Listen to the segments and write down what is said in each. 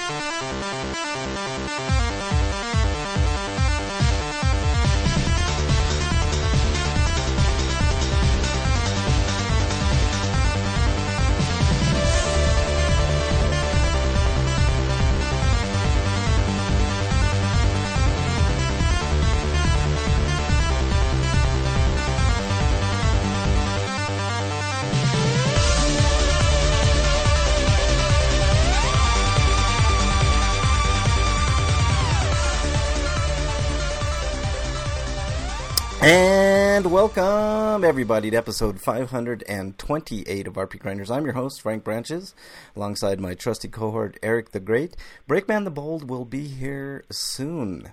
And welcome, everybody, to episode 528 of RP Grinders. I'm your host, Frank Branches, alongside my trusty cohort, Eric the Great. Breakman the Bold will be here soon.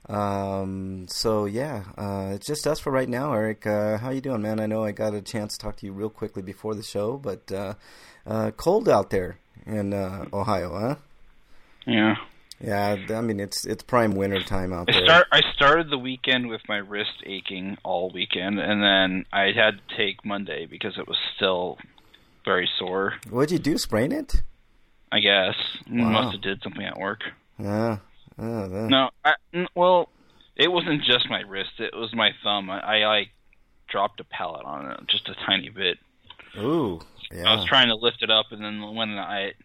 It's just us for right now, Eric. How you doing, man? I know I got a chance to talk to you real quickly before the show, but cold out there in Ohio, huh? Yeah. Yeah, I mean, it's prime winter time out there. I started the weekend with my wrist aching all weekend, and then I had to take Monday because it was still very sore. What'd you do, sprain it? I guess. Wow. Must have did something at work. Yeah. No, it wasn't just my wrist. It was my thumb. I dropped a pallet on it just a tiny bit. Ooh, yeah. I was trying to lift it up, and then when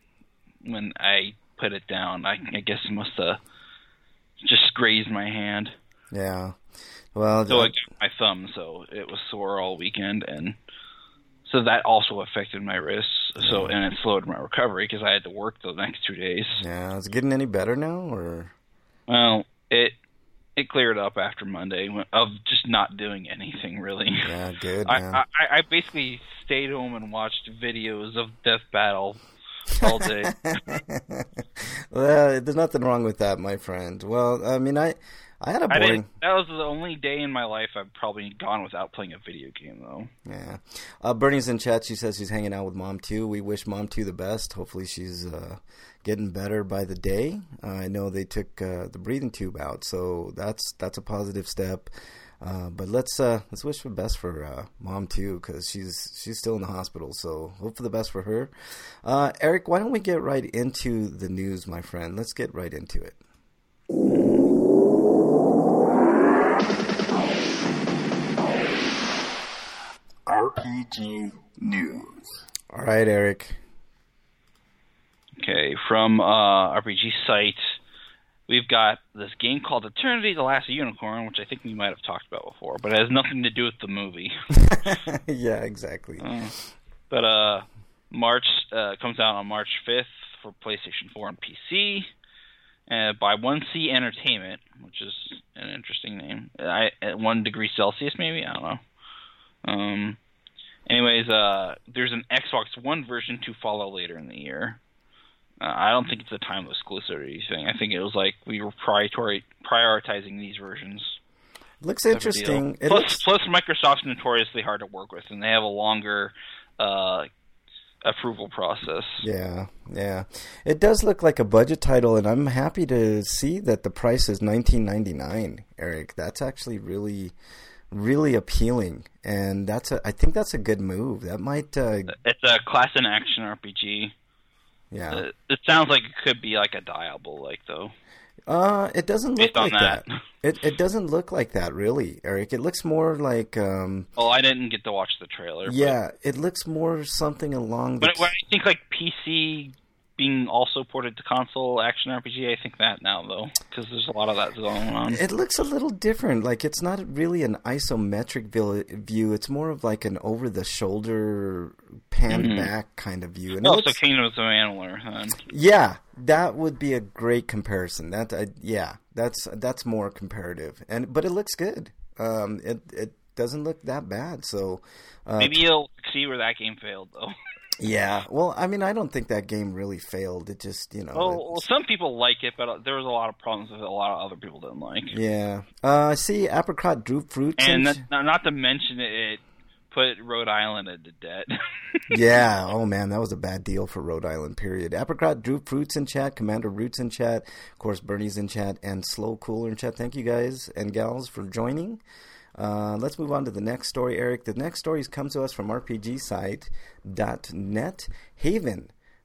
I put it down, I guess it must have just grazed my hand. Yeah. Well, so I got my thumb, so it was sore all weekend, and so that also affected my wrists. So and it slowed my recovery because I had to work the next 2 days. Yeah. Is it getting any better now, or? Well, it cleared up after Monday of just not doing anything really. Yeah, good. Man. I basically stayed home and watched videos of Death Battle all day. Well, there's nothing wrong with that, my friend. Well, I mean, I had a boring... That was the only day in my life I've probably gone without playing a video game, though. Yeah. Bernie's in chat. She says she's hanging out with Mom 2. We wish Mom 2 the best. Hopefully she's getting better by the day. I know they took the breathing tube out, so that's a positive step. But let's wish for the best for Mom too, because she's still in the hospital. So hope for the best for her. Eric, why don't we get right into the news, my friend? Let's get right into it. RPG news. All right, Eric. Okay, from RPG Site. We've got this game called Eternity: The Last Unicorn, which I think we might have talked about before, but it has nothing to do with the movie. Yeah, exactly. But March comes out on March 5th for PlayStation 4 and PC by 1C Entertainment, which is an interesting name. 1 degree Celsius, maybe? I don't know. Anyways, there's an Xbox One version to follow later in the year. I don't think it's a time exclusivity thing. I think it was like we were prioritizing these versions. Looks interesting. Plus, Microsoft's notoriously hard to work with, and they have a longer approval process. Yeah. It does look like a budget title, and I'm happy to see that the price is $19.99, Eric. That's actually really, really appealing, and I think that's a good move. That might... It's a class and action RPG. Yeah. It sounds like it could be like a Diablo-like, though. It doesn't look like that. It doesn't look like that, really, Eric. It looks more like... Well, I didn't get to watch the trailer. Yeah, it looks more something along the... But when I think like PC being also ported to console action RPG, I think that now, though, because there's a lot of that going on. It looks a little different. Like, it's not really an isometric view. It's more of like an over-the-shoulder, panned-back kind of view. And so Kingdoms of Amalur, then. Yeah, that would be a great comparison. That's more comparative. But it looks good. It doesn't look that bad. So maybe you'll see where that game failed, though. Yeah, well, I mean, I don't think that game really failed. It just, Well, some people like it, but there was a lot of problems with it. A lot of other people didn't like. Yeah. See, Apricot drew fruits. And not to mention it put Rhode Island into debt. Yeah. Oh, man, that was a bad deal for Rhode Island, period. Apricot drew fruits in chat. Commander Roots in chat. Of course, Bernie's in chat. And Slow Cooler in chat. Thank you guys and gals for joining. Let's move on to the next story, Eric. The next story comes to us from RPGsite.net. Haven,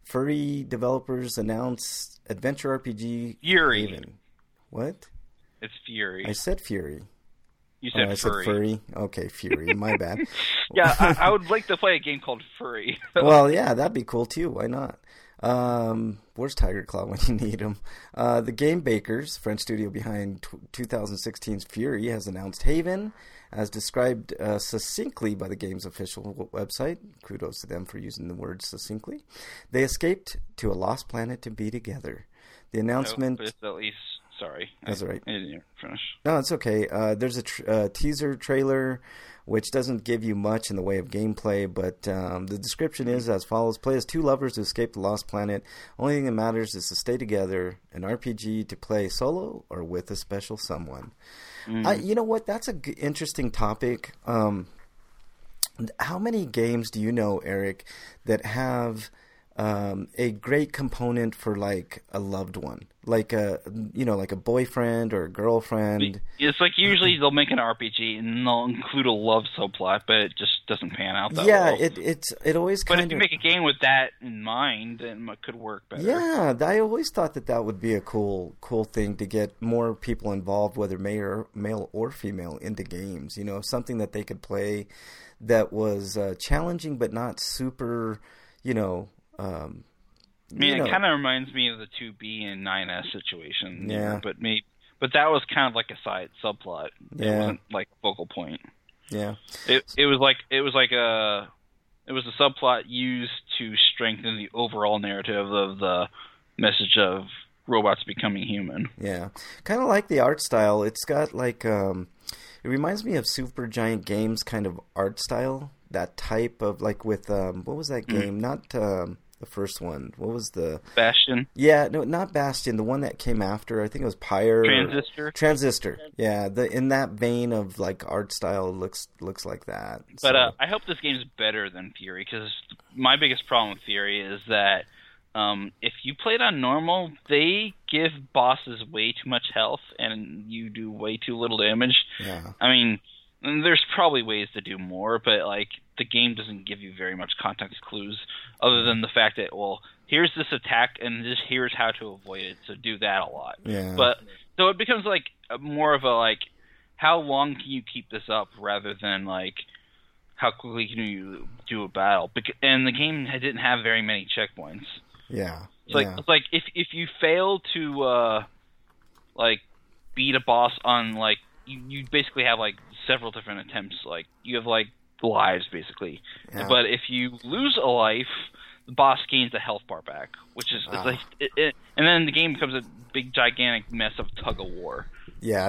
Furry developers announce adventure RPG Fury. Haven. What? It's Fury. I said Fury. You said I Furry. said Furry. Okay, Fury. My bad. Yeah, I would like to play a game called Furry. Well, yeah, that'd be cool too. Why not? Where's Tiger Claw when you need him? The Game Bakers, French studio behind 2016's Fury, has announced Haven, as described succinctly by the game's official website. Kudos to them for using the word succinctly. They escaped to a lost planet to be together. The announcement... No, but at least... Sorry. That's all right. I didn't finish. No, it's okay. There's a teaser trailer which doesn't give you much in the way of gameplay, but the description is as follows. Play as two lovers to escape the lost planet. Only thing that matters is to stay together. An RPG to play solo or with a special someone. You know what? That's an interesting topic. How many games do you know, Eric, that have a great component for like a loved one, like a boyfriend or a girlfriend? It's like usually they'll make an RPG and they'll include a love subplot, but it just doesn't pan out that well. Yeah, it always kind of. But if you make a game with that in mind, then it could work better. Yeah, I always thought that would be a cool thing to get more people involved, whether male or female, into games. You know, something that they could play that was challenging but not super. You know. It kind of reminds me of the 2B and 9S situation. Yeah. But that was kind of like a side subplot. Yeah. It wasn't like a focal point. Yeah. It was a subplot used to strengthen the overall narrative of the message of robots becoming human. Yeah. Kind of like the art style. It's got like it reminds me of Supergiant Games kind of art style. That type of like with what was that game? Not the first one. What was the Bastion? Yeah, no, not Bastion. The one that came after. I think it was Pyre. Transistor. Yeah, in that vein of like art style looks like that. But I hope this game's better than Fury, because my biggest problem with Fury is that if you play it on normal, they give bosses way too much health and you do way too little damage. Yeah. I mean, there's probably ways to do more, but like the game doesn't give you very much context clues other than the fact that, well, here's this attack and here's how to avoid it, so do that a lot. Yeah. But so it becomes like more of a like, how long can you keep this up rather than like how quickly can you do a battle? And the game didn't have very many checkpoints. Yeah. It's like if you fail to like beat a boss on like you basically have like several different attempts. Like you have like lives basically, but if you lose a life, the boss gains a health bar back, which is it's like and then the game becomes a big gigantic mess of tug of war. Yeah,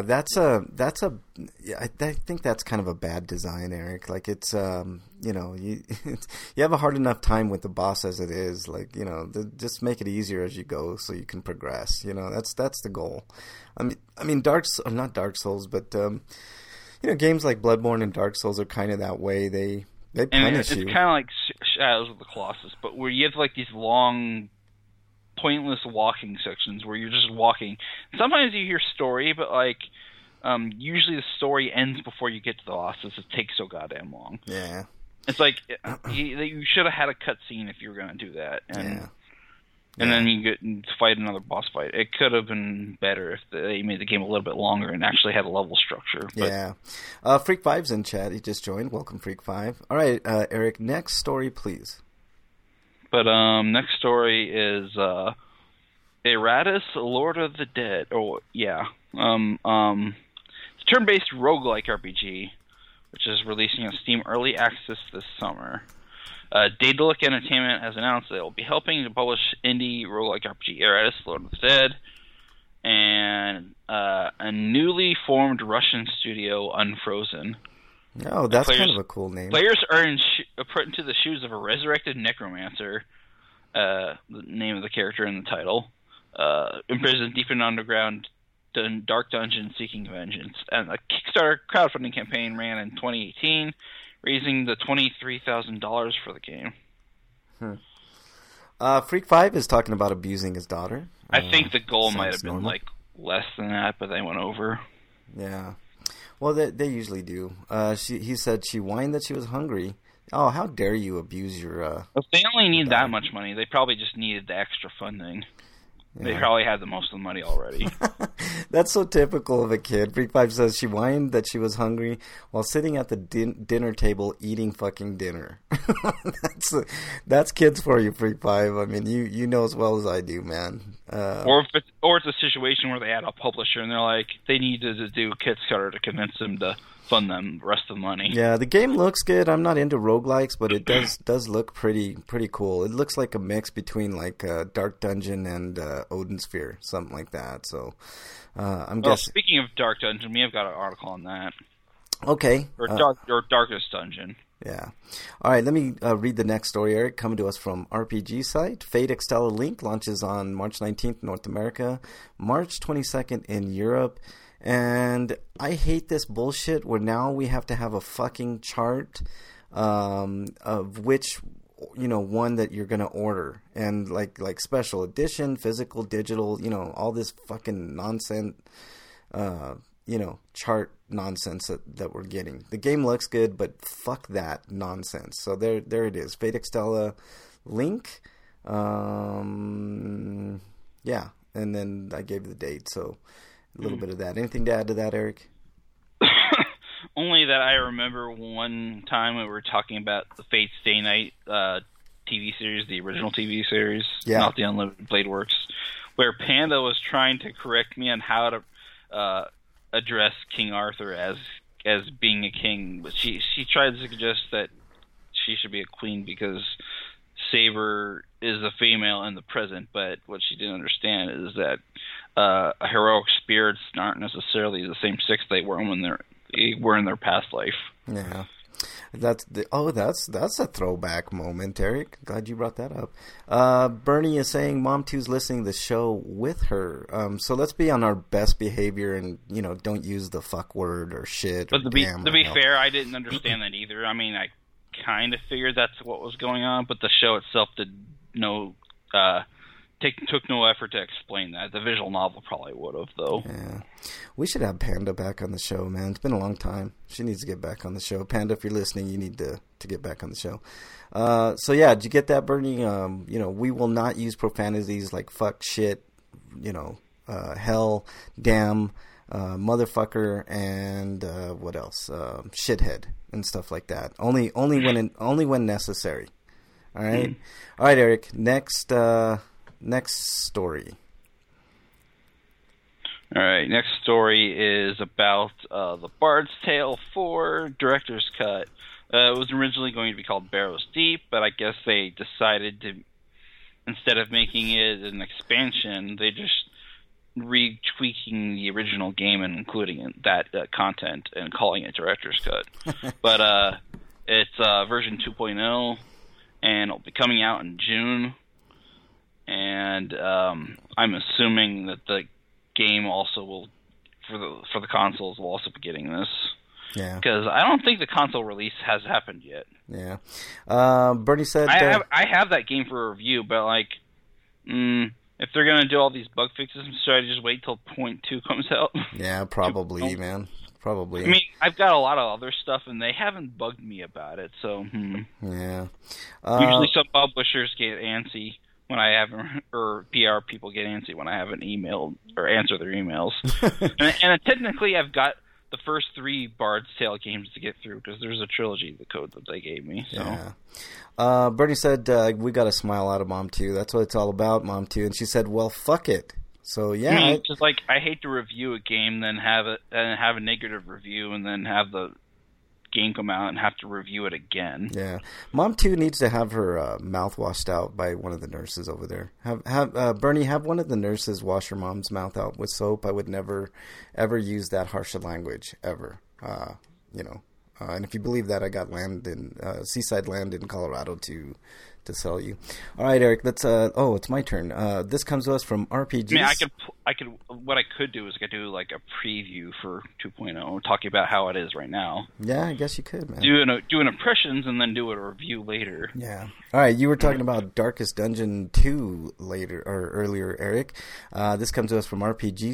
I think that's kind of a bad design, Eric. Like it's you have a hard enough time with the boss as it is. Like just make it easier as you go so you can progress. That's the goal. I mean not Dark Souls, but games like Bloodborne and Dark Souls are kind of that way. They punish you. It's kind of like Shadows of the Colossus, but where you have like these long, pointless walking sections where you're just walking. Sometimes you hear story, but like usually the story ends before you get to the bosses. It takes so goddamn long. Yeah, it's like you should have had a cutscene if you were going to do that. And then you get to fight another boss fight. It could have been better if they made the game a little bit longer and actually had a level structure. But, yeah. Freak5's in chat. He just joined. Welcome, Freak5. All right, Eric, next story, please. But next story is Eratus, Lord of the Dead. Oh, yeah. It's a turn-based roguelike RPG, which is releasing on Steam Early Access this summer. Daedalic Entertainment has announced that it will be helping to publish indie roguelike RPG Eratus, Lord of the Dead, and a newly formed Russian studio, Unfrozen. Oh, that's kind of a cool name. Players are put into the shoes of a resurrected necromancer, the name of the character in the title, imprisoned deep in underground dark dungeon seeking vengeance. And the Kickstarter crowdfunding campaign ran in 2018, raising the $23,000 for the game. Freak5 is talking about abusing his daughter. I think the goal might have been like less than that, but they went over. Yeah. Well, they usually do. He said she whined that she was hungry, Oh, how dare you abuse your... If they only need that much money, they probably just needed the extra funding. Yeah. They probably had the most of the money already. That's so typical of a kid. Freak Five says she whined that she was hungry while sitting at the dinner table eating fucking dinner. That's kids for you, Freak Five. I mean, you know as well as I do, man. Or it's a situation where they had a publisher and they're like, they needed to do Kickstarter to convince them to fund them the rest of the money. Yeah, the game looks good. I'm not into roguelikes, but it does look pretty cool. It looks like a mix between like Dark Dungeon and Odin Sphere, something like that. So I'm guessing. Speaking of Dark Dungeon, we have got an article on that. Okay. Or Darkest Dungeon. Yeah. All right, let me read the next story, Eric, coming to us from RPG site. Fate Extella Link launches on March 19th in North America, March 22nd in Europe. And I hate this bullshit where now we have to have a fucking chart of which, one that you're going to order. And like special edition, physical, digital, all this fucking nonsense, chart nonsense that we're getting. The game looks good, but fuck that nonsense. So there it is. Fate Extella Link. Yeah. And then I gave the date, so... a little bit of that. Anything to add to that, Eric? Only that I remember one time we were talking about the Fate Stay Night TV series, the original TV series, not the Unlimited Blade Works, where Panda was trying to correct me on how to address King Arthur as being a king. But she tried to suggest that she should be a queen because Saber is a female in the present, but what she didn't understand is that heroic spirits aren't necessarily the same sex they were when they were in their past life. Yeah, that's a throwback moment, Eric. Glad you brought that up. Bernie is saying Mom 2's listening to the show with her. So let's be on our best behavior and don't use the fuck word or shit. But to be fair, I didn't understand that either. I mean, I kind of figured that's what was going on, but the show itself took no effort to explain that. The visual novel probably would have, though. Yeah, we should have Panda back on the show, man. It's been a long time. She needs to get back on the show. Panda, if you're listening, you need to get back on the show. So yeah, did you get that, Bernie? We will not use profanities like fuck, shit, hell, damn, motherfucker, and what else? Shithead and stuff like that. Only when necessary. All right, all right, Eric. Next story. All right, next story is about the Bard's Tale 4 Director's Cut. It was originally going to be called Barrows Deep, but I guess they decided to, instead of making it an expansion, they just retweaking the original game and including that content and calling it Director's Cut. But it's version 2.0, and it'll be coming out in June. And I'm assuming that the game also will, for the consoles, will also be getting this. Yeah. Because I don't think the console release has happened yet. Yeah. Bernie said... I have that game for review, but if they're going to do all these bug fixes, should I just wait till 0.2 comes out? Yeah, probably, man. Probably. I mean, I've got a lot of other stuff, and they haven't bugged me about it, so... Yeah. Usually some publishers get antsy when I haven't, or PR people get antsy when I haven't emailed or answer their emails. and technically, I've got the first 3 Bard's Tale games to get through because there's a trilogy, the code that they gave me. So. Yeah. Bernie said we got a smile out of Mom 2. That's what it's all about, Mom 2. And she said, "Well, fuck it." So yeah, I mean, just like I hate to review a game, then have a negative review, and then have the game come out and have to review it again. Yeah, Mom 2 needs to have her mouth washed out by one of the nurses over there. Have Bernie, have one of the nurses wash her mom's mouth out with soap. I would never ever use that harsher language ever. And if you believe that, I got land in seaside land in Colorado to sell you. All right, Eric. Let's. It's my turn. This comes to us from RPGs. I could. What I could do is I could do like a preview for 2.0, talking about how it is right now. Yeah, I guess you could, man. Doing impressions and then do a review later. Yeah. All right. You were talking about Darkest Dungeon 2 earlier, Eric. This comes to us from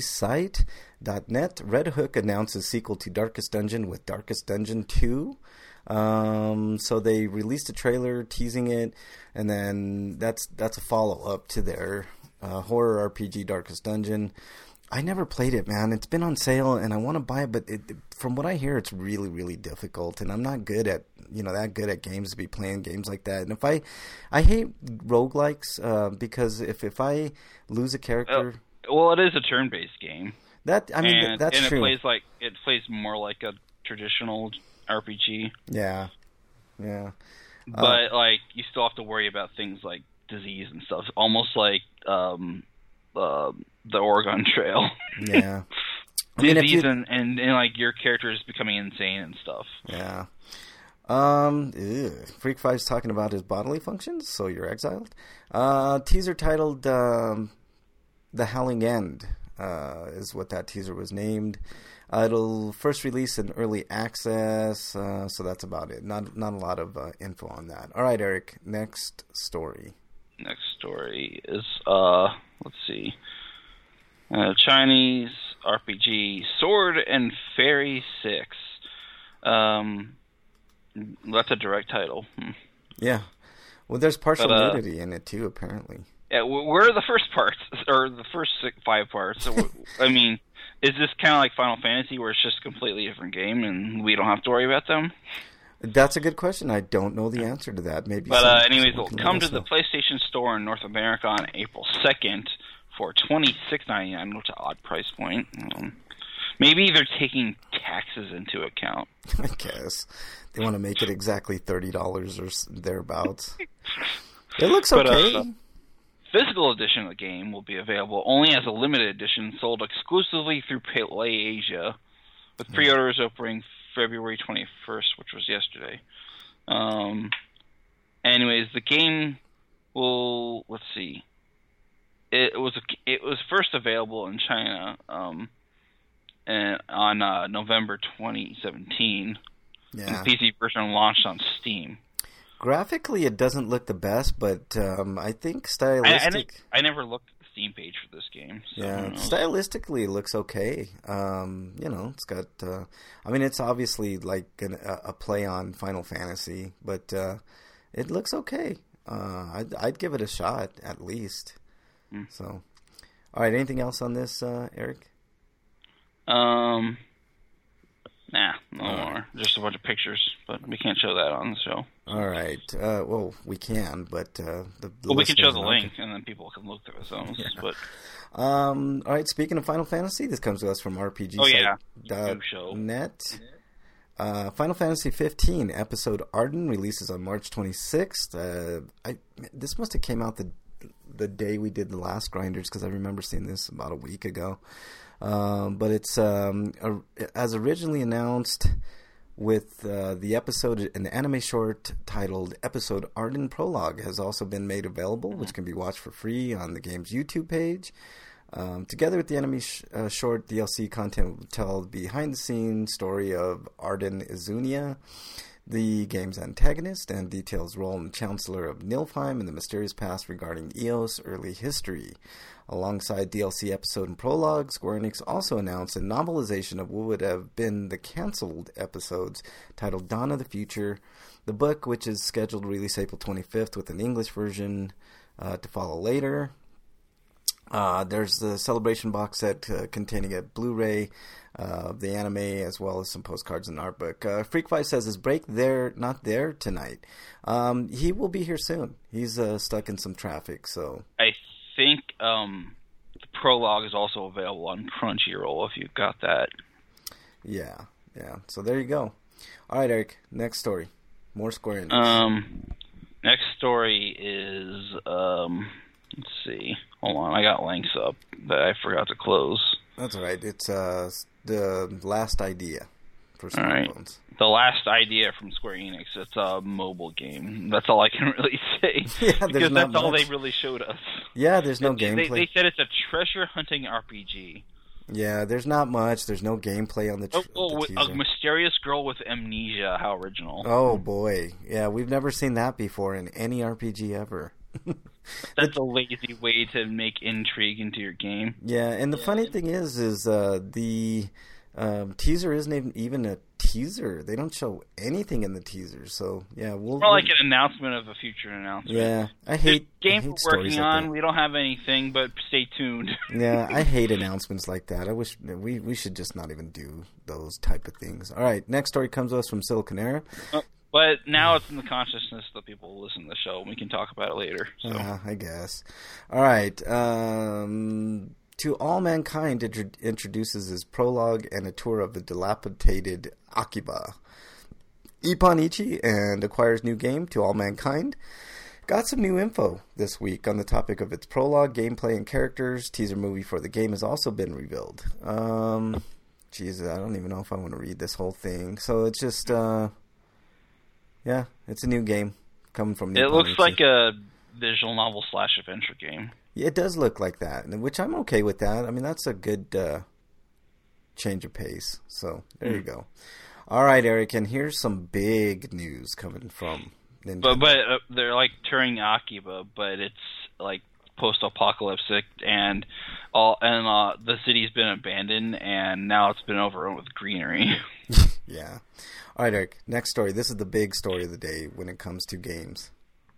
RPGsite.net. Red Hook announces sequel to Darkest Dungeon with Darkest Dungeon 2. So they released a trailer teasing it, and then that's a follow-up to their horror RPG Darkest Dungeon. I never played it, man. It's been on sale, and I want to buy it, but from what I hear, it's really, really difficult, and I'm not good at, that good at games to be playing games like that. And I hate roguelikes, because if I lose a character... Well, it is a turn-based game. That's true. It plays more like a traditional RPG. Yeah. But, you still have to worry about things like disease and stuff. Almost like, the Oregon Trail. Yeah. Disease and your character is becoming insane and stuff. Yeah. Freak Five's talking about his bodily functions, so you're exiled. Teaser titled The Howling End is what that teaser was named. It'll first release in early access, so that's about it. Not a lot of info on that. All right, Eric, next story. Next story is, let's see, Chinese RPG Sword and Fairy 6. That's a direct title. Yeah. Well, there's partial nudity in it, too, apparently. Yeah, where are the first parts, or the first 5 parts? I mean, is this kind of like Final Fantasy, where it's just a completely different game, and we don't have to worry about them? That's a good question. I don't know the answer to that. Maybe. But anyways, it'll come to the PlayStation Store in North America on April 2nd for $26.99, which is an odd price point. Maybe they're taking taxes into account. I guess. They want to make it exactly $30 or thereabouts. It looks okay. But, physical edition of the game will be available only as a limited edition sold exclusively through Play Asia, with pre-orders opening February 21st, which was yesterday. Anyways, the game will... Let's see. It was first available in China on November 2017. Yeah. The PC version launched on Steam. Graphically, it doesn't look the best, but I think stylistic... I never looked at the Steam page for this game. So yeah, stylistically, it looks okay. It's got... it's obviously like a play on Final Fantasy, but it looks okay. I'd give it a shot, at least. So, all right, anything else on this, Eric? Nah, no more. Just a bunch of pictures, but we can't show that on the show. All right. Well, we can, but we can show the link, and then people can look through themselves. Yeah. But all right. Speaking of Final Fantasy, this comes to us from RPGsite.net. Final Fantasy 15 episode Arden releases on March 26th. This must have came out the day we did the last Grinders, because I remember seeing this about a week ago. But it's as originally announced with the episode, an anime short titled Episode Arden Prologue has also been made available, which can be watched for free on the game's YouTube page. Together with the anime short, DLC content will tell the behind-the-scenes story of Arden Izunia, the game's antagonist, and details role in Chancellor of Nilfheim and the mysterious past regarding Eos' early history. Alongside DLC episode and prologue, Square Enix also announced a novelization of what would have been the cancelled episodes titled Dawn of the Future. The book, which is scheduled to release April 25th with an English version to follow later. There's the Celebration box set containing a Blu-ray of the anime, as well as some postcards and art book. Freak Five says, is Break not there tonight? He will be here soon. He's stuck in some traffic, so... I think the prologue is also available on Crunchyroll if you've got that. Yeah. So there you go. All right, Eric. Next story. More Square Enix. Next story is let's see. Hold on, I got links up that I forgot to close. That's all right. It's the last idea for smartphones. All right. The last idea from Square Enix. It's a mobile game. That's all I can really say. Yeah, because that's all they really showed us. Yeah, there's no gameplay. They said it's a treasure hunting RPG. Yeah, there's not much. There's no gameplay on the teaser. A mysterious girl with amnesia. How original. Oh, boy. Yeah, we've never seen that before in any RPG ever. That's a lazy way to make intrigue into your game. Yeah, and the funny thing is the teaser isn't even a teaser. They don't show anything in the teaser. So yeah, more like an announcement of a future announcement. Yeah, I hate game we're working on. Like we don't have anything, but stay tuned. Yeah, I hate announcements like that. I wish we should just not even do those type of things. All right, next story comes to us from Siliconera. But now it's in the consciousness that people will listen to the show. We can talk about it later. So. I guess. All right. To All Mankind introduces his prologue and a tour of the dilapidated Akiba. Ippon Ichi and acquires new game To All Mankind. Got some new info this week on the topic of its prologue, gameplay, and characters. Teaser movie for the game has also been revealed. Jesus, I don't even know if I want to read this whole thing. So it's just... yeah, it's a new game coming from Nippon. It looks like a visual novel / adventure game. Yeah, it does look like that, which I'm okay with that. I mean, that's a good change of pace. So there you go. All right, Eric, and here's some big news coming from Nintendo. But they're like touring Akiba, but it's like post-apocalyptic, and the city's been abandoned, and now it's been overrun with greenery. Yeah. All right, Eric, next story. This is the big story of the day when it comes to games.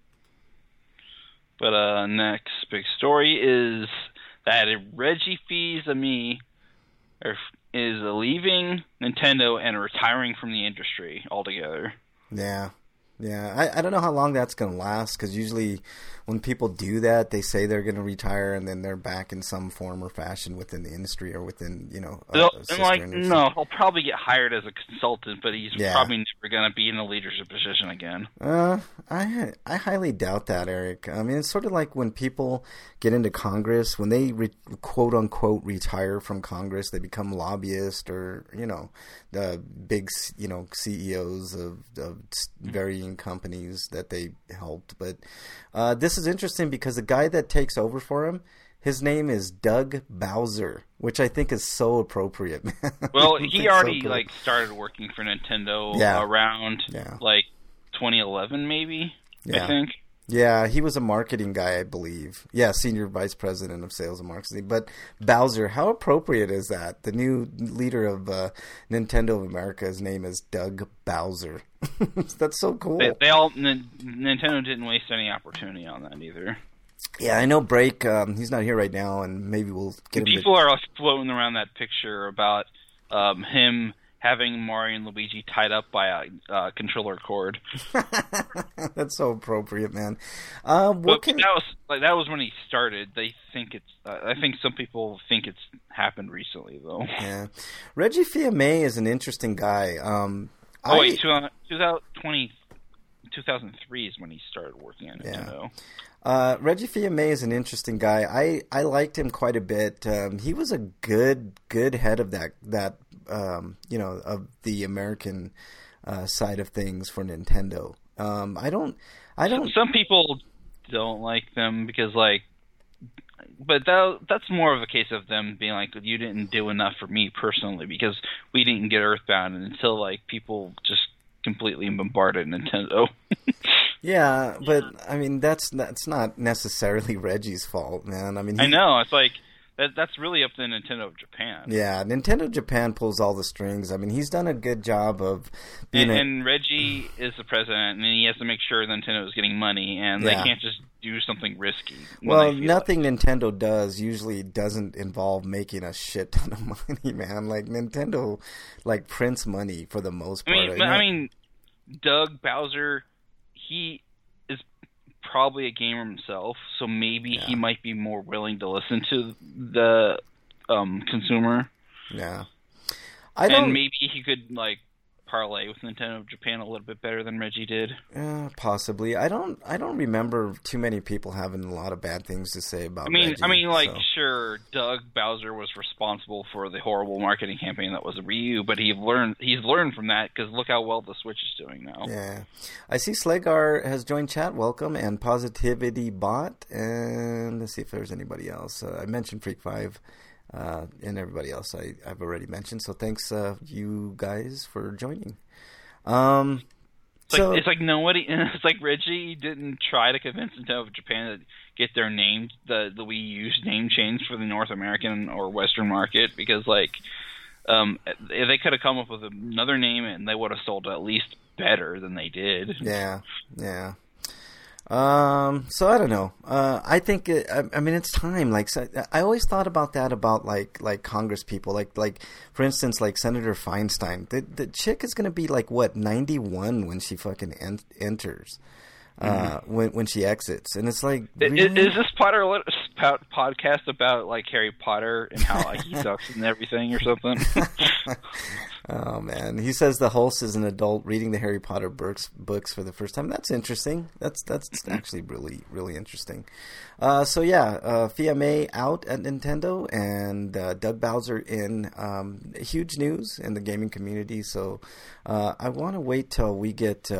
But next big story is that Reggie Fils-Aimé is leaving Nintendo and retiring from the industry altogether. Yeah. I don't know how long that's going to last, because usually when people do that, they say they're going to retire, and then they're back in some form or fashion within the industry or within, industry. No, he'll probably get hired as a consultant, but he's probably never going to be in a leadership position again. I highly doubt that, Eric. I mean, it's sort of like when people get into Congress, when they quote unquote retire from Congress, they become lobbyists or the big CEOs of varying companies that they helped. But this is interesting because the guy that takes over for him, his name is Doug Bowser, which I think is so appropriate. Well, he already started working for Nintendo around 2011, maybe. I think. Yeah, he was a marketing guy, I believe. Yeah, senior vice president of sales and marketing. But Bowser, how appropriate is that? The new leader of Nintendo of America, his name is Doug Bowser. That's so cool. Nintendo didn't waste any opportunity on that either. Yeah, I know Break, he's not here right now, and maybe we'll get him. People are floating around that picture about him having Mario and Luigi tied up by a controller cord. That's so appropriate, man. That was when he started. They think it's. I think some people think it's happened recently, though. Yeah, Reggie Fils-Aimé is an interesting guy. 2003 is when he started working at Nintendo. Reggie Fils-Aimé is an interesting guy. I liked him quite a bit. He was a good head of that of the American side of things for Nintendo. I don't. Some people don't like them because but that's more of a case of them being like, you didn't do enough for me personally because we didn't get Earthbound until people just completely bombarded Nintendo. Yeah, but I mean that's not necessarily Reggie's fault, man. I mean, I know it's that's really up to Nintendo of Japan. Yeah, Nintendo Japan pulls all the strings. I mean, he's done a good job of and Reggie is the president, and he has to make sure Nintendo is getting money, and they can't just do something risky. Well, nothing Nintendo does usually doesn't involve making a shit ton of money, man. Like Nintendo, prints money for the most part. I mean, Doug Bowser, he is probably a gamer himself, so maybe he might be more willing to listen to the consumer. Yeah, and maybe he could parlay with Nintendo of Japan a little bit better than Reggie did. Possibly. I don't remember too many people having a lot of bad things to say about Reggie. Sure, Doug Bowser was responsible for the horrible marketing campaign that was a Wii U, but he's learned from that because look how well the Switch is doing now. Yeah. I see Slegar has joined chat. Welcome. And Positivity Bot. And let's see if there's anybody else. I mentioned Freak 5. And everybody else I've already mentioned. So thanks, you guys, for joining. It's like nobody. It's like Reggie didn't try to convince Nintendo of Japan to get their name, the Wii U's name changed for the North American or Western market because They could have come up with another name, and they would have sold at least better than they did. Yeah. So I don't know. I think I mean it's time. Like so, I always thought about that about like Congress people. Like for instance, like Senator Feinstein. The chick is gonna be like what 91 when she fucking enters. When she exits, and it's like, really? Is this podcast about like Harry Potter and how like, he sucks and everything or something? Oh man, he says the host is an adult reading the Harry Potter books for the first time. That's interesting. That's actually really interesting. So yeah, Fia May out at Nintendo, and Doug Bowser in. Huge news in the gaming community. So I want to wait till we get.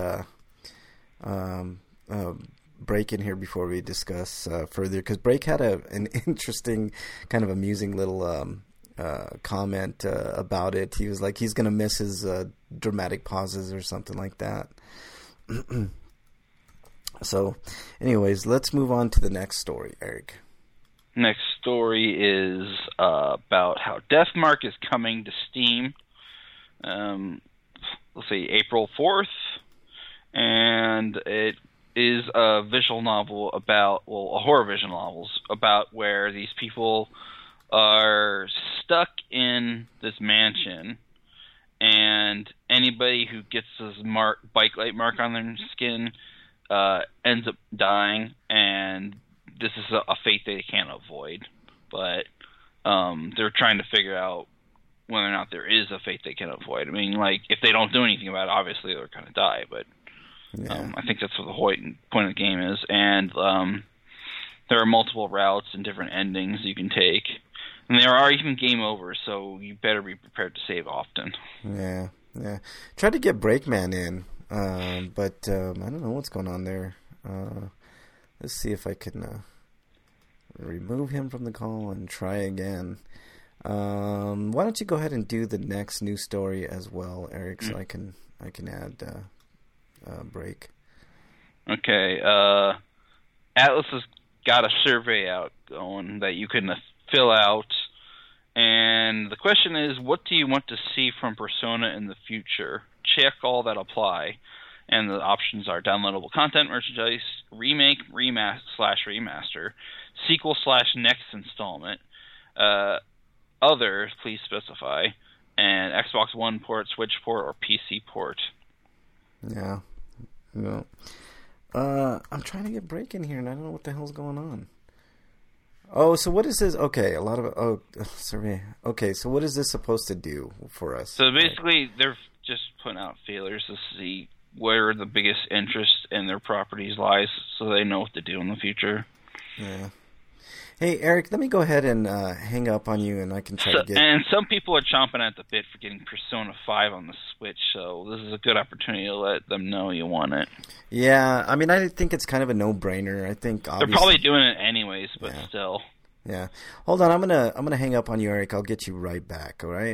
Break in here before we discuss further, because Break had an interesting, kind of amusing little comment about it. He was like, he's going to miss his dramatic pauses or something like that. So, anyways, let's move on to the next story, Eric. Next story is about how Deathmark is coming to Steam. Let's see, April 4th. And it is a visual novel about, well, a horror visual novels about where these people are stuck in this mansion, and anybody who gets this bike light mark on their skin ends up dying, and this is a fate they can't avoid. But they're trying to figure out whether or not there is a fate they can avoid. I mean, like, if they don't do anything about it, obviously they're going to die, but yeah. I think that's what the whole point of the game is. And there are multiple routes and different endings you can take. And there are even game overs, so you better be prepared to save often. Yeah. Tried to get Breakman in, but I don't know what's going on there. Let's see if I can remove him from the call and try again. Why don't you go ahead and do the next news story as well, Eric, so I can add Break. Okay. Atlas has got a survey out going that you can fill out, and the question is, what do you want to see from Persona in the future? Check all that apply, and the options are downloadable content, merchandise, remake, remaster, sequel / next installment, other, please specify, and Xbox One port, Switch port, or PC port. Yeah. I'm trying to get Break in here, and I don't know what the hell's going on. Oh, so what is this? Okay, survey. Okay, so what is this supposed to do for us? So basically, they're just putting out feelers to see where the biggest interest in their properties lies, so they know what to do in the future. Yeah. Hey, Eric, let me go ahead and hang up on you, and I can try to get... And some people are chomping at the bit for getting Persona 5 on the Switch, so this is a good opportunity to let them know you want it. Yeah, I mean, I think it's kind of a no-brainer. I think obviously... They're probably doing it anyways, but still. Yeah. Hold on, I'm gonna hang up on you, Eric. I'll get you right back, all right?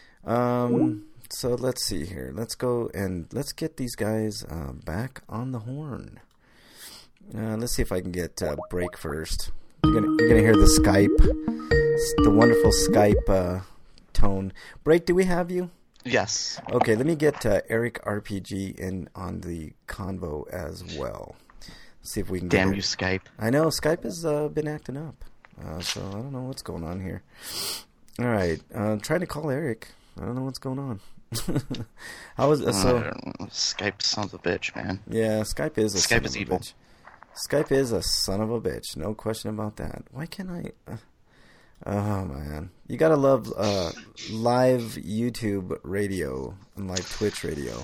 So let's see here. Let's go and let's get these guys back on the horn. Let's see if I can get Break first. You're gonna hear the Skype, the wonderful Skype tone. Break, do we have you? Yes. Okay, let me get Eric RPG in on the convo as well. See if we can. Damn you, Skype! I know Skype has been acting up, so I don't know what's going on here. All right, trying to call Eric. I don't know what's going on. How is Skype sounds a bitch, man. Yeah, Skype is evil. Bitch. Skype is a son of a bitch, no question about that. Why can't I? Oh man, you gotta love live YouTube radio and live Twitch radio.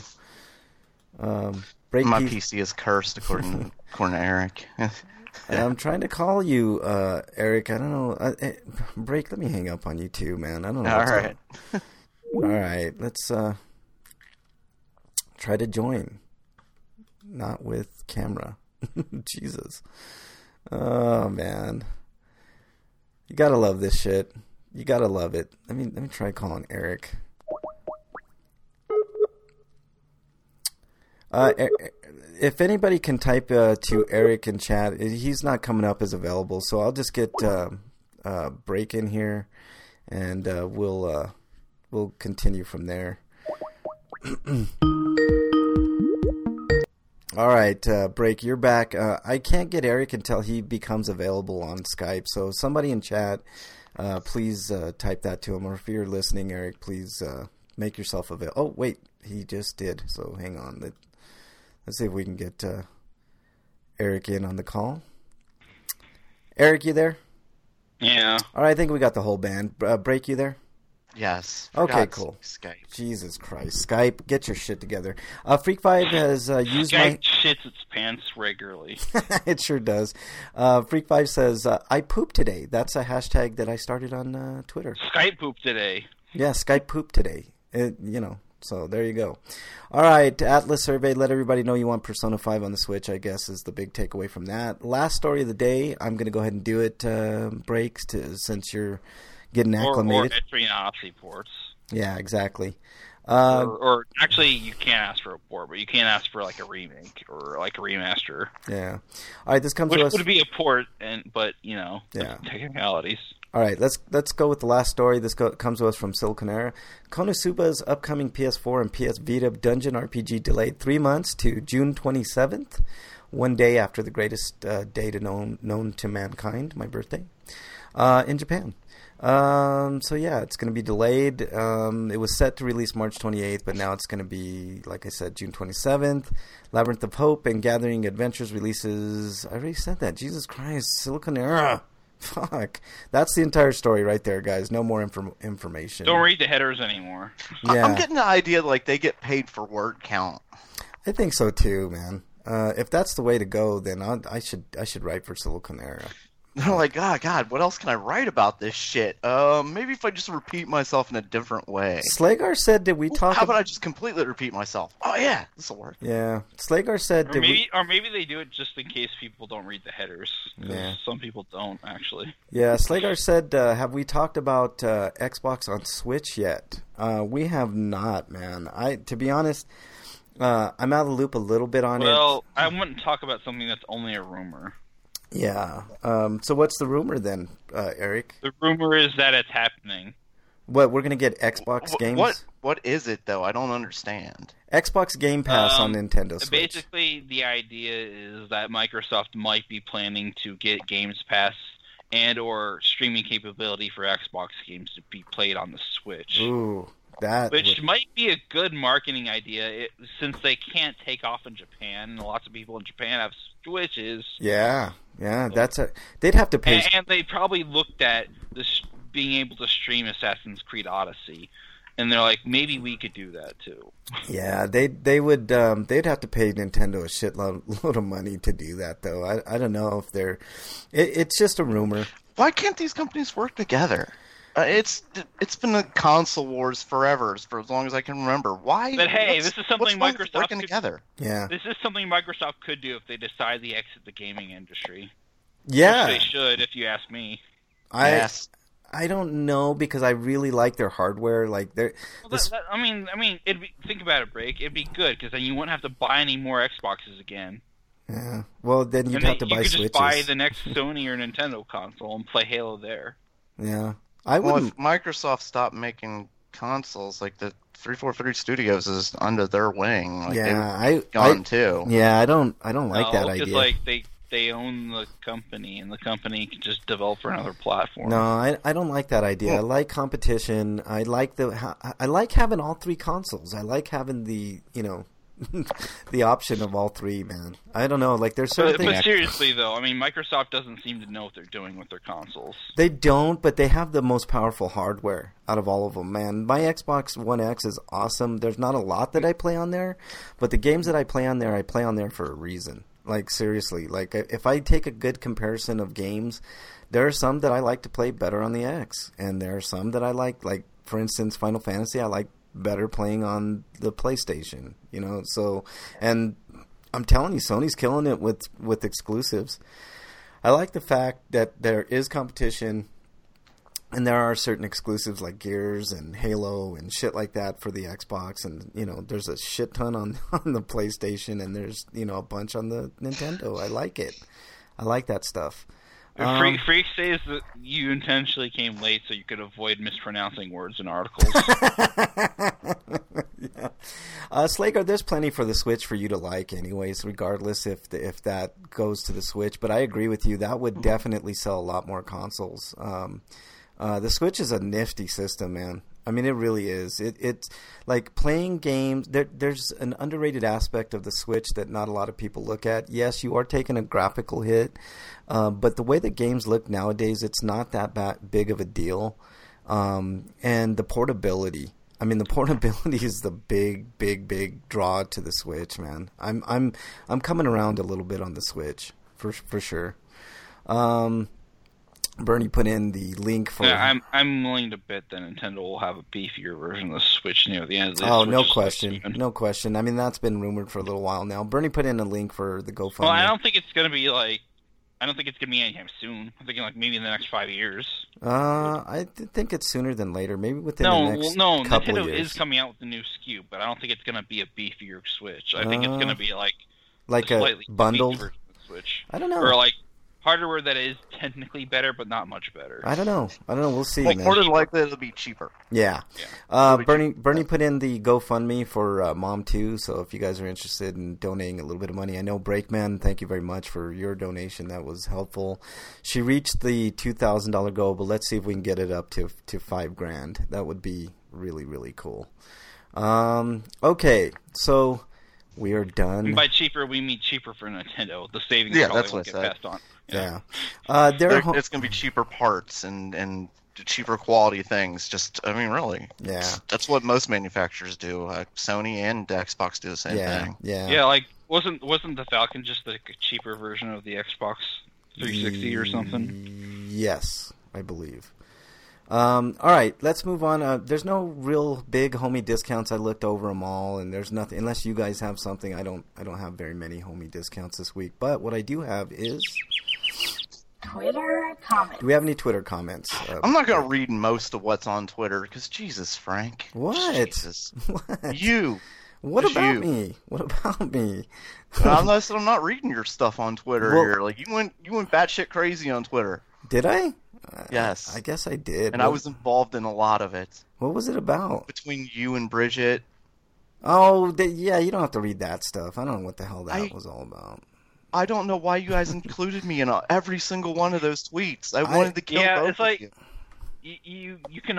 My PC is cursed, according to Eric. I'm trying to call you, Eric. I don't know. Break. Let me hang up on you too, man. I don't know. All right. All right. Let's try to join. Not with camera. Jesus. Oh man. You gotta love this shit. You gotta love it. Let me try calling Eric. If anybody can type to Eric in chat, he's not coming up as available, so I'll just get Break in here, and we'll we'll continue from there. All right, Break, you're back. I can't get Eric until he becomes available on Skype. So somebody in chat, please type that to him. Or if you're listening, Eric, please make yourself available. Oh, wait, he just did. So hang on. Let's see if we can get Eric in on the call. Eric, you there? Yeah. All right, I think we got the whole band. Break, you there? Yes. Okay, cool. Skype. Jesus Christ. Skype, get your shit together. Freak5 has used Skype shits its pants regularly. It sure does. Freak5 says, I pooped today. That's a hashtag that I started on Twitter. Skype pooped today. Yeah, Skype pooped today. So there you go. All right, Atlas Survey, let everybody know you want Persona 5 on the Switch, I guess, is the big takeaway from that. Last story of the day, I'm going to go ahead and do it, Breaks, since you're getting acclimated. Or entry and Odyssey ports. Yeah, exactly. Or actually, you can't ask for a port, but you can ask for like a remake or like a remaster. Yeah. All right, this comes Which to us. would be a port, but Yeah. technicalities. All right, let's go with the last story. This comes to us from Siliconera. Konosuba's upcoming PS4 and PS Vita dungeon RPG delayed 3 months to June 27th, one day after the greatest day known to mankind, my birthday, in Japan. So yeah, it's going to be delayed. It was set to release March 28th, but now it's going to be, like I said, June 27th. Labyrinth of Hope and Gathering Adventures releases. I already said that. Jesus Christ, Siliconera. Fuck. That's the entire story right there, guys. No more information. Don't read the headers anymore. Yeah. I'm getting the idea like they get paid for word count. I think so too, man. If that's the way to go, then I should write for Siliconera. They're like, oh, God, what else can I write about this shit? Maybe if I just repeat myself in a different way. Slagar said, did we talk How about I just completely repeat myself? Oh, yeah, this will work. Yeah. Slagar said, Or maybe they do it just in case people don't read the headers. 'Cause Yeah. some people don't, actually. Yeah, Slagar said, have we talked about Xbox on Switch yet? We have not, man. To be honest, I'm out of the loop a little bit on it. Well, I wouldn't talk about something that's only a rumor. Yeah. So what's the rumor then, Eric? The rumor is that it's happening. What, we're going to get Xbox games? What is it, though? I don't understand. Xbox Game Pass on Nintendo Switch. Basically, the idea is that Microsoft might be planning to get Games Pass and or streaming capability for Xbox games to be played on the Switch. Ooh, which might be a good marketing idea since they can't take off in Japan, and lots of people in Japan have Switches. Yeah, they'd have to pay. And they probably looked at this being able to stream Assassin's Creed Odyssey, and they're like, maybe we could do that too. Yeah, they would. They'd have to pay Nintendo a shitload of money to do that, though. I don't know if they're. It's just a rumor. Why can't these companies work together? It's been a console wars forever, for as long as I can remember. Why? But hey, this is something Microsoft working together. Yeah, this is something Microsoft could do if they decide to exit the gaming industry. Yeah, which they should, if you ask me. Yes. I don't know because I really like their hardware. Like they're. I mean, think about it, Break. It'd be good because then you wouldn't have to buy any more Xboxes again. Yeah. Well, then you'd have to buy Switches. You could just buy the next Sony or Nintendo console and play Halo there. Yeah. Well, if Microsoft stopped making consoles, like the 343 Studios is under their wing. Like gone too. Yeah, I don't like that idea. Because like they own the company, and the company can just develop for another platform. No, I don't like that idea. I like competition. I like having all three consoles. I like having the the option of all three, man. I don't know. Like, there's certain things. But seriously, though, I mean, Microsoft doesn't seem to know what they're doing with their consoles. They don't, but they have the most powerful hardware out of all of them, man. My Xbox One X is awesome. There's not a lot that I play on there, but the games that I play on there for a reason. Like, seriously. Like, if I take a good comparison of games, there are some that I like to play better on the X, and there are some that I like, for instance, Final Fantasy, I like better playing on the PlayStation, so, and I'm telling you, Sony's killing it with exclusives. I like the fact that there is competition, and there are certain exclusives like Gears and Halo and shit like that for the Xbox, and there's a shit ton on the PlayStation, and there's a bunch on the Nintendo. I like it. I like that stuff. Freak says that you intentionally came late so you could avoid mispronouncing words in articles. Yeah. Slaker, there's plenty for the Switch for you to like anyways, regardless if that goes to the Switch. But I agree with you. That would definitely sell a lot more consoles. The Switch is a nifty system, man. I mean, it really is. It's like playing games. There's an underrated aspect of the Switch that not a lot of people look at. Yes, you are taking a graphical hit, but the way the games look nowadays, it's not that big of a deal. And the portability. I mean, the portability is the big draw to the Switch, man. I'm coming around a little bit on the Switch for sure. Bernie put in the link for. Yeah, I'm willing to bet that Nintendo will have a beefier version of the Switch near the end of the Oh, no question. No question. I mean, that's been rumored for a little while now. Bernie put in a link for the GoFundMe. Well, I don't think it's going to be anytime soon. I'm thinking like maybe in the next 5 years. I think it's sooner than later. Maybe within the next couple of years. Nintendo is coming out with a new SKU, but I don't think it's going to be a beefier Switch. I think it's going to be like a bundled version of the Switch. I don't know. Or like hardware that is technically better, but not much better. I don't know. We'll see. Well, more than likely, it'll be cheaper. Yeah. Bernie put in the GoFundMe for Mom 2, so if you guys are interested in donating a little bit of money, I know Breakman, thank you very much for your donation. That was helpful. She reached the $2,000 goal, but let's see if we can get it up to $5,000. That would be really, really cool. Okay, so we are done. And by cheaper, we mean cheaper for Nintendo. The savings probably won't get passed on. Yeah. It's going to be cheaper parts and cheaper quality things. Really. Yeah. That's what most manufacturers do. Sony and Xbox do the same thing. Yeah. Yeah, like wasn't the Falcon just like a cheaper version of the Xbox 360 or something? Yes, I believe. All right, let's move on. There's no real big homie discounts. I looked over them all, and there's nothing unless you guys have something. I don't have very many homie discounts this week. But what I do have is Twitter comments. Do we have any Twitter comments? I'm not going to read most of what's on Twitter because Jesus, Frank. What? Jesus. What? You. What about me? What about me? I'm not reading your stuff on Twitter here. Like you went batshit crazy on Twitter. Did I? Yes. I guess I did. And I was involved in a lot of it. What was it about? Between you and Bridget. Oh, yeah, you don't have to read that stuff. I don't know what the hell that was all about. I don't know why you guys included me in every single one of those tweets. I wanted to kill both it's like, of you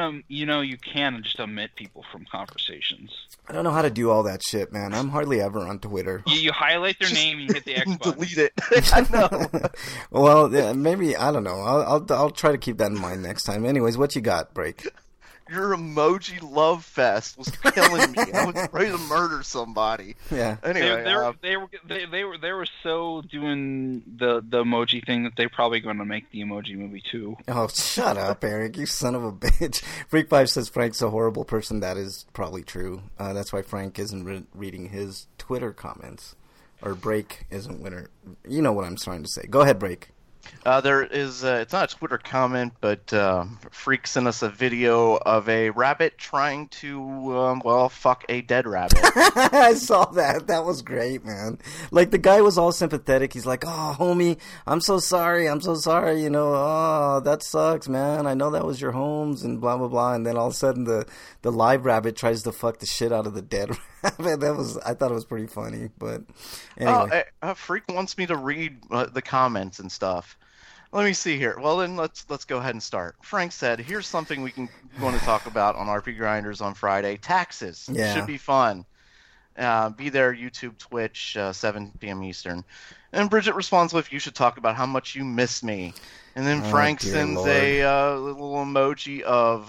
can just omit people from conversations. I don't know how to do all that shit, man. I'm hardly ever on Twitter. You highlight their name, you hit the X button. Delete it. I know. Well, yeah, maybe, I don't know. I'll try to keep that in mind next time. Anyways, what you got, Break? Your emoji love fest was killing me. I was ready to murder somebody. Yeah. Anyway, they were so doing the emoji thing that they're probably going to make the Emoji Movie too. Oh, shut up, Eric! You son of a bitch. Freak5 says Frank's a horrible person. That is probably true. That's why Frank isn't reading his Twitter comments, or Break isn't winner. You know what I'm trying to say. Go ahead, Break. There is, it's not a Twitter comment, but Freak sent us a video of a rabbit trying to, fuck a dead rabbit. I saw that. That was great, man. Like, the guy was all sympathetic. He's like, oh, homie, I'm so sorry. You know, oh, that sucks, man. I know that was your homes and blah, blah, blah. And then all of a sudden the live rabbit tries to fuck the shit out of the dead rabbit. I thought it was pretty funny, but anyway. Freak wants me to read the comments and stuff. Let me see here. Well, then let's go ahead and start. Frank said, here's something we want to talk about on RP Grinders on Friday. Taxes. Yeah. Should be fun. Be there, YouTube, Twitch, 7 p.m. Eastern. And Bridget responds with, you should talk about how much you miss me. And then Frank sends a little emoji of,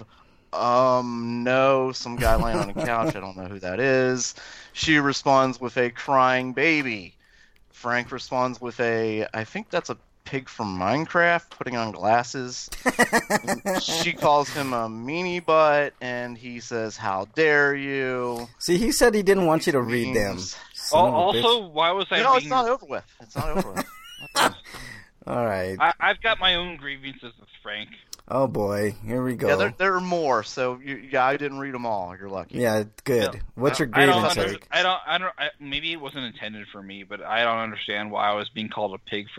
no, some guy laying on a couch. I don't know who that is. She responds with a crying baby. Frank responds with I think that's a pig from Minecraft putting on glasses. She calls him a meanie butt, and he says, how dare you. See, he said he didn't want you to read them. Also, why was I it's not over with. It's not over with. All right. I've got my own grievances with Frank. Oh, boy. Here we go. Yeah, there are more, so I didn't read them all. You're lucky. Yeah, good. Yeah. What's your grievance, maybe it wasn't intended for me, but I don't understand why I was being called a pig for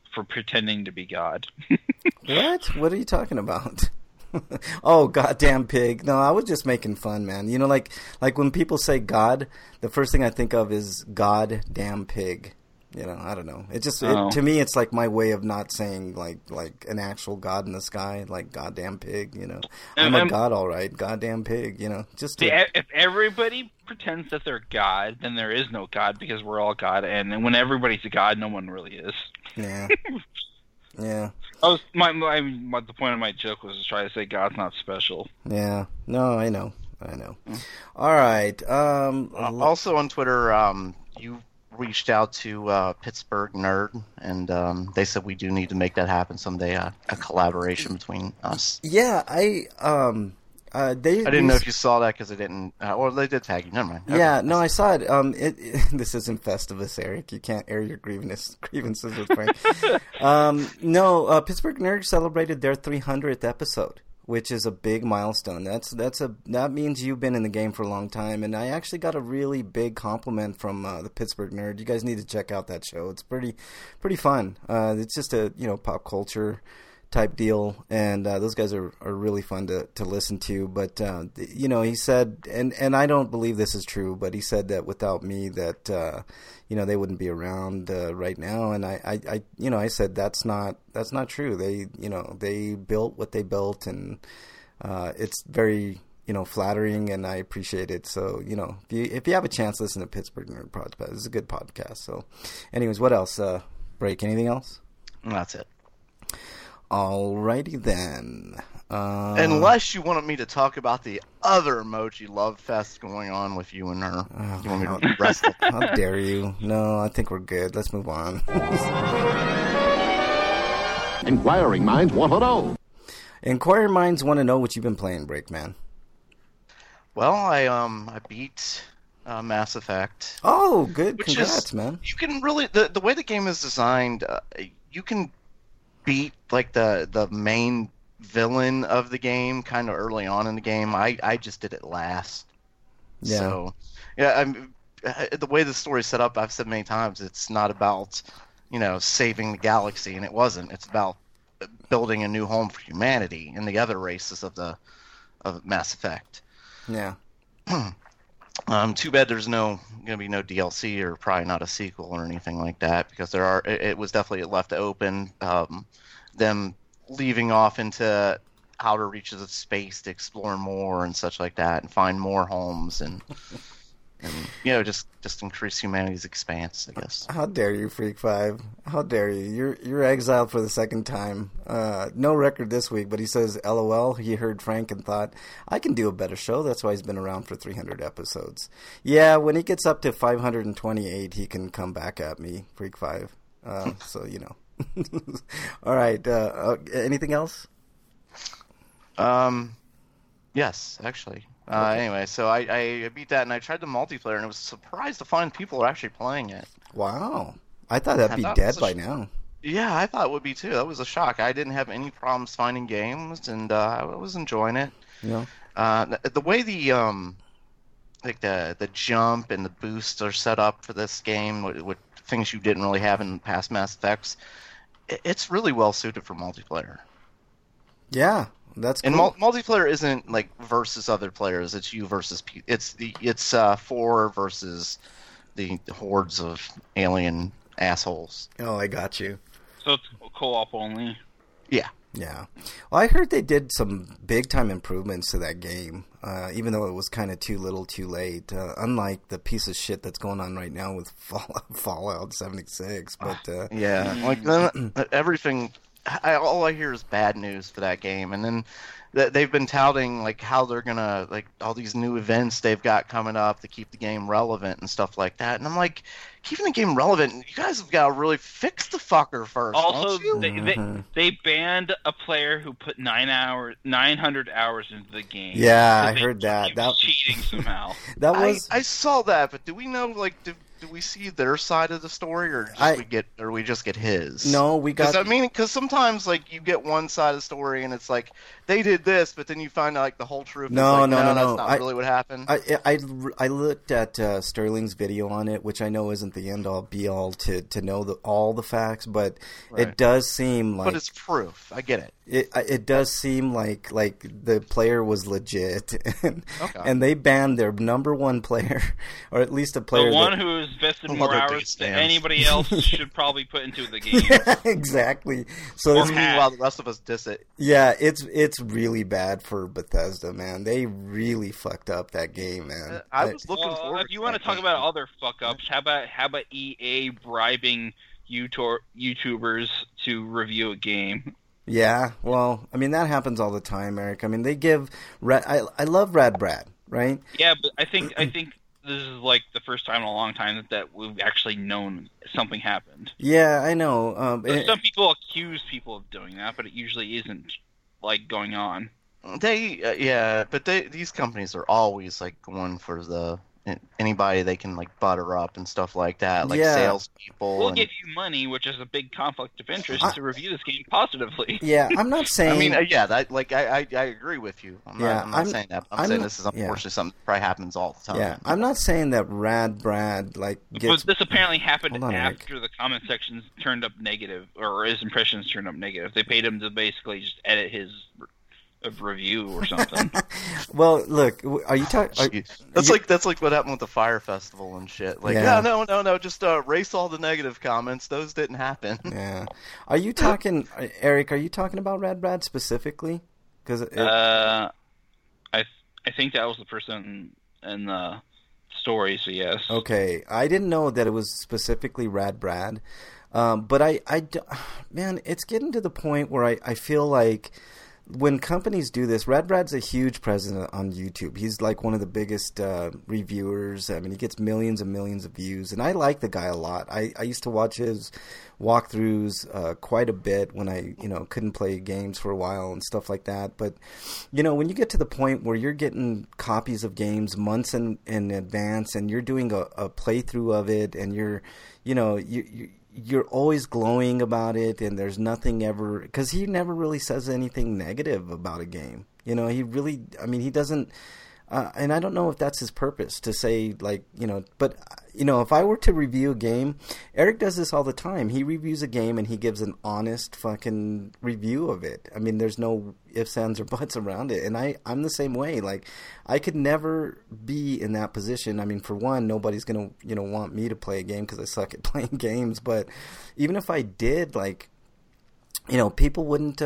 for pretending to be God. What? What are you talking about? Oh, goddamn pig. No, I was just making fun, man. You know, like when people say God, the first thing I think of is goddamn pig. You know, I don't know. It just to me, it's like my way of not saying like an actual God in the sky, like goddamn pig. You know, I'm a God, all right. Goddamn pig. You know, just if everybody pretends that they're God, then there is no God because we're all God, and when everybody's a God, no one really is. Yeah. Yeah. The point of my joke was to try to say God's not special. Yeah. No, I know. All right. Also on Twitter, you reached out to Pittsburgh Nerd, and they said we do need to make that happen someday. A collaboration between us. Yeah, I didn't know if you saw that because they didn't. Or they did tag you. Never mind. Yeah, okay. No, I saw it. This isn't Festivus, Eric. You can't air your grievances with Frank. No, Pittsburgh Nerd celebrated their 300th episode, which is a big milestone. That means you've been in the game for a long time, and I actually got a really big compliment from the Pittsburgh Nerd. You guys need to check out that show. It's pretty fun. It's just a pop culture type deal, and those guys are really fun to listen to. But he said, and I don't believe this is true, but he said that without me, that they wouldn't be around right now. And I said that's not true. They built what they built, and it's very flattering, and I appreciate it. So if you have a chance, listen to Pittsburgh Nerd Podcast. It's a good podcast. So, anyways, what else? Break? Anything else? That's it. Alrighty then. Unless you wanted me to talk about the other emoji love fest going on with you and her. You want me to wrestle? How dare you? No, I think we're good. Let's move on. Inquiring minds want to know. Inquiring minds want to know what you've been playing, Breakman. Well, I beat Mass Effect. Oh, good. Congrats, man. You can really the way the game is designed, you can beat like the main villain of the game kind of early on in the game. I just did it last. Yeah. So yeah, the way the story's set up, I've said many times, it's not about saving the galaxy, and it wasn't. It's about building a new home for humanity and the other races of Mass Effect. Yeah. Too bad there's going to be no DLC or probably not a sequel or anything like that, because it was definitely left open. Them leaving off into outer reaches of space to explore more and such like that, and find more homes and just increase humanity's expanse, I guess. How dare you, Freak 5? How dare you? You're exiled for the second time. No record this week, but he says, LOL, he heard Frank and thought, I can do a better show. That's why he's been around for 300 episodes. Yeah, when he gets up to 528, he can come back at me, Freak 5. So, All right. Anything else? Yes, actually. Okay. Anyway, so I beat that, and I tried the multiplayer, and I was surprised to find people are actually playing it. Wow. I thought that'd be dead by now. Yeah, I thought it would be too. That was a shock. I didn't have any problems finding games, and I was enjoying it. Yeah. The way the jump and the boost are set up for this game, with things you didn't really have in past Mass Effects, it's really well suited for multiplayer. Yeah. That's cool. And multiplayer isn't like versus other players. It's you versus it's 4 versus the hordes of alien assholes. Oh, I got you. So it's co-op only. Yeah. Yeah. Well, I heard they did some big time improvements to that game, even though it was kind of too little, too late. Unlike the piece of shit that's going on right now with Fallout 76. But yeah, like everything. All I hear is bad news for that game, and then they've been touting like how they're gonna like all these new events they've got coming up to keep the game relevant and stuff like that. And I'm like, keeping the game relevant, you guys have got to really fix the fucker first. Also, don't you? they banned a player who put 900 hours into the game. Yeah, I heard that. That was cheating somehow. That was. I saw that, but do we know do we see their side of the story, or we just get his? No, we got. Because sometimes like you get one side of the story, and it's like they did this, but then you find out like the whole truth. No, is like, no. That's not really what happened. I looked at Sterling's video on it, which I know isn't the end all be all to know all the facts, but it does seem like. But it's proof. I get it. It does seem like the player was legit, and they banned their number one player, or at least a player. The one who has invested more hours than anybody else should probably put into the game. Exactly. So while the rest of us diss it. Yeah, it's really bad for Bethesda, man. They really fucked up that game, man. I was looking forward. If you want to talk about other fuck ups, how about EA bribing YouTubers to review a game? Yeah, well, I mean that happens all the time, Eric. I mean they give I love Rad Brad, right? Yeah, but I think this is like the first time in a long time that we've actually known something happened. Yeah, I know. Some people accuse people of doing that, but it usually isn't like going on. These companies are always like going for anybody they can like butter up and stuff like that, like salespeople. We'll give you money, which is a big conflict of interest, to review this game positively. Yeah, I'm not saying. I mean, I agree with you. I'm not saying that. I'm saying this is unfortunately something that probably happens all the time. Yeah, I'm not saying that Rad Brad gets. But this apparently happened after the comment sections turned up negative, or his impressions turned up negative. They paid him to basically just edit his review or something. Well, look, are you talking? That's like what happened with the Fire Festival and shit. Like, no, just erase all the negative comments. Those didn't happen. Yeah. Are you talking, Eric? Are you talking about Rad Brad specifically? Because I think that was the person in the story. So yes. Okay, I didn't know that it was specifically Rad Brad, but man, it's getting to the point where I feel like. When companies do this, Rad Brad's a huge presence on YouTube. He's like one of the biggest reviewers. I mean, he gets millions and millions of views, and I like the guy a lot. I used to watch his walkthroughs quite a bit when I couldn't play games for a while and stuff like that. But when you get to the point where you're getting copies of games months in advance, and you're doing a playthrough of it, and you're always glowing about it, and there's nothing ever, because he never really says anything negative about a game. He doesn't, and I don't know if that's his purpose to say but if I were to review a game, Eric does this all the time. He reviews a game and he gives an honest fucking review of it. I mean, there's no ifs, ands, or buts around it. And I'm the same way. Like, I could never be in that position. I mean, for one, nobody's going to, want me to play a game because I suck at playing games. But even if I did, people wouldn't,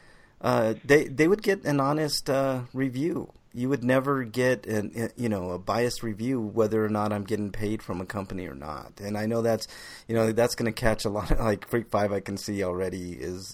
they would get an honest review. You would never get a biased review whether or not I'm getting paid from a company or not. And I know that's that's going to catch a lot of, like, Freak 5 I can see already is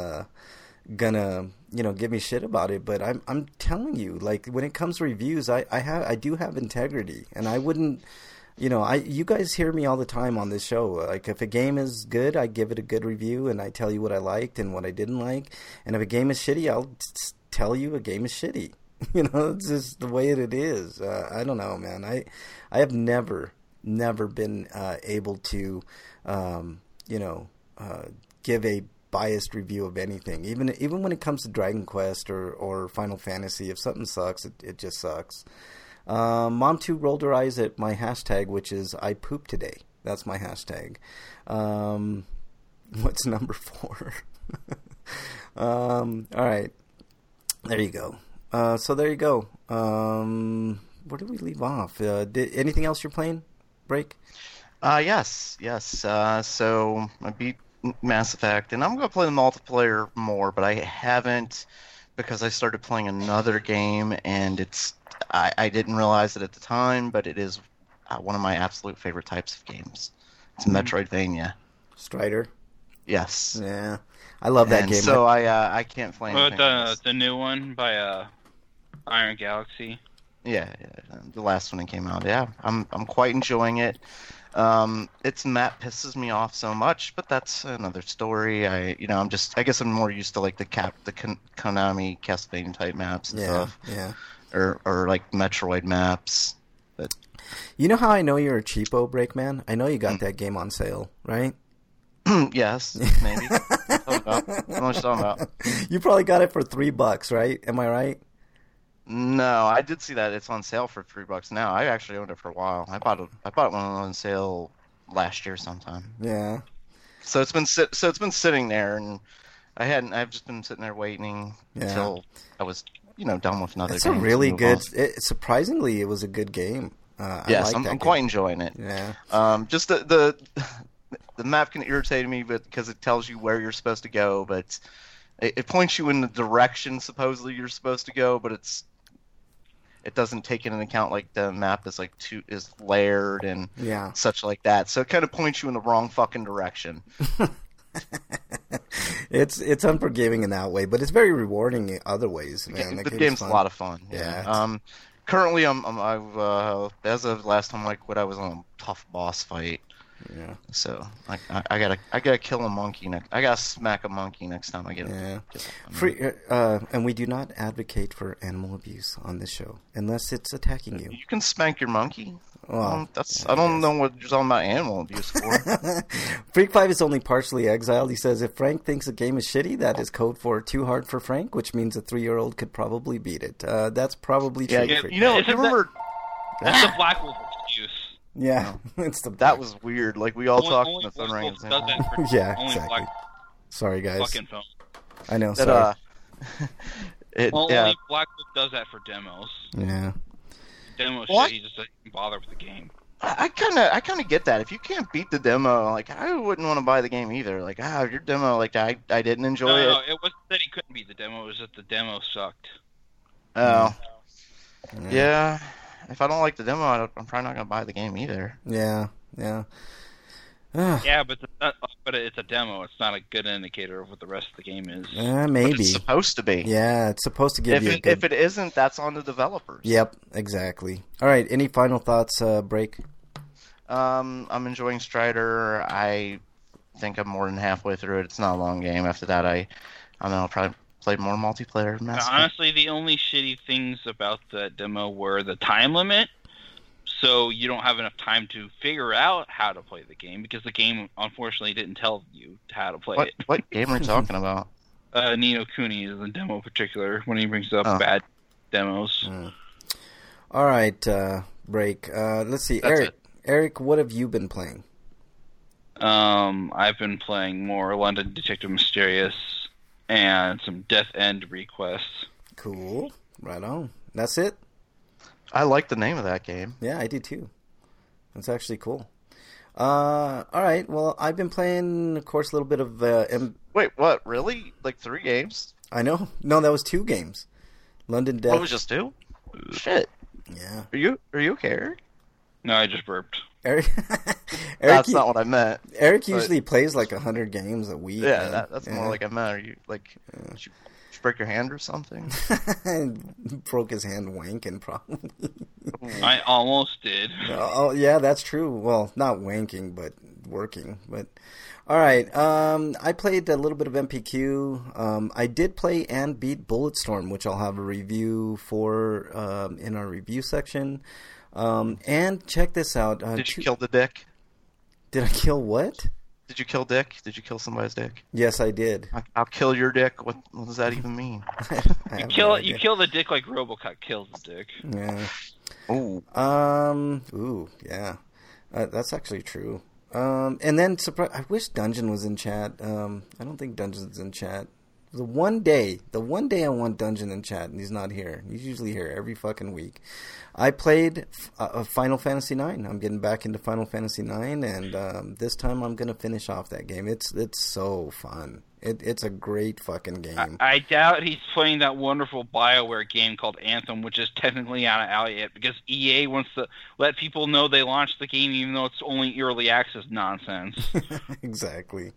gonna give me shit about it. But I'm telling you, like, when it comes to reviews, I do have integrity, and I wouldn't. You guys hear me all the time on this show. Like, if a game is good, I give it a good review, and I tell you what I liked and what I didn't like. And if a game is shitty, I'll tell you a game is shitty. It's just the way it is. I don't know, man. I have never been able to, give a biased review of anything. Even when it comes to Dragon Quest or Final Fantasy, if something sucks, it just sucks. Mom 2 rolled her eyes at my hashtag, which is I poop today. That's my hashtag. What's number 4? All right. There you go. So there you go. Where did we leave off? Anything else you're playing, Break? Yes. So I beat Mass Effect, and I'm going to play the multiplayer more, but I haven't because I started playing another game, and I didn't realize it at the time, but it is one of my absolute favorite types of games. It's Metroidvania. Strider? Yes. Yeah. I love that game. So I can't play anything. The new one by Iron Galaxy. Yeah, the last one that came out. Yeah, I'm quite enjoying it. Its map pisses me off so much, but that's another story. I guess I'm more used to like the Konami Castlevania type maps and stuff. Yeah. Or like Metroid maps. But you know how I know you're a cheapo, Breakman? I know you got that game on sale, right? Yes, maybe. How much you talking about? You probably got it for $3, right? Am I right? No, I did see that it's on sale for $3 now. I actually owned it for a while. I bought one on sale last year sometime. Yeah. So it's been sitting there, and I've just been sitting there waiting until I was done with another. It's a really good. Surprisingly, it was a good game. Yes, I'm quite enjoying it. Yeah. Just the map can irritate me, but because it tells you where you're supposed to go, but it points you in the direction supposedly you're supposed to go, but it doesn't take into account like the map is is layered and such like that. So it kind of points you in the wrong fucking direction. It's unforgiving in that way, but it's very rewarding in other ways, man. The game's a lot of fun. Yeah. Currently, I've as of last time, I was on a tough boss fight. Yeah. So I gotta kill a monkey next. I gotta smack a monkey next time I get him. And we do not advocate for animal abuse on this show unless it's attacking you. You can spank your monkey. Well, I don't know what you're talking about animal abuse for. Freak5 is only partially exiled. He says if Frank thinks a game is shitty, that is code for too hard for Frank, which means a 3-year-old could probably beat it. That's probably true. Yeah, you remember that's the Black Wolf excuse. Yeah, that was weird. Like we all talked on the phone ring. Yeah, exactly. Sorry, guys. Fucking phone. I know. Sorry. Only Black Wolf does that for demos. Yeah. Demo shit, he just doesn't bother with the game. I kind of get that. If you can't beat the demo, like I wouldn't want to buy the game either. Like your demo, like I didn't enjoy it. No, it wasn't that he couldn't beat the demo. It was that the demo sucked. Oh. Yeah. If I don't like the demo, I'm probably not gonna buy the game either. Yeah. Yeah, but it's a demo. It's not a good indicator of what the rest of the game is. Maybe but it's supposed to be. Yeah, it's supposed to give you. If it isn't, that's on the developers. Yep, exactly. All right. Any final thoughts, Break? I'm enjoying Strider. I think I'm more than halfway through it. It's not a long game. After that, I'll probably play more multiplayer. Honestly, the only shitty things about the demo were the time limit. So you don't have enough time to figure out how to play the game because the game, unfortunately, didn't tell you how to play it. What game are you talking about? Ni no Kuni is the demo in particular when he brings up bad demos. All right, Break. Let's see. Eric, what have you been playing? I've been playing more London Detective Mysterious and some Death End requests. Cool. Right on. That's it? I like the name of that game. Yeah, I do too. That's actually cool. All right. Well, I've been playing, of course, a little bit of... Wait, what? Really? Like 3 games? I know. No, that was 2 games. London Death... What was just 2? Shit. Yeah. Are you okay, Eric? No, I just burped. Eric that's not what I meant. Eric usually plays like 100 games a week. Yeah, that's more like I meant. Are you like... Did you break your hand or something? Broke his hand wanking, probably. I almost did. Oh, yeah, that's true. Well, not wanking, but working. But all right, I played a little bit of MPQ. I did play and beat Bulletstorm, which I'll have a review for in our review section. And check this out. Did you kill the dick? Did I kill what? Did you kill Dick? Did you kill somebody's dick? Yes, I did. I'll kill your dick. What does that even mean? You kill the dick like RoboCop kills the dick. Yeah. Ooh. Ooh. Yeah. That's actually true. And then I wish Dungeon was in chat. I don't think Dungeon's in chat. The one day I want Dungeon in chat, and he's not here. He's usually here every fucking week. I played Final Fantasy IX. I'm getting back into Final Fantasy IX, and this time I'm gonna finish off that game. It's so fun. It's a great fucking game. I doubt he's playing that wonderful BioWare game called Anthem, which is technically not out yet because EA wants to let people know they launched the game even though it's only early access nonsense. Exactly.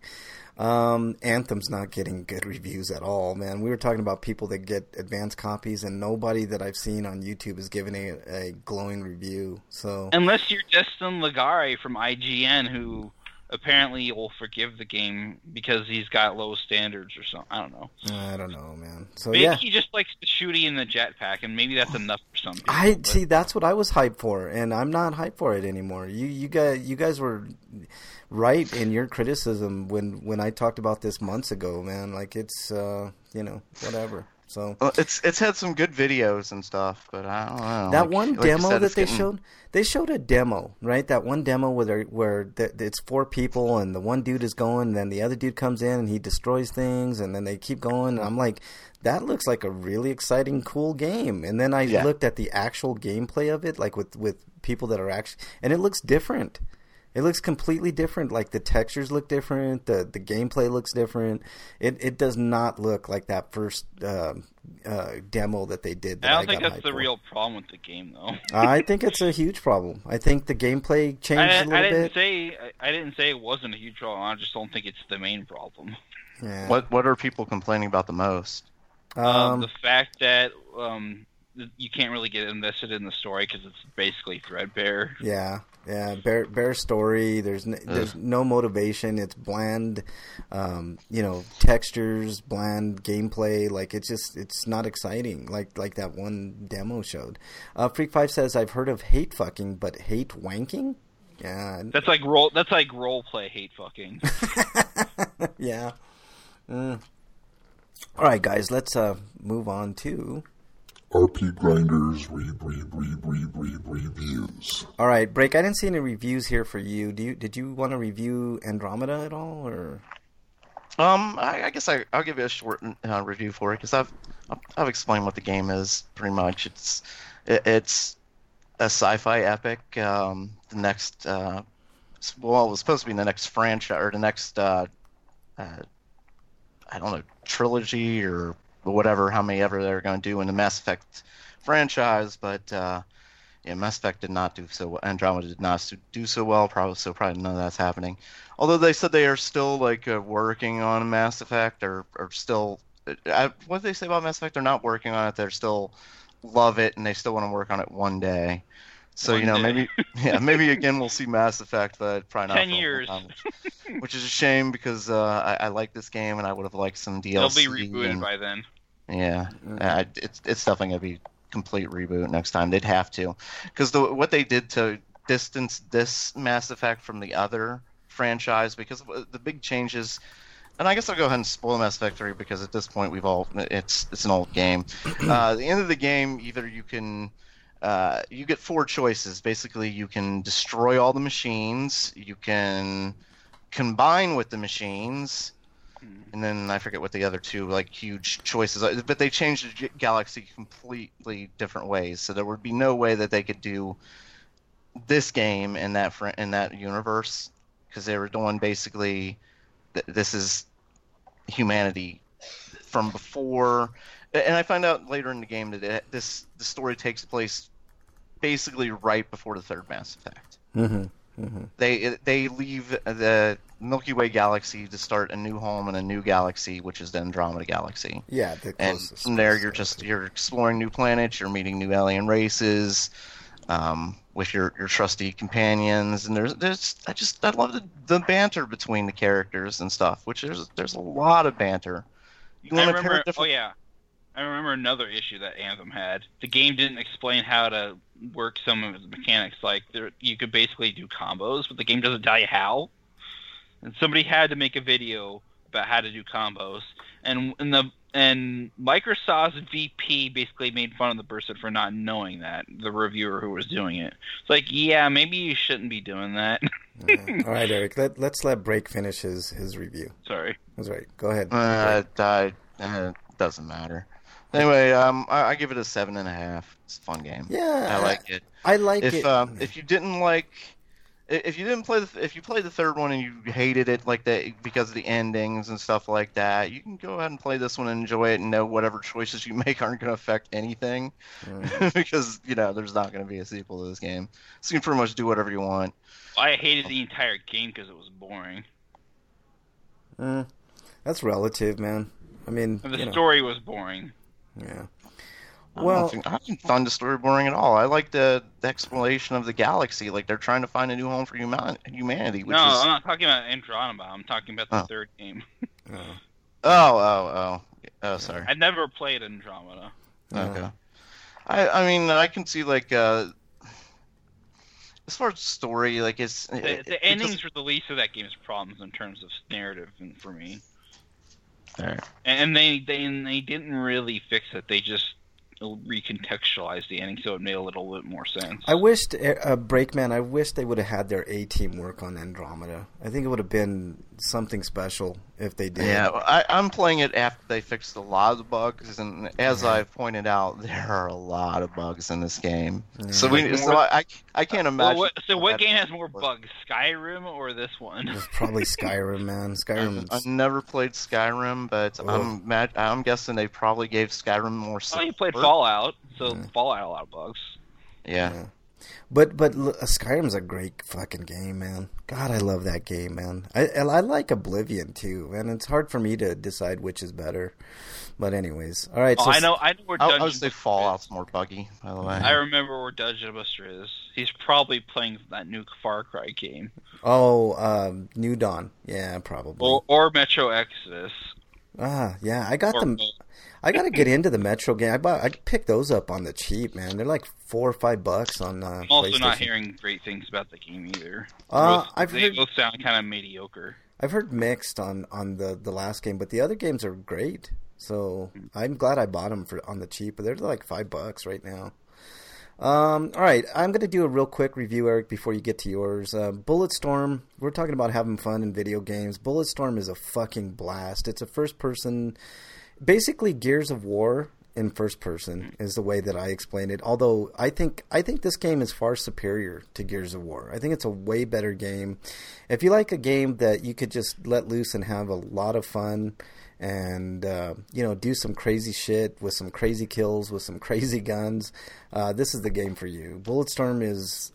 Anthem's not getting good reviews at all, man. We were talking about people that get advanced copies, and nobody that I've seen on YouTube is giving a glowing review. So unless you're Destin Legare from IGN, who apparently will forgive the game because he's got low standards or something. I don't know, man. So maybe he just likes the shooting in the jetpack, and maybe that's enough for some people. See, that's what I was hyped for, and I'm not hyped for it anymore. You guys were right in your criticism when I talked about this months ago, man. Like it's whatever. So well, it's had some good videos and stuff, but I don't know. That one demo that they showed a demo, right? That one demo where it's 4 people and the one dude is going, and then the other dude comes in and he destroys things, and then they keep going. And I'm like, that looks like a really exciting, cool game. And then I looked at the actual gameplay of it, like with people that are actually, and it looks different. It looks completely different. Like the textures look different. The gameplay looks different. It does not look like that first demo that they did. I don't think that's the real problem with the game, though. I think it's a huge problem. I think the gameplay changed a little bit. I didn't say it wasn't a huge problem. I just don't think it's the main problem. Yeah. What are people complaining about the most? The fact that you can't really get invested in the story because it's basically threadbare. Yeah, bare story. There's no motivation. It's bland, textures, bland gameplay. Like it's not exciting. Like that one demo showed. Freak5 says, "I've heard of hate fucking, but hate wanking." Yeah, that's like role play hate fucking. Yeah. All right, guys, let's move on to RP Grinders reviews. All right, Break. I didn't see any reviews here for you. Did you want to review Andromeda at all, or? I guess I'll give you a short review for it because I've explained what the game is pretty much. It's a sci-fi epic. The next, it was supposed to be the next franchise or the next, I don't know, trilogy or whatever, how many ever they're going to do in the Mass Effect franchise, but Mass Effect did not do so well. Andromeda did not do so well, probably none of that's happening. Although they said they are still working on Mass Effect, or still, what did they say about Mass Effect? They're not working on it. They're still love it, and they still want to work on it one day. So maybe again we'll see Mass Effect, but probably not 10 years, which is a shame because I like this game and I would have liked some DLC. They'll be rebooted by then. Yeah, it's definitely gonna be complete reboot next time. They'd have to, because what they did to distance this Mass Effect from the other franchise, because the big changes. And I guess I'll go ahead and spoil Mass Effect 3 because at this point it's an old game. At the end of the game, either you can. You get 4 choices. Basically, you can destroy all the machines, you can combine with the machines, and then I forget what the other 2 huge choices are. But they changed the galaxy completely different ways, so there would be no way that they could do this game in that universe, because they were doing basically this is humanity from before. And I find out later in the game that the story takes place basically right before the third Mass Effect. Mm-hmm. Mm-hmm. They leave the Milky Way galaxy to start a new home in a new galaxy, which is the Andromeda galaxy. Yeah, and from there you're exploring new planets, you're meeting new alien races, with your trusty companions, and I love the banter between the characters and stuff. Which there's a lot of banter. I remember another issue that Anthem had. The game didn't explain how to work some of its mechanics. You could basically do combos, but the game doesn't tell you how. And somebody had to make a video about how to do combos. And Microsoft's VP basically made fun of the person for not knowing that, the reviewer who was doing it. It's like, yeah, maybe you shouldn't be doing that. Yeah. All right, Eric, let's let Break finish his review. Sorry. That's right. Go ahead. It doesn't matter. Anyway, I give it a 7.5. It's a fun game. Yeah, I like it. I like it. If you played the third one and you hated it because of the endings and stuff like that, you can go ahead and play this one and enjoy it and know whatever choices you make aren't going to affect anything, because there's not going to be a sequel to this game. So you can pretty much do whatever you want. I hated the entire game because it was boring. That's relative, man. I mean, the story was boring. Yeah. Well, I didn't find the story boring at all. I like the exploration of the galaxy. They're trying to find a new home for humanity. I'm not talking about Andromeda. I'm talking about the third game. Oh, sorry. I never played Andromeda. Okay. I mean, I can see as far as story, like The endings were the least of that game's problems in terms of narrative, and for me. Right. And they didn't really fix it. They just recontextualized the ending so it made a little bit more sense. I wished Breakman. I wish they would have had their A team work on Andromeda. I think it would have been something special if they did. Yeah, I'm playing it after they fixed a lot of the bugs, and as I've pointed out, there are a lot of bugs in this game. Yeah. So I can't imagine. What game has more bugs, Skyrim or this one? It's probably Skyrim, man. I've never played Skyrim, but I'm guessing they probably gave Skyrim more support. Oh, you played Fallout, so Fallout had a lot of bugs. Yeah. But Skyrim's a great fucking game, man. God, I love that game, man. I like Oblivion too, man. It's hard for me to decide which is better. But anyways, all right. Oh, so I know where Dungeon I would say Buster Fallout's is. more buggy, by the way. I remember where Dungeon Buster is. He's probably playing that new Far Cry game. Oh, New Dawn. Yeah, probably. Or Metro Exodus. Yeah. I got them. I got to get into the Metro game. I picked those up on the cheap, man. They're like $4 or $5 on I'm also not PlayStation. hearing great things about the game either. I've They both sound kind of mediocre. I've heard mixed on the last game, but the other games are great. So I'm glad I bought them on the cheap. But they're like $5 right now. All right, I'm going to do a real quick review, Eric, before you get to yours. Bulletstorm, we're talking about having fun in video games. Bulletstorm is a fucking blast. It's a first-person, basically Gears of War in first person is the way that I explain it. Although I think this game is far superior to Gears of War. I think it's a way better game. If you like a game that you could just let loose and have a lot of fun and do some crazy shit with some crazy kills with some crazy guns, this is the game for you. Bulletstorm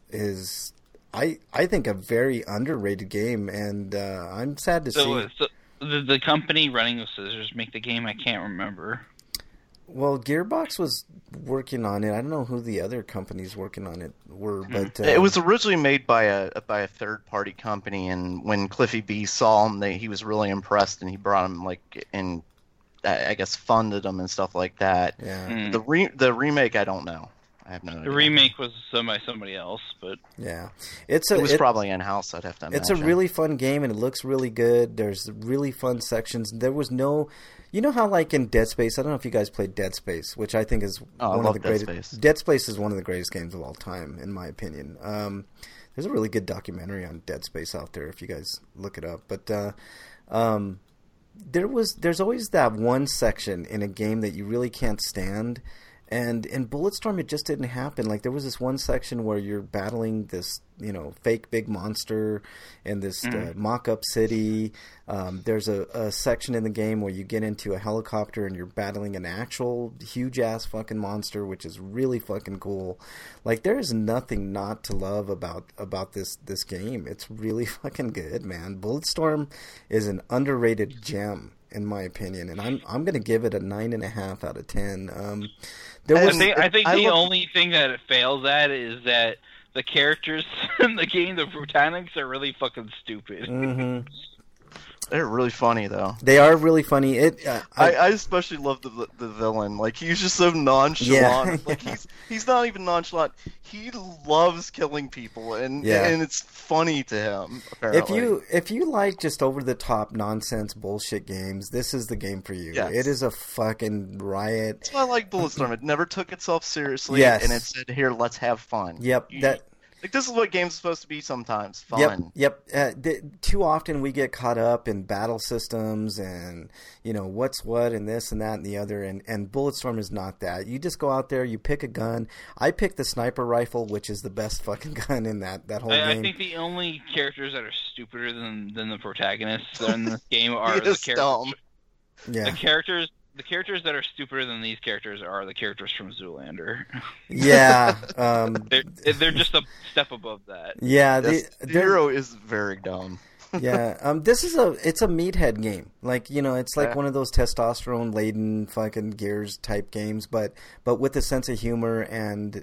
is I think a very underrated game, and I'm sad to see. So the company running with Scissors make the game. I can't remember. Well, Gearbox was working on it. I don't know who the other companies working on it were, but it was originally made by a third-party company, and when Cliffy B saw him, he was really impressed, and he brought him and I guess funded him and stuff like that. Yeah. The remake, I don't know. I have no idea. The remake was done by somebody else, but yeah, it was probably in-house. I'd have to imagine. It's a really fun game, and it looks really good. There's really fun sections. There was no. You know how, like in Dead Space, I don't know if you guys played Dead Space, which I think is one of the greatest. Space. Dead Space is one of the greatest games of all time, in my opinion. There's a really good documentary on Dead Space out there if you guys look it up. But there's always that one section in a game that you really can't stand. And in Bulletstorm, it just didn't happen. Like, there was this one section where you're battling this, fake big monster in this mock-up city. There's a section in the game where you get into a helicopter and you're battling an actual huge-ass fucking monster, which is really fucking cool. Like, there is nothing not to love about this game. It's really fucking good, man. Bulletstorm is an underrated gem, in my opinion, and I'm going to give it a 9.5 out of 10. I think the only thing that it fails at is that the characters in the game, the protagonists, are really fucking stupid. Mm-hmm. They're really funny, though. They are really funny. I especially love the villain. Like, he's just so nonchalant. Yeah. Like, he's not even nonchalant. He loves killing people, and it's funny to him, apparently. If you like just over the top nonsense bullshit games, this is the game for you. Yes. It is a fucking riot. That's why I like Bulletstorm. It never took itself seriously, Yes. and it said, "Here, let's have fun." Yep. This is what games are supposed to be sometimes. Fun. Yep. Too often we get caught up in battle systems and, what's what and this and that and the other. And Bulletstorm is not that. You just go out there, you pick a gun. I picked the sniper rifle, which is the best fucking gun in that whole game. I think the only characters that are stupider than the protagonists in this game are the characters. Dumb. Yeah. The characters that are stupider than these characters are the characters from Zoolander. Yeah. They're just a step above that. Yeah. The hero is very dumb. Yeah. It's a meathead game. Like, it's like one of those testosterone laden fucking Gears type games, but with a sense of humor and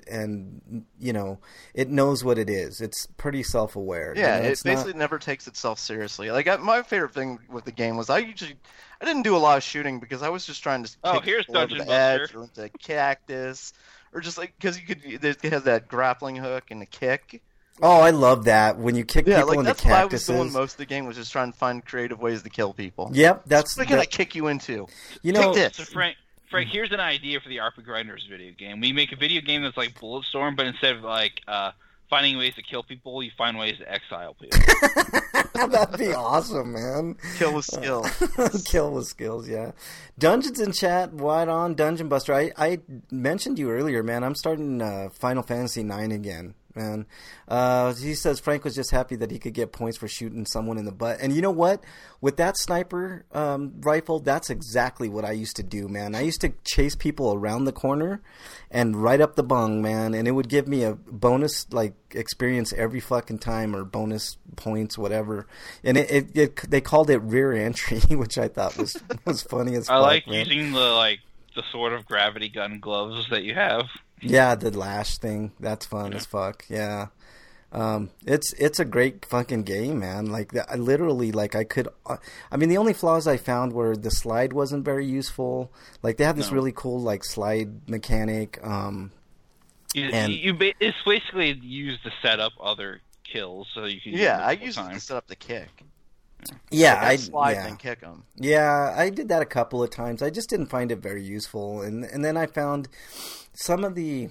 it knows what it is. It's pretty self-aware. Yeah, it basically never takes itself seriously. Like, my favorite thing with the game was I didn't do a lot of shooting because I was just trying to here's people over Dungeon the edge Buster. or into a cactus, or just like because it has that grappling hook and the kick. Oh, I love that when you kick people into that's cactuses. what I was doing most of the game, was just trying to find creative ways to kill people. Yep, that's what can I kick you into? You know, Take So this. Frank, here's an idea for the RP Grinders video game. We make a video game that's like Bulletstorm, but instead of like finding ways to kill people, you find ways to exile people. that'd be awesome, man. Kill with skill. Kill with skills, yeah. Dungeons in chat, wide on Dungeon Buster. I mentioned you earlier, man. I'm starting Final Fantasy IX again, man. He says Frank was just happy that he could get points for shooting someone in the butt. And you know what? With that sniper rifle, that's exactly what I used to do, man. I used to chase people around the corner and right up the bung, man. And it would give me a bonus like experience every fucking time, or bonus points, whatever. And they called it rear entry, which I thought was funny as fuck. I like man. using the sort of gravity gun gloves that you have. Yeah, the lash thing. That's fun as fuck. Yeah. It's a great fucking game, man. Like, I literally, like, I could... I mean, the only flaws I found were the slide wasn't very useful. Like, they have this really cool, like, slide mechanic. It's basically used to set up other kills, so you can use I it used it to set up the kick. Yeah, I slide and kick them. Yeah, I did that a couple of times. I just didn't find it very useful, and then I found some of the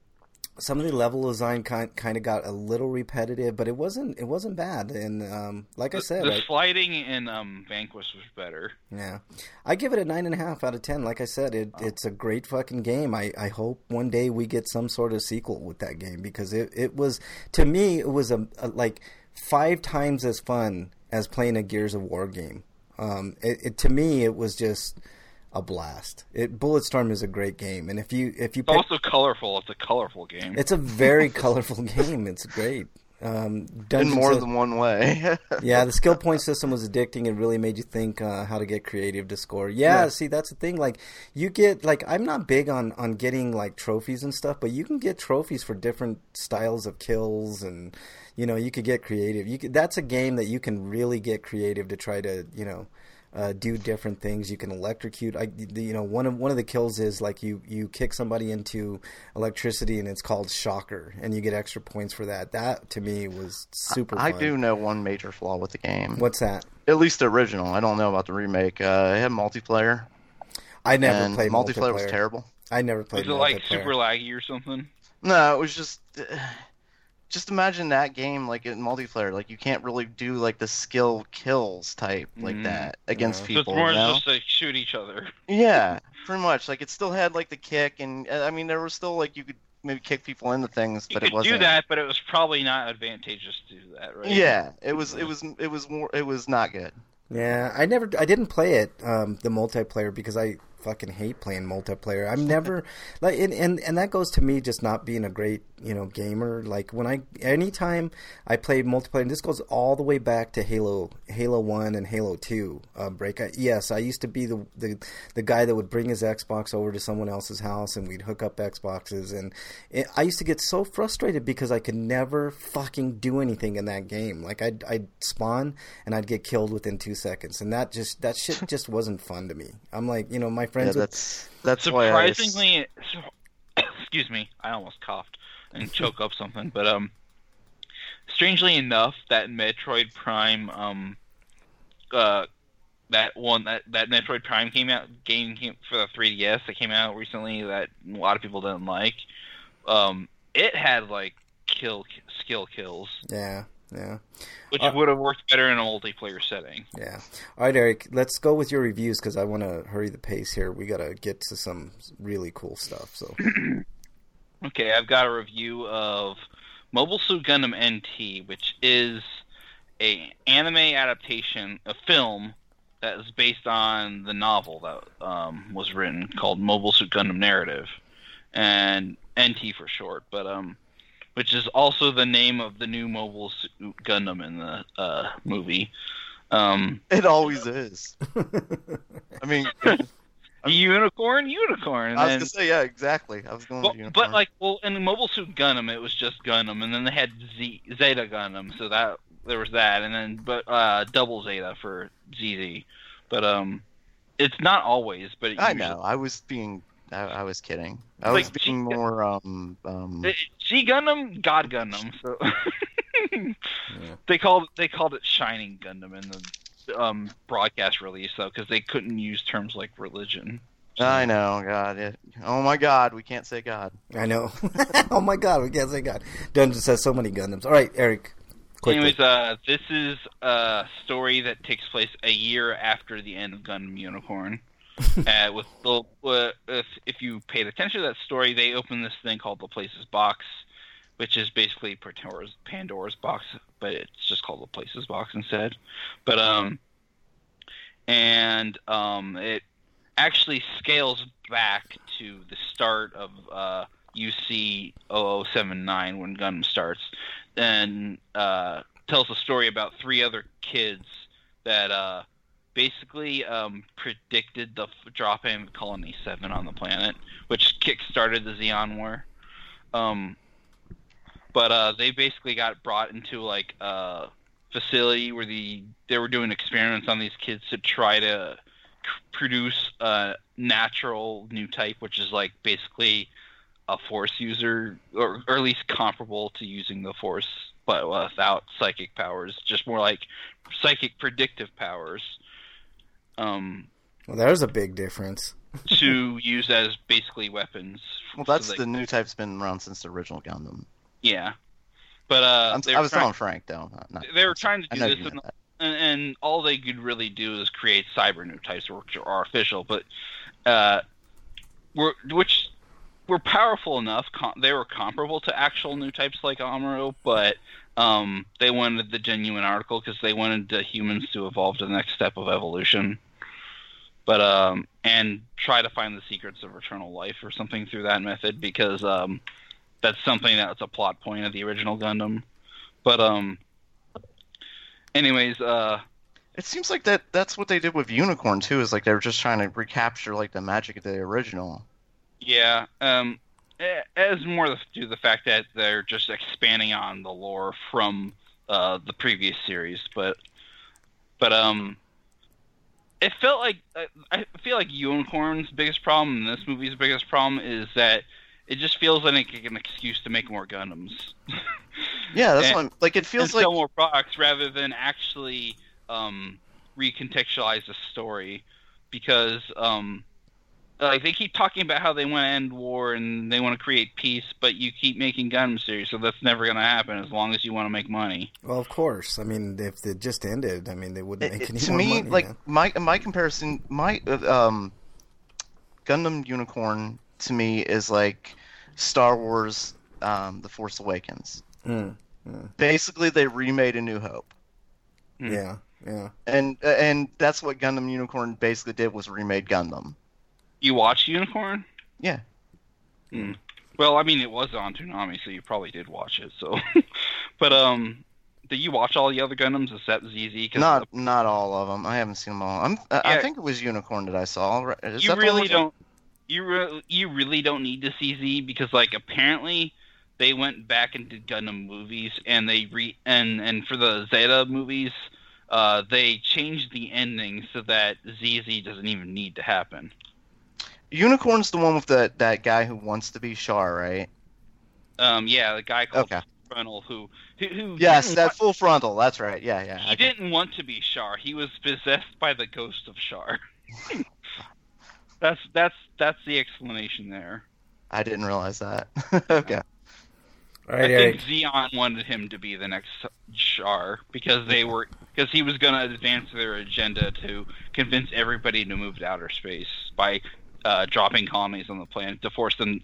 level design kind of got a little repetitive, but it wasn't bad. And like I said, the sliding in Vanquish was better. Yeah, I give it a 9.5 out of 10. Like I said, it's a great fucking game. I hope one day we get some sort of sequel with that game, because it was, to me, it was a like 5 times as fun as playing a Gears of War game. To me, it was just a blast. Bulletstorm is a great game, and if you it's also colorful. It's a colorful game. It's a very colorful game. It's great. In more than one way. Yeah, the skill point system was addicting. It really made you think how to get creative to score. Yeah, see, that's the thing. Like, you get, like, I'm not big on getting, like, trophies and stuff, but you can get trophies for different styles of kills, and, you know, you could get creative. That's a game that you can really get creative to try to, you know, do different things. You can electrocute. One of the kills is like you kick somebody into electricity, and it's called Shocker, and you get extra points for that. That to me was super fun. I do know one major flaw with the game. What's that? At least the original. I don't know about the remake. It had multiplayer. I never played multiplayer. Was terrible. I never played. Was it like super laggy or something? No, it was just imagine that game like in multiplayer. Like, you can't really do like the skill kills type like that against people. So it's more you know? just like shoot each other. Yeah, pretty much. Like, it still had like the kick, and I mean there was still like you could maybe kick people into things, but it wasn't. You could do that, but it was probably not advantageous to do that, right? Yeah, it was not good. Yeah, I didn't play it, the multiplayer, because I fucking hate playing multiplayer. I'm never like, and that goes to me just not being a great, you know, gamer. Like, anytime I play multiplayer, and this goes all the way back to Halo 1 and Halo 2 yes, I used to be the guy that would bring his Xbox over to someone else's house, and we'd hook up Xboxes, and I used to get so frustrated because I could never fucking do anything in that game. Like, I'd spawn and I'd get killed within 2 seconds, and that shit just wasn't fun to me. I'm like, you know, my friends. Yeah, that's surprisingly. Excuse me, I almost coughed and choked up something. But strangely enough, that Metroid Prime, that Metroid Prime game came for the 3DS that came out recently that a lot of people didn't like. It had like skill kills. Yeah. Which would have worked better in a multiplayer setting. Yeah. All right, Eric, let's go with your reviews, because I want to hurry the pace here. We got to get to some really cool stuff. So. Okay, I've got a review of Mobile Suit Gundam NT, which is an anime adaptation, a film that is based on the novel that was written called Mobile Suit Gundam Narrative, and NT for short, but which is also the name of the new Mobile Suit Gundam in the movie. It always is. I mean, unicorn. I was gonna say, yeah, exactly. I was going with unicorn. But like, well, in Mobile Suit Gundam, it was just Gundam, and then they had Zeta Gundam, so that there was that, and then double Zeta for ZZ. But it's not always. But I know. I was being I was kidding. I was being more G Gundam, God Gundam. So they called it Shining Gundam in the broadcast release though, because they couldn't use terms like religion. I know, God. Oh my God, we can't say God. I know. Oh my God, we can't say God. Dungeons has so many Gundams. All right, Eric. Quickly. Anyways, this is a story that takes place a year after the end of Gundam Unicorn. If you paid attention to that story, they open this thing called the Places Box, which is basically Pandora's box, but it's just called the Places Box instead. But it actually scales back to the start of UC 0079 when Gundam starts, and tells a story about 3 other kids that basically predicted the dropping of Colony 7 on the planet, which kick-started the Zeon War. But they basically got brought into like a facility where they were doing experiments on these kids to try to produce a natural new type, which is like basically a Force user, or at least comparable to using the Force, but without psychic powers, just more like psychic predictive powers. Well, there's a big difference. To use as basically weapons. Well, that's the new type's been around since the original Gundam. Yeah, but I was telling Frank though. They were trying to do this, and all they could really do is create cyber new types, which are official, but which were powerful enough. They were comparable to actual new types like Amuro, but they wanted the genuine article because they wanted the humans to evolve to the next step of evolution. But and try to find the secrets of eternal life or something through that method, because that's something that's a plot point of the original Gundam. But anyways, it seems like that's what they did with Unicorn too. Is like they were just trying to recapture like the magic of the original. Yeah, as more due to the fact that they're just expanding on the lore from the previous series, but it felt like I feel like Unicorn's biggest problem and this movie's biggest problem is that it just feels like an excuse to make more Gundams. Yeah, that's what like it feels like sell more products rather than actually recontextualize the story, because like they keep talking about how they want to end war and they want to create peace, but you keep making Gundam series, so that's never going to happen as long as you want to make money. Well, of course. I mean, if it just ended, I mean, they wouldn't make any more money. To me, like my comparison, my Gundam Unicorn to me is like Star Wars, The Force Awakens. Basically, they remade A New Hope. Yeah, yeah. And that's what Gundam Unicorn basically did, was remade Gundam. You watched Unicorn? Yeah. Well, I mean, it was on Toonami, so you probably did watch it. So, but did you watch all the other Gundams except ZZ? Not all of them. I haven't seen them all. I think it was Unicorn that I saw. You really don't. You really don't need to see Z, because like apparently they went back and did Gundam movies, and they and for the Zeta movies, they changed the ending so that ZZ doesn't even need to happen. Unicorn's the one with that guy who wants to be Char, right? Yeah, the guy called Frontal who yes, that full frontal. That's right. Yeah. He didn't want to be Char. He was possessed by the ghost of Char. That's the explanation there. I didn't realize that. Okay. All right, I Eric. think Zeon wanted him to be the next Char because he was going to advance their agenda to convince everybody to move to outer space by dropping colonies on the planet to force the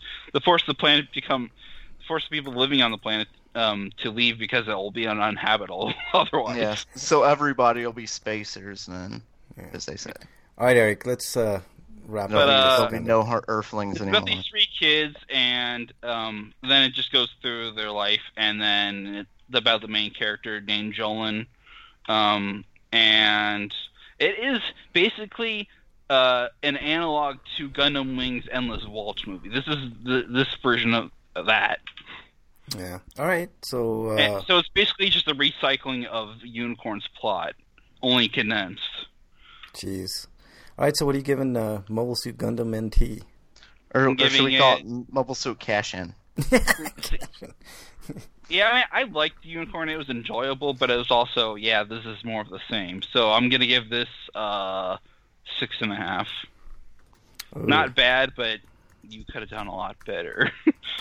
people living on the planet to leave, because it will be uninhabitable otherwise. Yeah. So everybody will be spacers then, as they say. All right, Eric. Let's wrap up. There'll be no Earthlings anymore. About these 3 kids, and then it just goes through their life, and then it's about the main character named Jolin, and it is basically an analog to Gundam Wing's Endless Waltz movie. This is this version of that. Yeah. All right. So so it's basically just a recycling of Unicorn's plot, only condensed. Jeez. All right. So what are you giving Mobile Suit Gundam NT? Or should we call it Mobile Suit Cash-In? Yeah, I mean, I liked Unicorn. It was enjoyable, but it was also, this is more of the same. So I'm going to give this 6.5. Ooh. Not bad, but you could have done a lot better.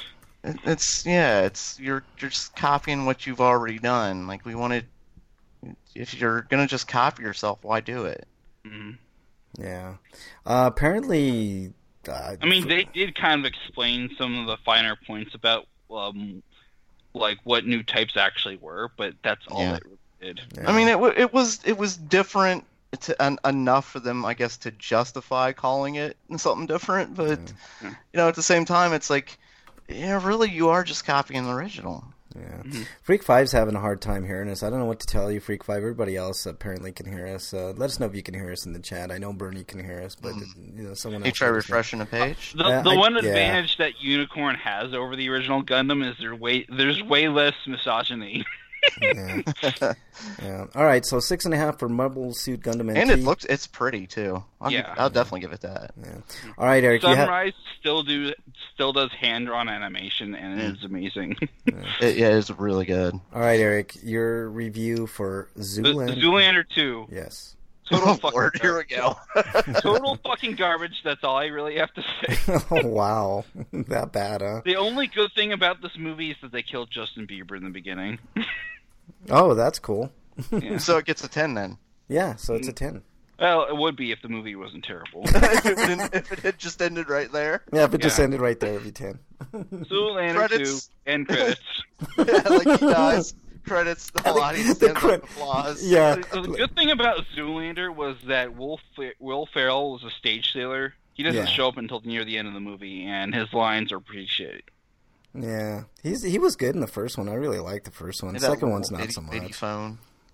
You're just copying what you've already done. Like, if you're going to just copy yourself, why do it? Mm-hmm. Yeah. Apparently... I mean, they did kind of explain some of the finer points about like what new types actually were, but that's all they really did. Yeah. I mean, it was different enough for them, I guess, to justify calling it something different. But at the same time, it's like, really, you are just copying the original. Yeah. Mm-hmm. Freak 5's having a hard time hearing us. I don't know what to tell you, Freak 5. Everybody else apparently can hear us. Let us know if you can hear us in the chat. I know Bernie can hear us, but someone else. Hey, try refreshing the page. The one advantage that Unicorn has over the original Gundam is there's way less misogyny. Yeah. All right, so 6.5 for Mobile Suit Gundam NT. And it's pretty too. I'll definitely give it that. Yeah. All right, Eric. Sunrise still does hand-drawn animation, and it is amazing. It's really good. All right, Eric. Your review for Zoolander. Zoolander 2. Yes. Total fucking here we go. Total fucking garbage. That's all I really have to say. Oh wow, that bad, huh? The only good thing about this movie is that they killed Justin Bieber in the beginning. Oh, that's cool. Yeah. So it gets a 10 then. Yeah, so it's a 10. Well, it would be if the movie wasn't terrible. if it had just ended right there. Yeah, if it just ended right there, it'd be 10. Zoolander 2 end credits. Like he dies. Credits, the whole audience stands up applause. Yeah. The good thing about Zoolander was that Will Ferrell was a stage sailor. He doesn't show up until near the end of the movie, and his lines are pretty shitty. Yeah, he was good in the first one. I really liked the first one. The second one's not so much. Phone.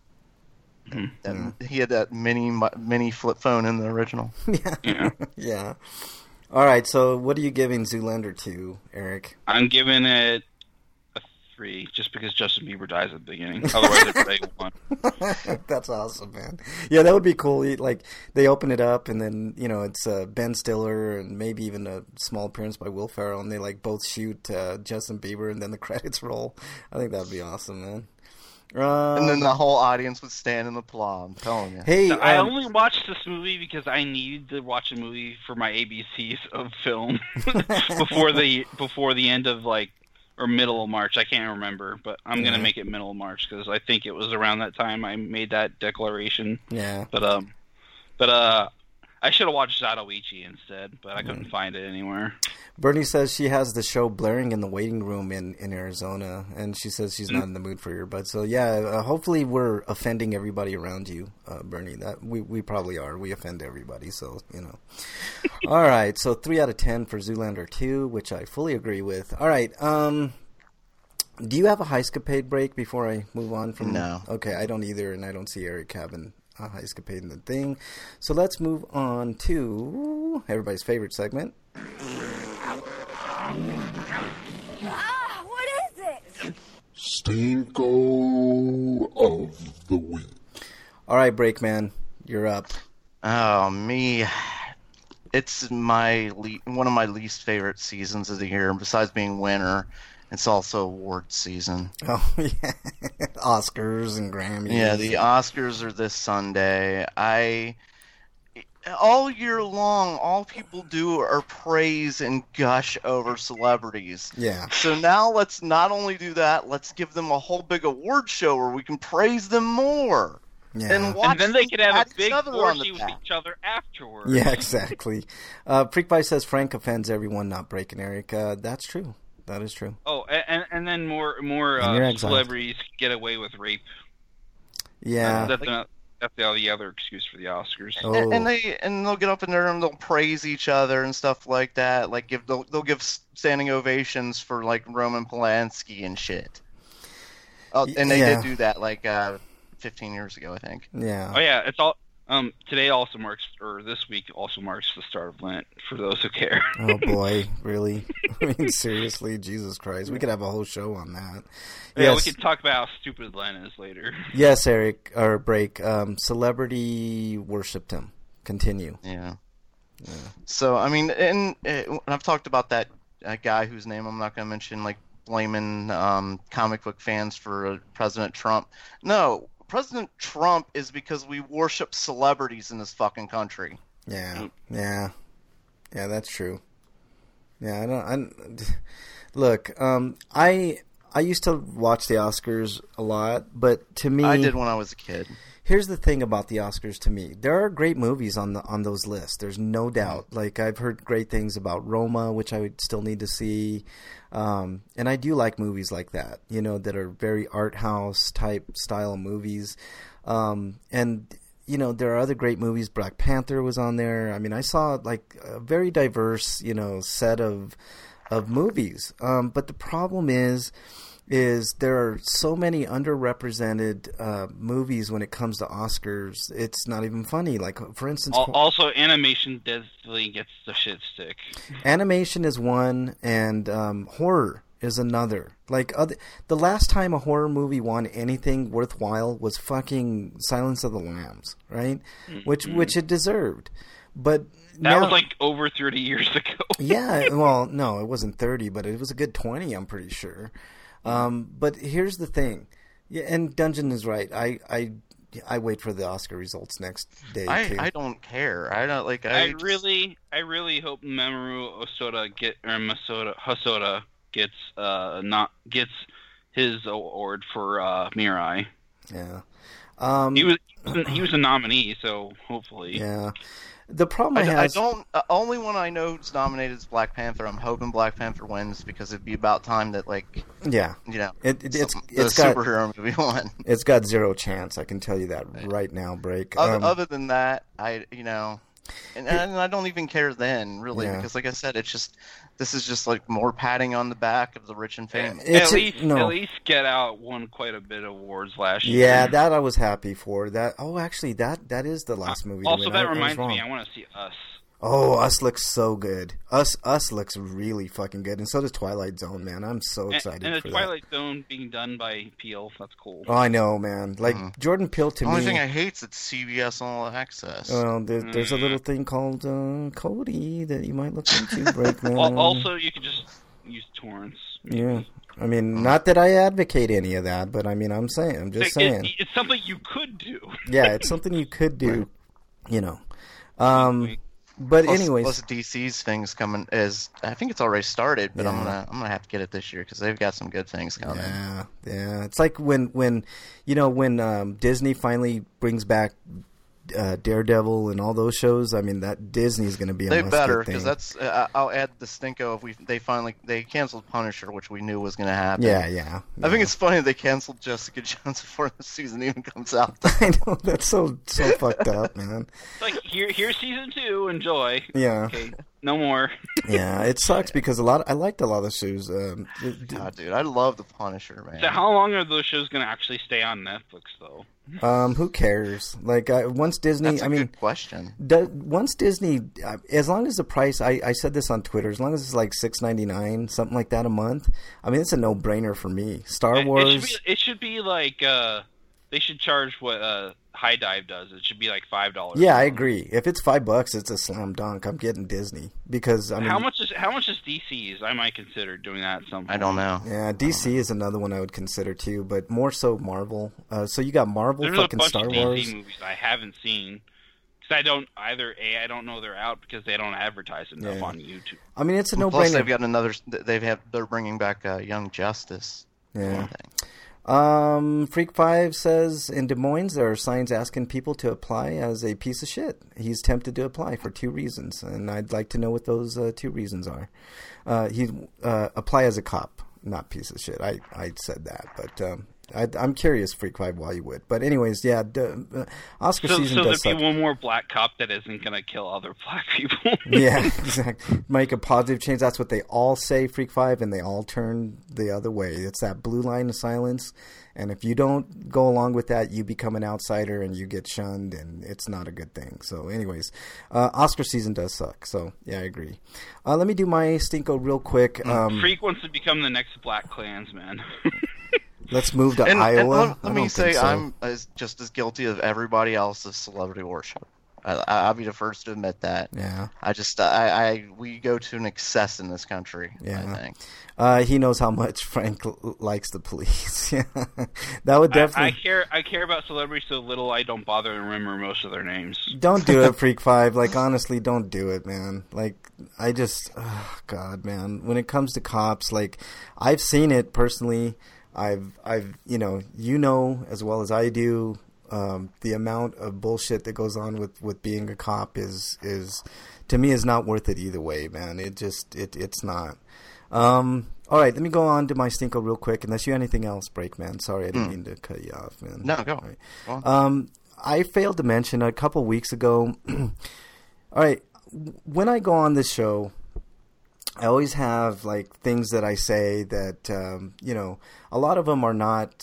He had that mini flip phone in the original. Yeah. All right, so what are you giving Zoolander 2, Eric? I'm giving it a 3, just because Justin Bieber dies at the beginning. Otherwise, I'd say 1. That's awesome, man. Yeah, that would be cool. Like, they open it up, and then, it's Ben Stiller, and maybe even a small appearance by Will Ferrell, and they, both shoot Justin Bieber, and then the credits roll. I think that would be awesome, man. And then the whole audience would stand and applaud. I'm telling you. Hey, I only watched this movie because I needed to watch a movie for my ABCs of film before the end of or middle of March. I can't remember, but I'm gonna make it middle of March because I think it was around that time I made that declaration. Yeah. But I should have watched Zatoichi instead, but I couldn't find it anywhere. Bernie says she has the show blaring in the waiting room in Arizona, and she says she's not in the mood for earbuds. So yeah, hopefully we're offending everybody around you, Bernie. That we probably are. We offend everybody, so All right, so 3 out of 10 for Zoolander 2, which I fully agree with. All right, do you have a Heiscapade break before I move on from? No. Okay, I don't either, and I don't see Eric having a Heiscapade in the thing. So let's move on to everybody's favorite segment. What is it? Stinko of the week. All right, Breakman, you're up. Oh, me. It's one of my least favorite seasons of the year. Besides being winter, it's also award season. Oh, yeah. Oscars and Grammys. Yeah, the Oscars are this Sunday. All year long, all people do are praise and gush over celebrities. Yeah. So now let's not only do that, let's give them a whole big award show where we can praise them more. Yeah. And then they could have a big orgy with each other afterwards. Yeah, exactly. Freakby says Frank offends everyone, not breaking Eric. That's true. That is true. Oh, and then more celebrities get away with rape. Yeah. That's the other excuse for the Oscars. Oh. And they'll get up in there and they'll praise each other and stuff like that. Like they'll give standing ovations for Roman Polanski and shit. Oh, and they did do that 15 years ago, I think. Yeah. Oh yeah, it's all. Today also marks, or this week also marks the start of Lent. For those who care. Oh boy, really? I mean, seriously, Jesus Christ, we could have a whole show on that. Yeah, yes. we could talk about how stupid Lent is later. Yes, Eric, or Break. Celebrity worshipped him. Continue. Yeah. So I mean, and I've talked about that guy whose name I'm not going to mention, like blaming comic book fans for President Trump. No, President Trump is because we worship celebrities in this fucking country. Yeah, that's true. Yeah, look, I used to watch the Oscars a lot, but to me, I did when I was a kid. Here's the thing about the Oscars to me. There are great movies on those lists. There's no doubt. Like, I've heard great things about Roma, which I would still need to see. And I do like movies like that, that are very art house type style movies. And, there are other great movies. Black Panther was on there. I mean, I saw like a very diverse, set of movies. But the problem is there are so many underrepresented movies when it comes to Oscars. It's not even funny. Like, for instance... Also, animation definitely gets the shit stick. Animation is one, and horror is another. Like, the last time a horror movie won anything worthwhile was fucking Silence of the Lambs, right? Mm-hmm. Which it deserved. But... That was like over 30 years ago. Yeah, well, no, it wasn't 30, but it was a good 20, I'm pretty sure. But here's the thing, and Dungeon is right. I wait for the Oscar results next day too. I don't care. I don't like. I really hope Mamoru Hosoda gets his award for Mirai. Yeah, he was a nominee, so hopefully. Yeah. The problem I don't. Only one I know who's nominated is Black Panther. I'm hoping Black Panther wins because it'd be about time that, like, it's got superhero movie won. It's got zero chance. I can tell you that right now. Break. Other than that, and I don't even care then, really, because, like I said, this is just like more patting on the back of the rich and famous. At least Get Out won quite a bit of awards last year. Yeah, that I was happy for. That actually, that is the last movie. Also, that reminds me, I want to see Us. Oh, Us looks so good. Us looks really fucking good, and so does Twilight Zone, man. I'm so excited for that. And the Twilight Zone being done by Peele, that's cool. Oh, I know, man. Like, Jordan Peele to me... The only thing I hate is it's CBS All Access. Well, there's a little thing called Kodi that you might look into, Breakman. Also, you could just use torrents. Maybe. Yeah. I mean, not that I advocate any of that, but I mean, I'm just saying. It's something you could do. Yeah, it's something you could do, But anyways, plus DC's things coming I think it's already started, but I'm gonna have to get it this year because they've got some good things coming. Yeah. It's like when Disney finally brings back Daredevil and all those shows. I mean, that Disney's going to be a they must better get thing. Because that's I'll add the stinko of they canceled Punisher, which we knew was going to happen. Yeah. I think it's funny they canceled Jessica Jones before the season even comes out. I know, that's so fucked up, man. It's like here's season 2, enjoy. Yeah. Okay, no more. Yeah, it sucks because I liked a lot of the shows. God, dude, I love the Punisher, man. So how long are those shows going to actually stay on Netflix, though? Who cares? Like, once Disney... That's a good question. Once Disney... as long as the price... I said this on Twitter. As long as it's like $6.99, something like that a month, I mean, it's a no-brainer for me. Star Wars... It should be like... they should charge what High Dive does. It should be like $5. Yeah, I agree. If it's $5, it's a slam dunk. I'm getting Disney because I mean, how much is DC's? I might consider doing that at some point. I don't know. Yeah, DC is another one I would consider too, but more so Marvel. So you got Marvel, There's fucking a bunch Star of Wars DC movies I haven't seen. Because I don't know they're out because they don't advertise enough on YouTube. I mean, it's a no-brainer. Plus, they've got they're bringing back Young Justice. Yeah. Freak 5 says in Des Moines there are signs asking people to apply as a piece of shit. He's tempted to apply for 2 reasons, and I'd like to know what those 2 reasons are. He apply as a cop, not piece of shit. I said that, but I'm curious, Freak 5, why you would. But anyways, yeah, Oscar season does So there'd suck. be one more black cop that isn't going to kill other black people. Yeah, exactly. Make a positive change. That's what they all say, Freak 5, and they all turn the other way. It's that blue line of silence, and if you don't go along with that, you become an outsider and you get shunned, and it's not a good thing. So anyways, Oscar season does suck. So, yeah, I agree. Let me do my stinko real quick. Freak wants to become the next Black Klansman. Let's move to Iowa. Let me say, I'm just as guilty of everybody else's celebrity worship. I'll be the first to admit that. Yeah. We go to an excess in this country. Yeah. I think. He knows how much Frank likes the police. Yeah, that would definitely. I care about celebrities so little I don't bother to remember most of their names. Don't do it, Freak 5. Like, honestly, don't do it, man. Like, I just, God, man. When it comes to cops, like, I've seen it personally. I've, you know as well as I do. The amount of bullshit that goes on with being a cop is to me is not worth it either way, man. It's not. All right, let me go on to my stinko real quick. Unless you have anything else, Breakman. Sorry, I didn't mean to cut you off, man. No, go. All right. I failed to mention a couple weeks ago. All right, when I go on this show, I always have like things that I say that a lot of them are not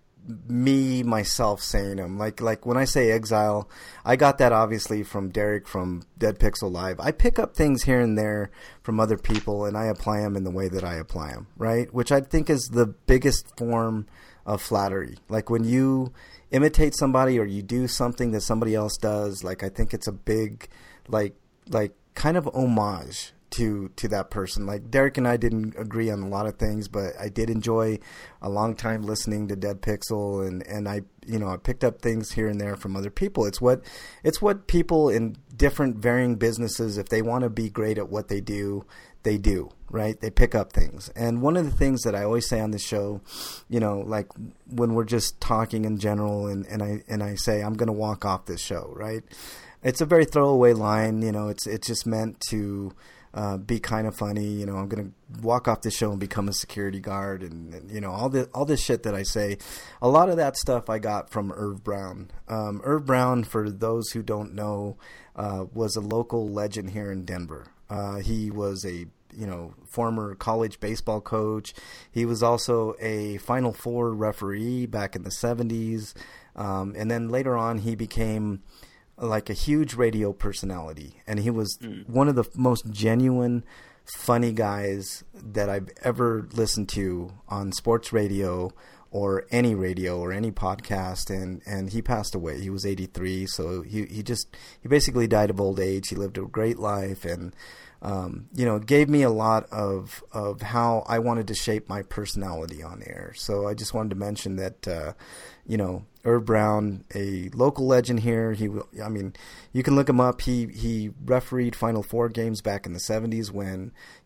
me myself saying them. Like when I say exile, I got that obviously from Derek from Dead Pixel Live. I pick up things here and there from other people and I apply them in the way that I apply them, right? Which I think is the biggest form of flattery. Like when you imitate somebody or you do something that somebody else does, like I think it's a big like kind of homage to that person. Like Derek and I didn't agree on a lot of things, but I did enjoy a long time listening to Dead Pixel, and I picked up things here and there from other people. It's what people in different varying businesses, if they want to be great at what they do, right? They pick up things. And one of the things that I always say on the show, like when we're just talking in general and I say I'm going to walk off this show, right? It's a very throwaway line, it's just meant to be kind of funny. I'm going to walk off this show and become a security guard and all this shit that I say. A lot of that stuff I got from Irv Brown. Irv Brown, for those who don't know, was a local legend here in Denver. He was a former college baseball coach. He was also a Final Four referee back in the 70s. And then later on he became like a huge radio personality, and he was one of the most genuine, funny guys that I've ever listened to on sports radio or any podcast. And he passed away. He was 83, so he basically died of old age. He lived a great life, and it gave me a lot of how I wanted to shape my personality on air. So I just wanted to mention that, Irv Brown, a local legend here. You can look him up. He refereed Final Four games back in the 70s when,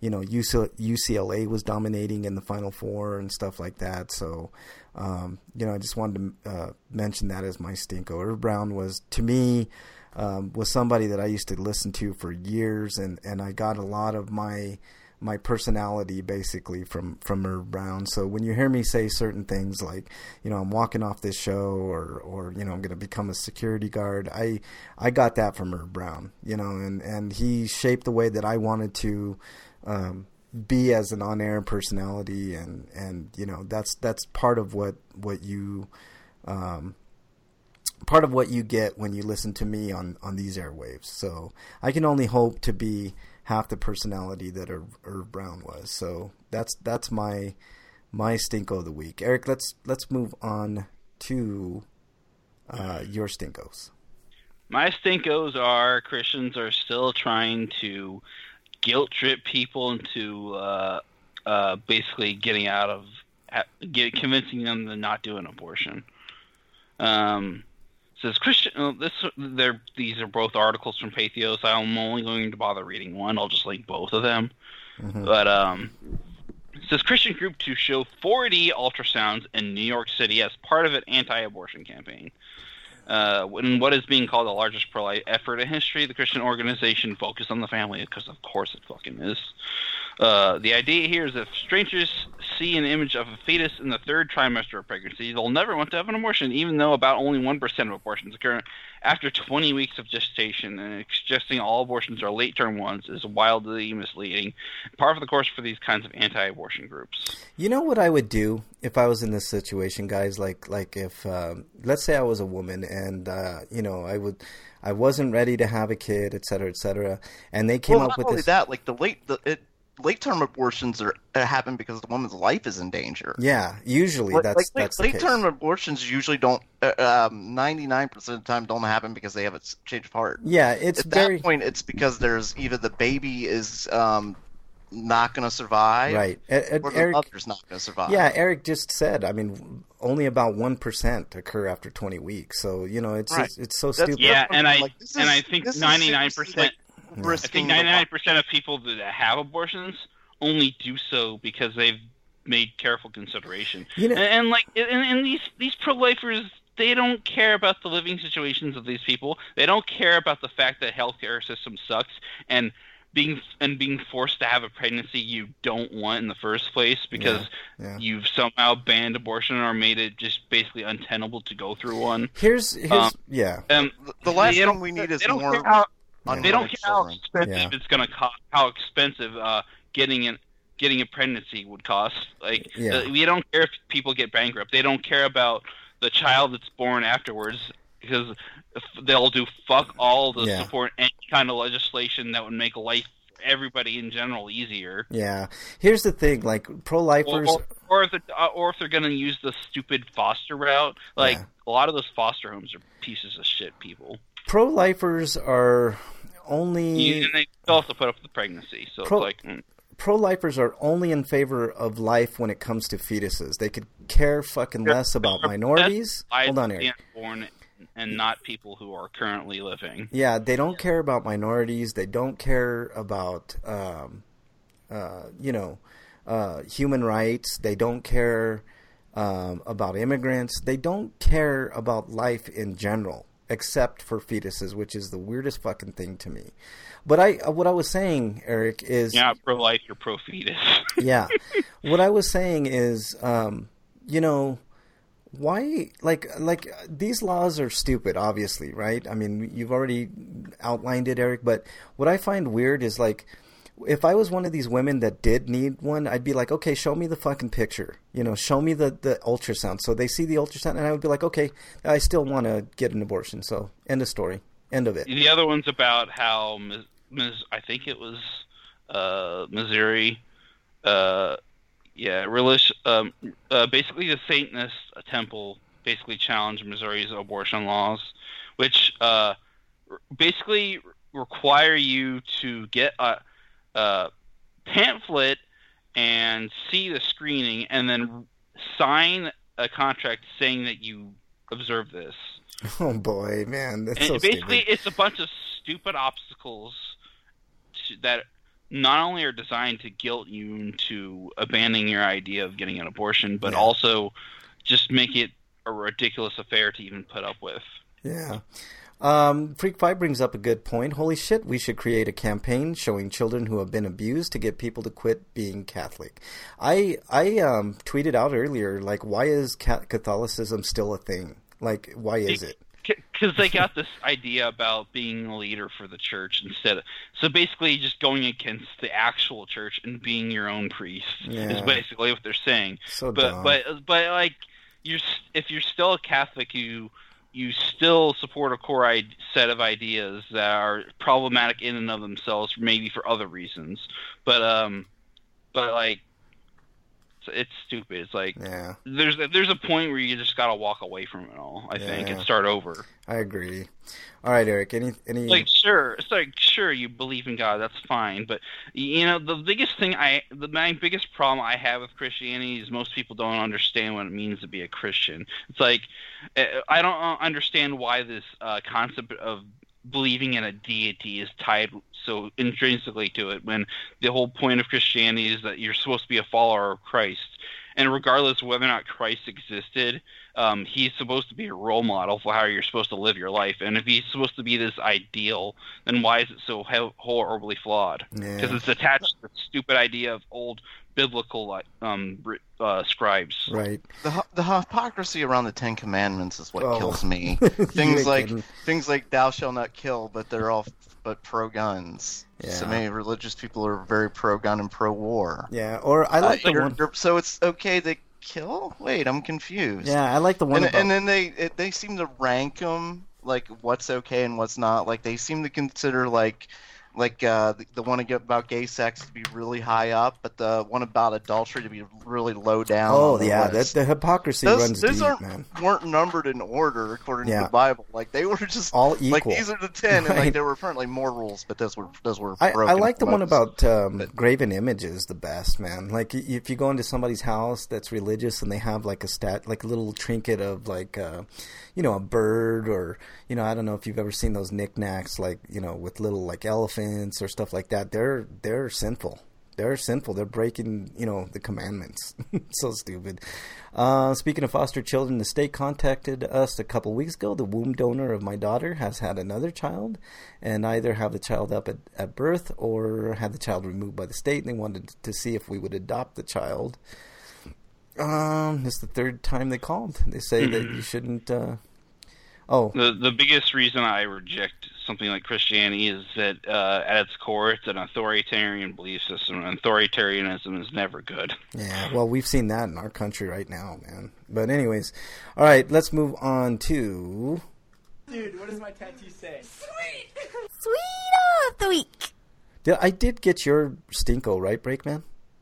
UCLA was dominating in the Final Four and stuff like that. So, I just wanted to mention that as my stinko. Irv Brown was, to me, was somebody that I used to listen to for years, and I got a lot of my personality basically from Irv Brown. So when you hear me say certain things like, I'm walking off this show or I'm going to become a security guard, I got that from Irv Brown, and he shaped the way that I wanted to be as an on-air personality, and that's part of what you part of what you get when you listen to me on these airwaves. So I can only hope to be half the personality that Irv Brown was. So that's my stinko of the week. Eric, let's move on to your stinkos. My stinkos are Christians are still trying to guilt trip people into basically getting out of convincing them to not do an abortion. Says Christian. These are both articles from Pathos. I'm only going to bother reading one. I'll just link both of them. Mm-hmm. But it says Christian group to show 4D ultrasounds in New York City as part of an anti-abortion campaign. In what is being called the largest pro-life effort in history, the Christian organization focused on the family, because of course it fucking is. The idea here is if strangers see an image of a fetus in the third trimester of pregnancy, they'll never want to have an abortion, even though about only 1% of abortions occur after 20 weeks of gestation, and suggesting all abortions are late-term ones is wildly misleading. Par for the course for these kinds of anti-abortion groups. You know what I would do if I was in this situation, guys? Like if let's say I was a woman and I wasn't ready to have a kid, et cetera, and they came up with this. Not only that, like late-term abortions happen because the woman's life is in danger. Yeah, usually that's the case. Late-term abortions usually don't 99% of the time don't happen because they have a change of heart. Yeah, it's at that point it's because there's either the baby is not going to survive, right? Or the mother's not going to survive. Yeah, Eric just said. I mean, only about 1% occur after 20 weeks. So it's so stupid. Yeah, and I think 99%. I think 99% of people that have abortions only do so because they've made careful consideration. And these pro-lifers, they don't care about the living situations of these people. They don't care about the fact that healthcare system sucks and being forced to have a pregnancy you don't want in the first place because you've somehow banned abortion or made it just basically untenable to go through one. Here's the last thing we need is more. They don't care how expensive it's going to cost. How expensive getting a pregnancy would cost. We don't care if people get bankrupt. They don't care about the child that's born afterwards because they'll do fuck all to support any kind of legislation that would make life for everybody in general easier. Yeah. Here's the thing, pro-lifers, or if they're going to use the stupid foster route, a lot of those foster homes are pieces of shit people. Pro-lifers are only... And they still have to put up with the pregnancy, so Pro-lifers are only in favor of life when it comes to fetuses. They could care fucking less about minorities. Hold on, Eric. Born and not people who are currently living. Yeah, they don't care about minorities. They don't care about, human rights. They don't care about immigrants. They don't care about life in general, except for fetuses, which is the weirdest fucking thing to me. But what I was saying, Eric, is... You're not pro-life, you're pro-fetus. Yeah. What I was saying is, why, these laws are stupid, obviously, right? I mean, you've already outlined it, Eric, but what I find weird is, if I was one of these women that did need one, I'd be like, okay, show me the fucking picture. Show me the ultrasound. So they see the ultrasound, and I would be like, okay, I still want to get an abortion. So end of story. End of it. The other one's about how, I think it was Missouri, basically the Satanist temple basically challenged Missouri's abortion laws, which basically require you to get a pamphlet and see the screening and then sign a contract saying that you observe this. Oh boy, man, that's and so basically stupid. It's a bunch of stupid obstacles that not only are designed to guilt you into abandoning your idea of getting an abortion, but also just make it a ridiculous affair to even put up with. Yeah. Freak 5 brings up a good point. Holy shit, we should create a campaign showing children who have been abused to get people to quit being Catholic. I tweeted out earlier, why is Catholicism still a thing? Why is it? Because they got this idea about being a leader for the church instead. So basically just going against the actual church and being your own priest is basically what they're saying. So dumb. But if you're still a Catholic, you still support a core set of ideas that are problematic in and of themselves, maybe for other reasons. But it's stupid. It's there's a point where you just gotta walk away from it all, I think, and start over. I agree. All right, Eric. Any sure you believe in God, that's fine, but the biggest thing my biggest problem I have with Christianity is most people don't understand what it means to be a Christian. It's I don't understand why this concept of believing in a deity is tied so intrinsically to it, when the whole point of Christianity is that you're supposed to be a follower of Christ. And regardless of whether or not Christ existed, he's supposed to be a role model for how you're supposed to live your life. And if he's supposed to be this ideal, then why is it so horribly flawed? Because it's attached to the stupid idea of old biblical scribes. Right. The hypocrisy around the Ten Commandments is what kills me. Things like "Thou shalt not kill," but they're all pro guns. Yeah. So many religious people are very pro gun and pro war. Yeah. Or I like the one. So it's okay to kill? Wait, I'm confused. Yeah, I like the one. And then they seem to rank them what's okay and what's not. They seem to consider Like the one about gay sex to be really high up, but the one about adultery to be really low down. Oh yeah, the hypocrisy runs deep, man. Weren't numbered in order according to the Bible. Like they were just all equal. Like these are the 10, right. And like there were apparently more rules, but those were broken. I like the one about graven images the best, man. Like if you go into somebody's house that's religious and they have like like a little trinket of like a bird, or I don't know if you've ever seen those knickknacks like with little like elephants or stuff like that. They're sinful. They're sinful. They're breaking, the commandments. So stupid. Speaking of foster children, the state contacted us a couple weeks ago. The womb donor of my daughter has had another child, and either have the child up at birth or have the child removed by the state. And they wanted to see if we would adopt the child. It's the third time they called. They say that you shouldn't. The biggest reason I reject something like Christianity is that at its core, it's an authoritarian belief system. And authoritarianism is never good. Yeah, well, we've seen that in our country right now, man. But anyways, all right, let's move on to... Dude, what does my tattoo say? Sweet! Sweet of the week! I did get your Stinko, right, Breakman?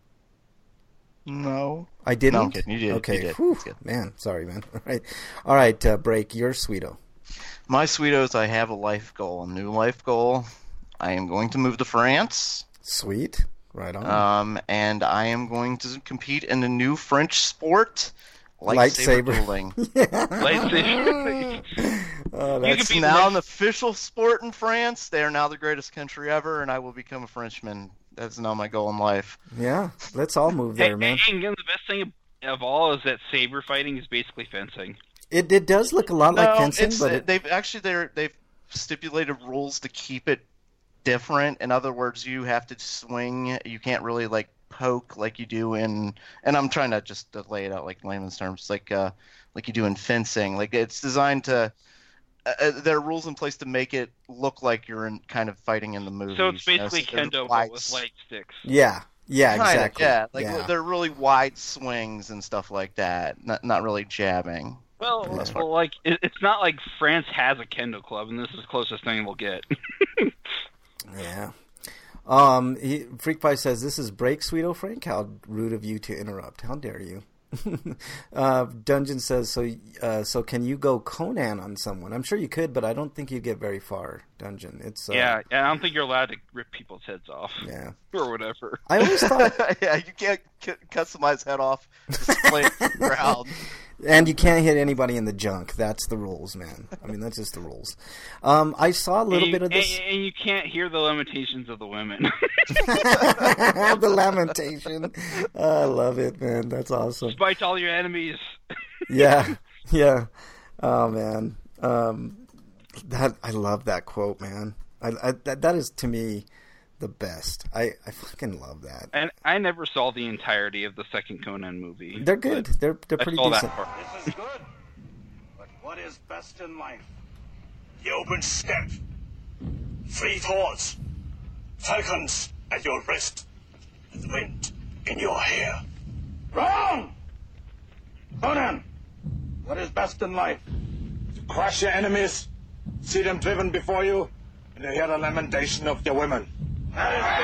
No. I didn't? No, I'm kidding. You did. Okay. You did. Whew. Man, sorry, man. All right, Break, your Sweeto. My Sweetos, I have a life goal, a new life goal. I am going to move to France. Sweet. Right on. And I am going to compete in a new French sport, lightsaber dueling. Lightsaber. It's now an official sport in France. They are now the greatest country ever, and I will become a Frenchman. That's now my goal in life. Yeah, let's all move there, man. And the best thing of all is that saber fighting is basically fencing. It does look a lot like fencing, but they've stipulated rules to keep it different. In other words, you have to swing. You can't really like poke like you do in. And I'm trying to just lay it out like layman's terms, like you do in fencing. Like it's designed to. There are rules in place to make it look like you're kind of fighting in the movie. So it's basically kendo but with light sticks. Yeah, exactly. Yeah, they're really wide swings and stuff like that. Not really jabbing. Well, like it's not like France has a kendo club, and this is the closest thing we'll get. Yeah. Freak Pie says, "This is Break, Sweeto Frank. How rude of you to interrupt. How dare you?" Dungeon says, so can you go Conan on someone? I'm sure you could, but I don't think you'd get very far, Dungeon. It's yeah, I don't think you're allowed to rip people's heads off. Yeah. Or whatever. I always thought... yeah, you can't cut somebody's head off, just play it from the ground. And you can't hit anybody in the junk. That's the rules, man. I mean, that's just the rules. I saw a little bit of this... And you can't hear the lamentations of the women. The lamentation. I love it, man. That's awesome. Despite all your enemies. Yeah. Oh, man. I love that quote, man. That is, to me, the best. I fucking love that. And I never saw the entirety of the second Conan movie. They're good. They're pretty decent. This is good. But what is best in life? The open steppe. Free thoughts. Falcons at your wrist. And the wind in your hair. Wrong! Conan, what is best in life? To crush your enemies, see them driven before you, and to hear the lamentation of your women. Oh,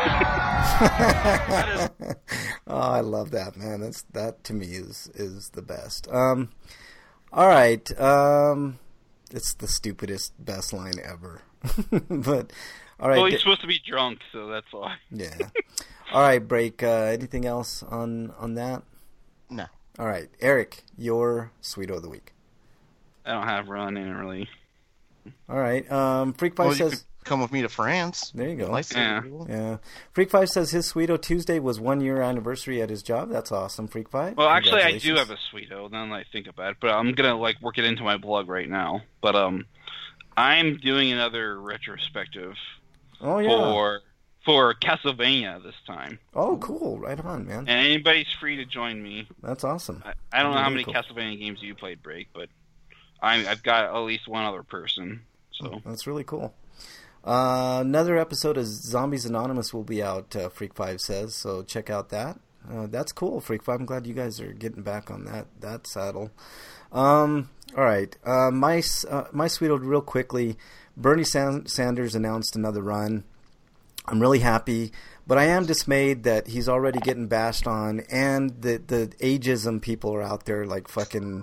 I love that, man. That to me is the best. All right. It's the stupidest best line ever. But all right. Well, he's supposed to be drunk, so that's why. Yeah. All right, Break. Anything else on that? No. All right, Eric, your Sweeto of the week. I don't have run in really. All right. Freak Pie says, "Come with me to France." There you go. Yeah. Freak Pie says his Sweeto Tuesday was 1 year anniversary at his job. That's awesome, Freak Pie. Well, actually, I do have a Sweeto. Now that I think about it, but I'm gonna work it into my blog right now. But I'm doing another retrospective. Oh yeah. For Castlevania this time. Oh, cool. Right on, man. And anybody's free to join me. That's awesome. I don't know how many Castlevania games you played, Break, but I've got at least one other person. So that's really cool. Another episode of Zombies Anonymous will be out, Freak 5 says, so check out that. That's cool, Freak 5. I'm glad you guys are getting back on that saddle. All right. My Sweeto real quickly. Bernie Sanders announced another run. I'm really happy, but I am dismayed that he's already getting bashed on, and the ageism people are out there like fucking.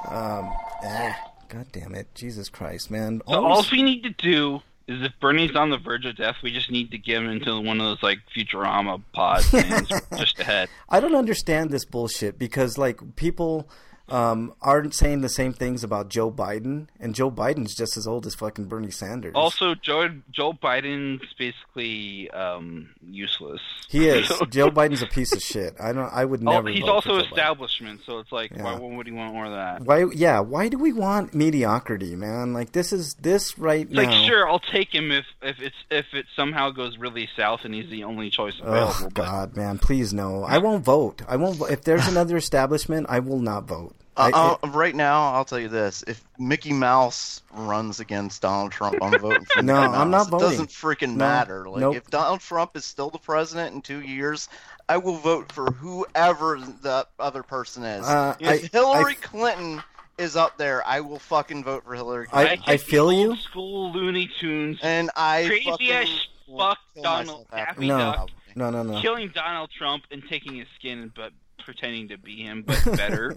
God damn it, Jesus Christ, man! So all we need to do is, if Bernie's on the verge of death, we just need to give him into one of those like Futurama pod things just ahead. I don't understand this bullshit because like people aren't saying the same things about Joe Biden, and Joe Biden's just as old as fucking Bernie Sanders. Also, Joe Biden's basically useless. He is. Joe Biden's a piece of shit. I would never. He's vote also for Joe establishment, so it's like, Yeah. why would he want more of that? Why? Yeah. Why do we want mediocrity, man? Like this right It's now. like, sure, I'll take him if it somehow goes really south and he's the only choice available. Oh God, man! Please no. I won't vote. I won't. If there's another establishment, I will not vote. Right now, I'll tell you this: if Mickey Mouse runs against Donald Trump, I'm voting for No, Mickey Mouse. I'm not voting. It doesn't freaking No, matter. Like, nope. if Donald Trump is still the president in 2 years, I will vote for whoever the other person is. If Hillary Clinton is up there, I will fucking vote for Hillary Clinton. I feel you. Old school Looney Tunes. And I Crazy fucking as fuck kill Donald myself after Daffy Duck. No. Killing Donald Trump and taking his skin, but pretending to be him, but better.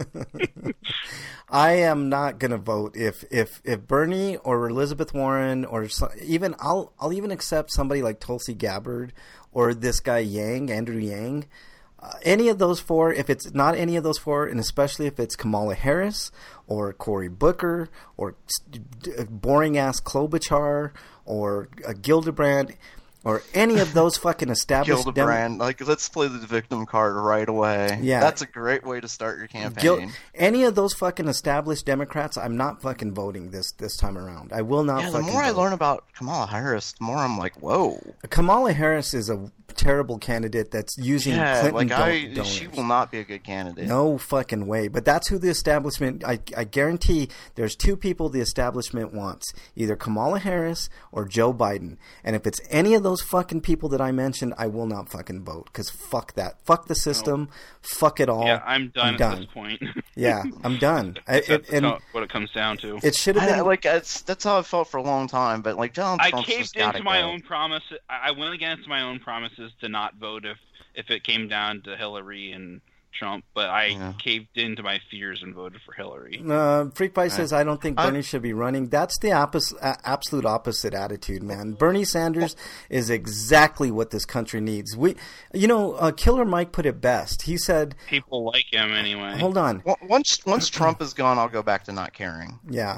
I am not gonna vote if Bernie or Elizabeth Warren or even I'll even accept somebody like Tulsi Gabbard or this guy Andrew Yang. Any of those four, if it's not any of those four, and especially if it's Kamala Harris or Cory Booker or boring ass Klobuchar or Gillibrand or any of those fucking established Gillibrand, let's play the victim card right away. Yeah. That's a great way to start your campaign. Any of those fucking established Democrats, I'm not fucking voting this time around. I will not fucking the more I vote. learn about Kamala Harris, the more I'm like, whoa. Kamala Harris is a terrible candidate that's using Clinton donors. She will not be a good candidate. No fucking way. But that's who the establishment, I guarantee there's two people the establishment wants. Either Kamala Harris or Joe Biden. And if it's any of those fucking people that I mentioned, I will not fucking vote. Because fuck that. Fuck the system. Fuck it all. Yeah, I'm done at this point. Yeah, I'm done. That's what it comes down to. It should have been... that's how I felt for a long time. But Donald Trump's caved into my own promise. I went against my own promises to not vote if it came down to Hillary and Trump, but I caved into my fears and voted for Hillary. Freak Pie says, I don't think Bernie should be running. That's the absolute opposite attitude, man. Bernie Sanders is exactly what this country needs. Killer Mike put it best. He said... People like him anyway. Hold on. Once Trump is gone, I'll go back to not caring. Yeah.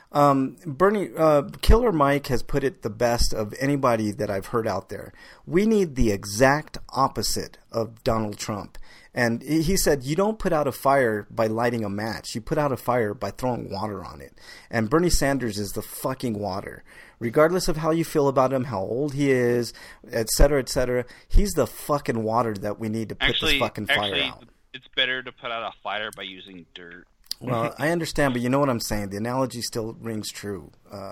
Killer Mike has put it the best of anybody that I've heard out there. We need the exact opposite of Donald Trump. And he said, you don't put out a fire by lighting a match. You put out a fire by throwing water on it. And Bernie Sanders is the fucking water. Regardless of how you feel about him, how old he is, et cetera, he's the fucking water that we need to put this fucking fire out. It's better to put out a fire by using dirt. Well, I understand, but you know what I'm saying. The analogy still rings true,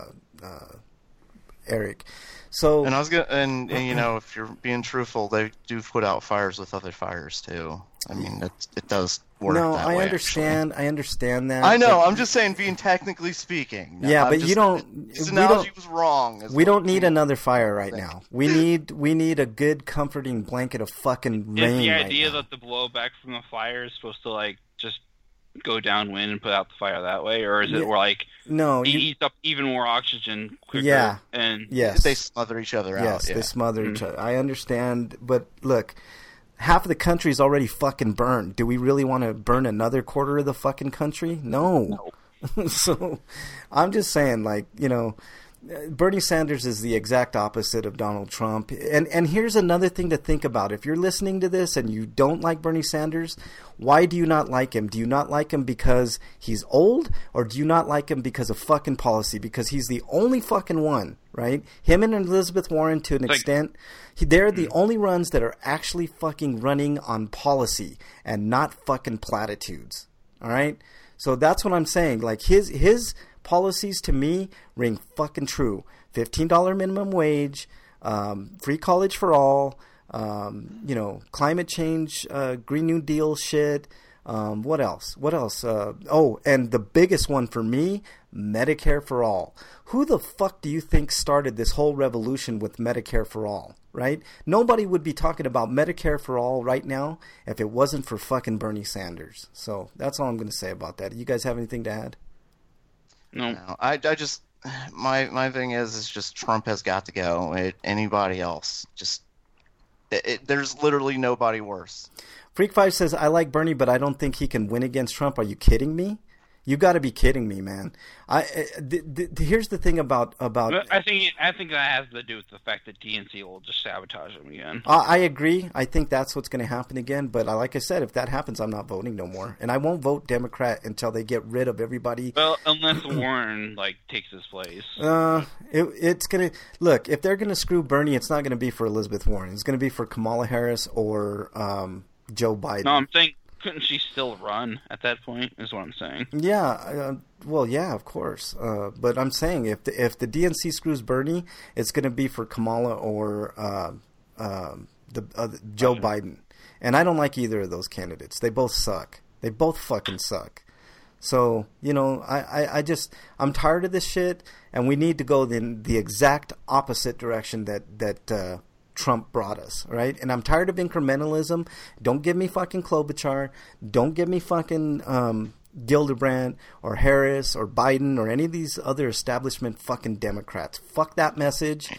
Eric. So, and I was and if you're being truthful, they do put out fires with other fires too. I mean, it does work. No, that way, I understand. Actually. I understand that. I know. I'm just saying, being technically speaking. Yeah, but you don't. This analogy was wrong. We don't need another fire right now. We need a good, comforting blanket of fucking rain. Is the right idea now. that the blowback from the fire is supposed to just go downwind and put out the fire that way, or is it where eats up even more oxygen quicker? Yeah, and they smother each other out. Yes, they smother each other. I understand, but look, half of the country is already fucking burned. Do we really want to burn another quarter of the fucking country? No. So, I'm just saying, Bernie Sanders is the exact opposite of Donald Trump. And here's another thing to think about. If you're listening to this and you don't like Bernie Sanders, why do you not like him? Do you not like him because he's old, or do you not like him because of fucking policy? Because he's the only fucking one, right? Him and Elizabeth Warren, to an extent, they're the only ones that are actually fucking running on policy and not fucking platitudes. All right? So that's what I'm saying. His policies to me ring fucking true. $15 minimum wage, free college for all, climate change, Green New Deal shit, What else? And the biggest one for me, Medicare for all. Who the fuck do you think started this whole revolution with Medicare for all, right? Nobody would be talking about Medicare for all right now if it wasn't for fucking Bernie Sanders. So that's all I'm going to say about that. You guys have anything to add? No. I just my thing is just Trump has got to go. Anybody else, just there's literally nobody worse. Freak5 says, I like Bernie, but I don't think he can win against Trump. Are you kidding me? You got to be kidding me, man. Here's the thing about. I think that has to do with the fact that DNC will just sabotage him again. I agree. I think that's what's going to happen again. But like I said, if that happens, I'm not voting no more, and I won't vote Democrat until they get rid of everybody. Well, unless Warren takes his place. It's gonna look. If they're going to screw Bernie, it's not going to be for Elizabeth Warren. It's going to be for Kamala Harris or Joe Biden. No, I'm saying. Couldn't she still run at that point, is what I'm saying. Yeah, yeah, of course. But I'm saying if the DNC screws Bernie, it's going to be for Kamala or Joe Biden. And I don't like either of those candidates. They both suck. They both fucking suck. So, I'm tired of this shit, and we need to go in the exact opposite direction that Trump brought us, right? And I'm tired of incrementalism. Don't give me fucking Klobuchar. Don't give me fucking Gillibrand or Harris or Biden or any of these other establishment fucking Democrats. Fuck that message.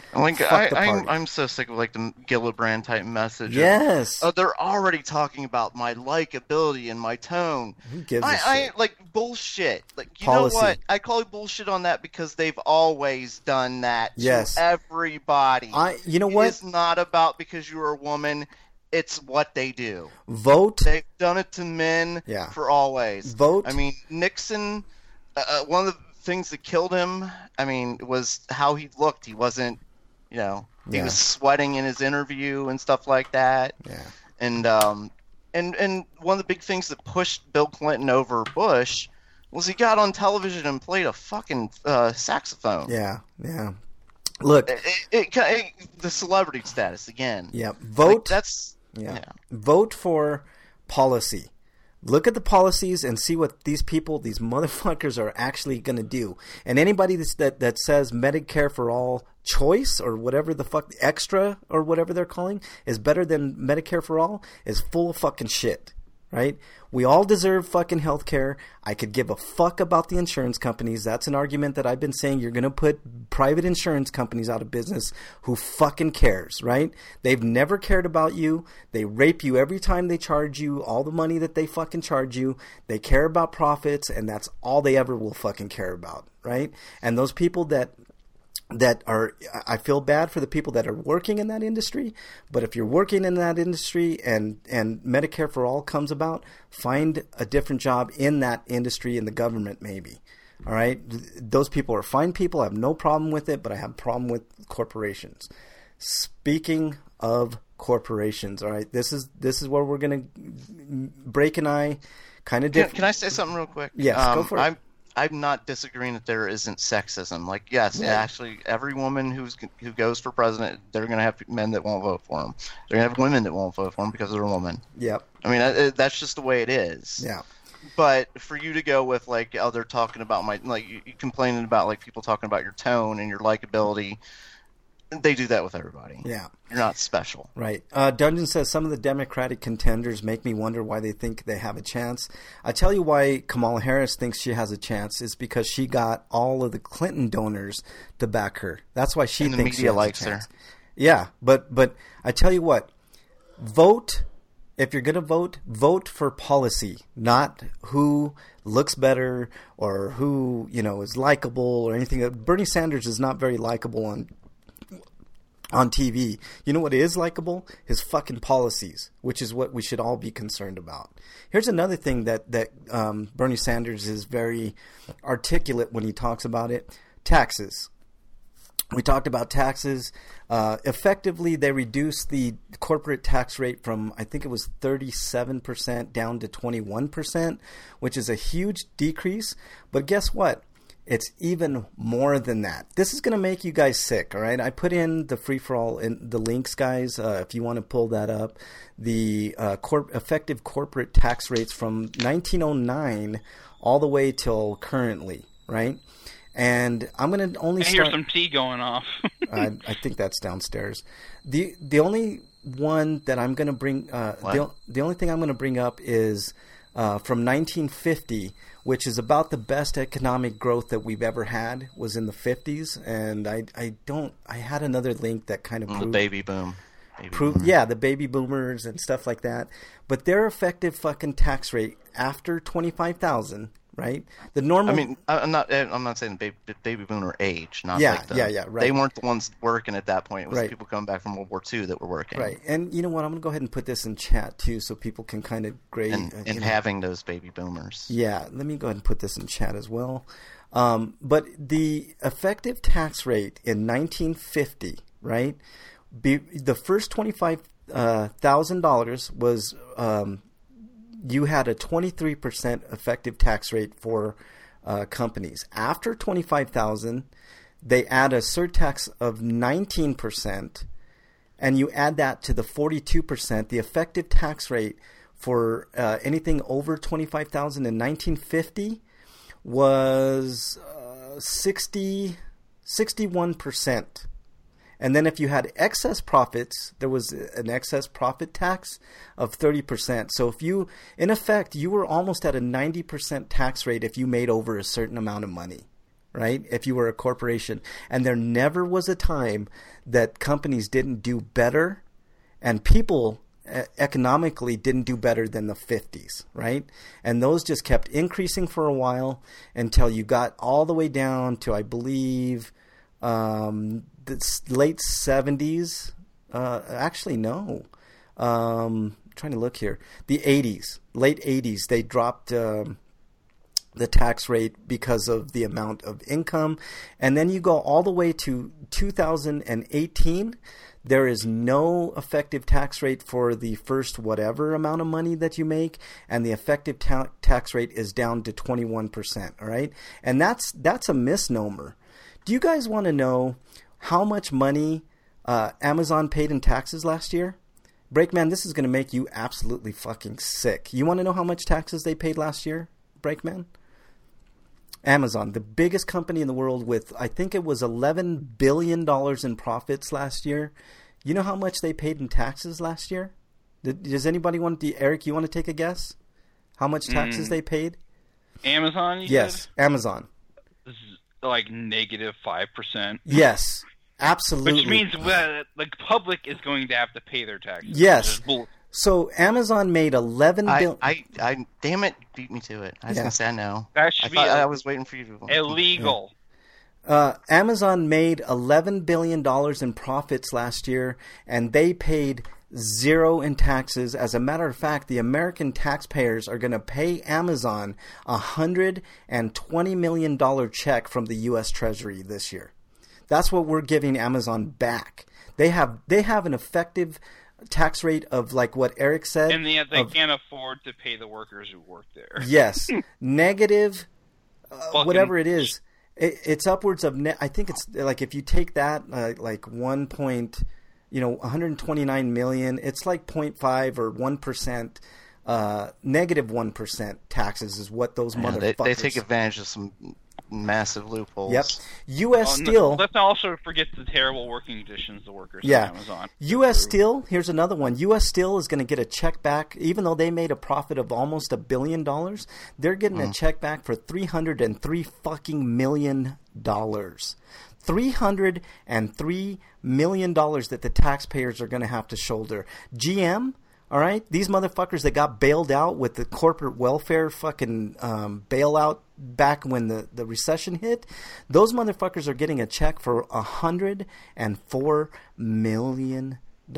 I'm so sick of the Gillibrand type message. Yes. They're already talking about my likability and my tone. Who gives a shit? Bullshit. You Policy. know what? I call it bullshit on that because they've always done that Yes. to everybody. You know what? It's not about because you're a woman. It's what they do. Vote. They've done it to men for always. Vote. I mean, Nixon, one of the things that killed him, was how he looked. He wasn't, he was sweating in his interview and stuff like that. Yeah. And one of the big things that pushed Bill Clinton over Bush was he got on television and played a fucking saxophone. Yeah, yeah. Look. The celebrity status again. Yeah. Vote. Yeah. Vote for policy. Look at the policies and see what these motherfuckers are actually going to do. And anybody that says Medicare for all choice or whatever the fuck, extra or whatever they're calling, is better than Medicare for all is full of fucking shit. Right? We all deserve fucking health care. I could give a fuck about the insurance companies. That's an argument that I've been saying. You're going to put private insurance companies out of business. Who fucking cares, right? They've never cared about you. They rape you every time they charge you all the money that they fucking charge you. They care about profits, and that's all they ever will fucking care about, right? And those people that are, I feel bad for the people that are working in that industry, but if you're working in that industry and Medicare for all comes about, find a different job in that industry in the government maybe. All right? Those people are fine people. I have no problem with it, but I have a problem with corporations. Speaking of corporations, all right, this is where we're going to break and I kind of different. Can I say something real quick? Yes, go for it. I'm not disagreeing that there isn't sexism. Yes, actually, every woman who goes for president, they're going to have men that won't vote for him. They're going to have women that won't vote for him because they're a woman. Yep. That's just the way it is. Yeah. But for you to go with they're talking about you complaining about people talking about your tone and your likability, they do that with everybody. Yeah. You're not special. Right. Dungeon says some of the Democratic contenders make me wonder why they think they have a chance. I tell you why Kamala Harris thinks she has a chance is because she got all of the Clinton donors to back her. That's why she thinks she has a chance. Her. Yeah, but I tell you what, vote. If you're going to vote for policy, not who looks better or who, is likable or anything. Bernie Sanders is not very likable on TV. You know what is likable? His fucking policies, which is what we should all be concerned about. Here's another thing that Bernie Sanders is very articulate when he talks about it. Taxes. We talked about taxes. Effectively, they reduced the corporate tax rate from, I think it was 37% down to 21%, which is a huge decrease. But guess what? it's even more than that. This is going to make you guys sick, all right? I put in the free-for-all in the links, guys, if you want to pull that up. The effective corporate tax rates from 1909 all the way till currently, right? And I'm going to only start... I hear some tea going off. I think that's downstairs. The only one that I'm going to bring... the only thing I'm going to bring up is from 1950, which is about the best economic growth that we've ever had, was in the 50s. And I had another link that kind of proved... The baby boom. Yeah, the baby boomers and stuff like that. But their effective fucking tax rate after 25,000, right? The normal. I mean, I'm not saying baby boomer age. Not yeah, like the, yeah, right. They weren't the ones working at that point. It was right. people coming back from World War II that were working. Right. And you know what? I'm gonna go ahead and put this in chat too, so people can kind of grade. And having those baby boomers. Yeah. Let me go ahead and put this in chat as well. But the effective tax rate in 1950, right? The first $25,000 was you had a 23% effective tax rate for companies. After 25,000, they add a surtax of 19%, and you add that to the 42%. The effective tax rate for anything over 25,000 in 1950 was 61%. And then if you had excess profits, there was an excess profit tax of 30%. So if you, in effect, you were almost at a 90% tax rate if you made over a certain amount of money, right? If you were a corporation. And there never was a time that companies didn't do better and people economically didn't do better than the 50s, right? And those just kept increasing for a while until you got all the way down to, I believe, the late 70s. Actually, no. Trying to look here. The 80s, late 80s, they dropped the tax rate because of the amount of income. And then you go all the way to 2018. There is no effective tax rate for the first whatever amount of money that you make, and the effective tax rate is down to 21%. All right, and that's a misnomer. Do you guys want to know how much money Amazon paid in taxes last year? Breakman, this is going to make you absolutely fucking sick. You want to know how much taxes they paid last year, Breakman? Amazon, the biggest company in the world with, I think it was $11 billion in profits last year. You know how much they paid in taxes last year? Does anybody want to, Eric, you want to take a guess? How much taxes they paid? Amazon, yes, said? Amazon. This is like negative 5%. Yes, absolutely. Which means the public is going to have to pay their taxes. Yes. So Amazon made $11 billion. I damn it, beat me to it. I was gonna say I know. That should I was waiting for you to. Illegal. Amazon made $11 billion in profits last year, and they paid zero in taxes. As a matter of fact, the American taxpayers are going to pay Amazon $120 million check from the U.S. Treasury this year. That's what we're giving Amazon back. They have an effective tax rate of, like what Eric said, and they can't afford to pay the workers who work there. Yes, negative, whatever it is. It's upwards of I think it's like, if you take that like 129 million, it's like 0.5 or 1%, negative 1% taxes is what those motherfuckers. They take advantage of some massive loopholes. Yep. U.S. Steel. Let's not also forget the terrible working conditions the workers at Amazon. U.S. Steel. Here's another one. U.S. Steel is going to get a check back, even though they made a profit of almost $1 billion. They're getting a check back for $303 fucking million. $303 million that the taxpayers are going to have to shoulder. GM. All right, these motherfuckers that got bailed out with the corporate welfare fucking bailout back when the recession hit, those motherfuckers are getting a check for $104 million.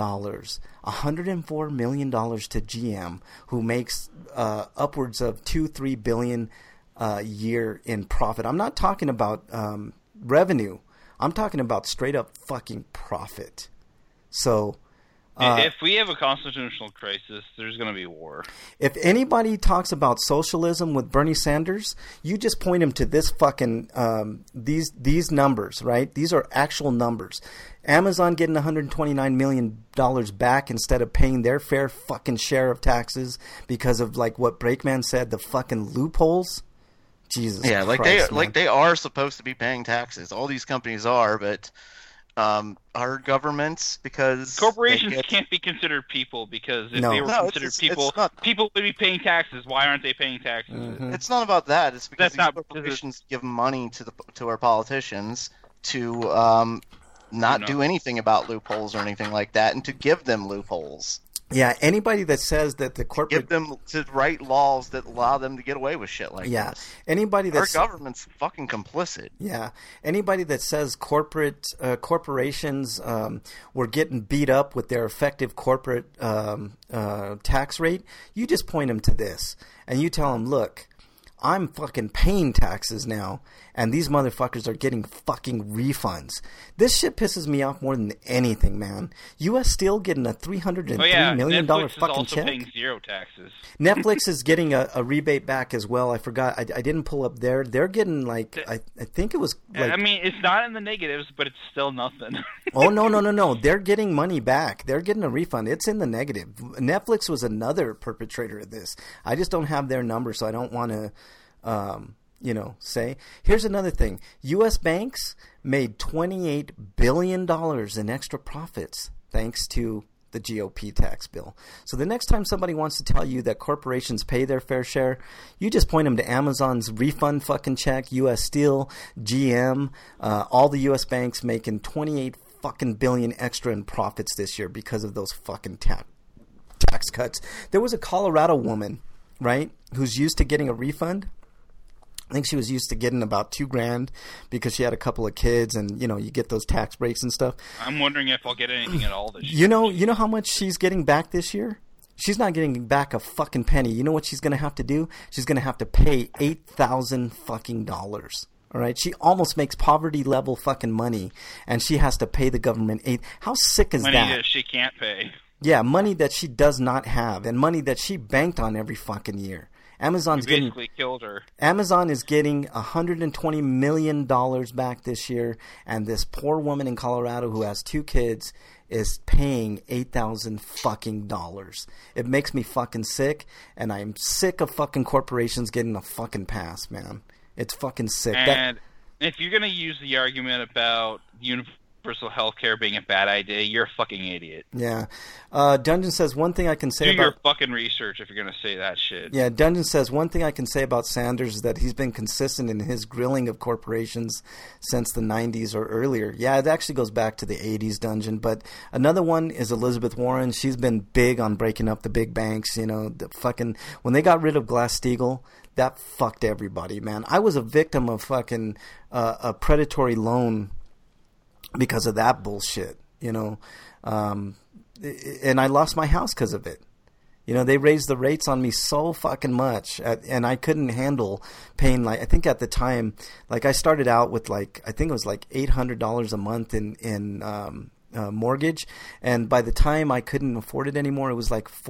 $104 million to GM, who makes upwards of $2-3 billion a year in profit. I'm not talking about revenue. I'm talking about straight up fucking profit. So If we have a constitutional crisis, there's going to be war. If anybody talks about socialism with Bernie Sanders, you just point him to this fucking these numbers, right? These are actual numbers. Amazon getting $129 million back instead of paying their fair fucking share of taxes because of like what Brakeman said, the fucking loopholes. Jesus, yeah, like Christ, they are supposed to be paying taxes. All these companies are, but our governments, because corporations can't be considered people, because if they were considered people, people would be paying taxes. Why aren't they paying taxes? Mm-hmm. It's not about that. It's because these corporations give money to our politicians to not do anything about loopholes or anything like that, and to give them loopholes. Yeah, anybody that says that the corporate... Give them to write laws that allow them to get away with shit like this. Anybody that's... Our government's fucking complicit. Yeah. Anybody that says corporations were getting beat up with their effective corporate tax rate, you just point them to this. And you tell them, look, I'm fucking paying taxes now, and these motherfuckers are getting fucking refunds. This shit pisses me off more than anything, man. U.S. Steel getting a $303 million Netflix fucking check. Netflix is also paying zero taxes. Netflix is getting a rebate back as well. I forgot. I didn't pull up there. They're getting like I think it was like... I mean, it's not in the negatives, but it's still nothing. Oh, no. They're getting money back. They're getting a refund. It's in the negative. Netflix was another perpetrator of this. I just don't have their number, so I don't want to... say. Here's another thing. U.S. banks made $28 billion in extra profits thanks to the GOP tax bill. So the next time somebody wants to tell you that corporations pay their fair share, you just point them to Amazon's refund fucking check, U.S. Steel, GM, all the U.S. banks making $28 fucking billion extra in profits this year because of those fucking tax cuts. There was a Colorado woman, right, who's used to getting a refund. I think she was used to getting about $2,000 because she had a couple of kids, and you get those tax breaks and stuff. I'm wondering if I'll get anything at all this year. You know how much she's getting back this year? She's not getting back a fucking penny. You know what she's going to have to do? She's going to have to pay $8,000 fucking dollars. All right, she almost makes poverty level fucking money, and she has to pay the government $8,000. How sick is that? Money that she can't pay. Yeah, money that she does not have, and money that she banked on every fucking year. Amazon's basically killed her. Amazon is getting $120 million back this year, and this poor woman in Colorado who has 2 kids is paying $8,000 fucking dollars. It makes me fucking sick, and I'm sick of fucking corporations getting a fucking pass, man. It's fucking sick. And if you're gonna use the argument about universal healthcare being a bad idea, you're a fucking idiot. Yeah. Dungeon says one thing I can say Do about... your fucking research if you're going to say that shit. Yeah, Dungeon says one thing I can say about Sanders is that he's been consistent in his grilling of corporations since the 90s or earlier. Yeah, it actually goes back to the 80s, Dungeon. But another one is Elizabeth Warren. She's been big on breaking up the big banks. The fucking... When they got rid of Glass-Steagall, that fucked everybody, man. I was a victim of fucking a predatory loan because of that bullshit, and I lost my house because of it. They raised the rates on me so fucking much, and I couldn't handle paying, I think at the time, I started out with I think it was $800 a month in mortgage, and by the time I couldn't afford it anymore, it was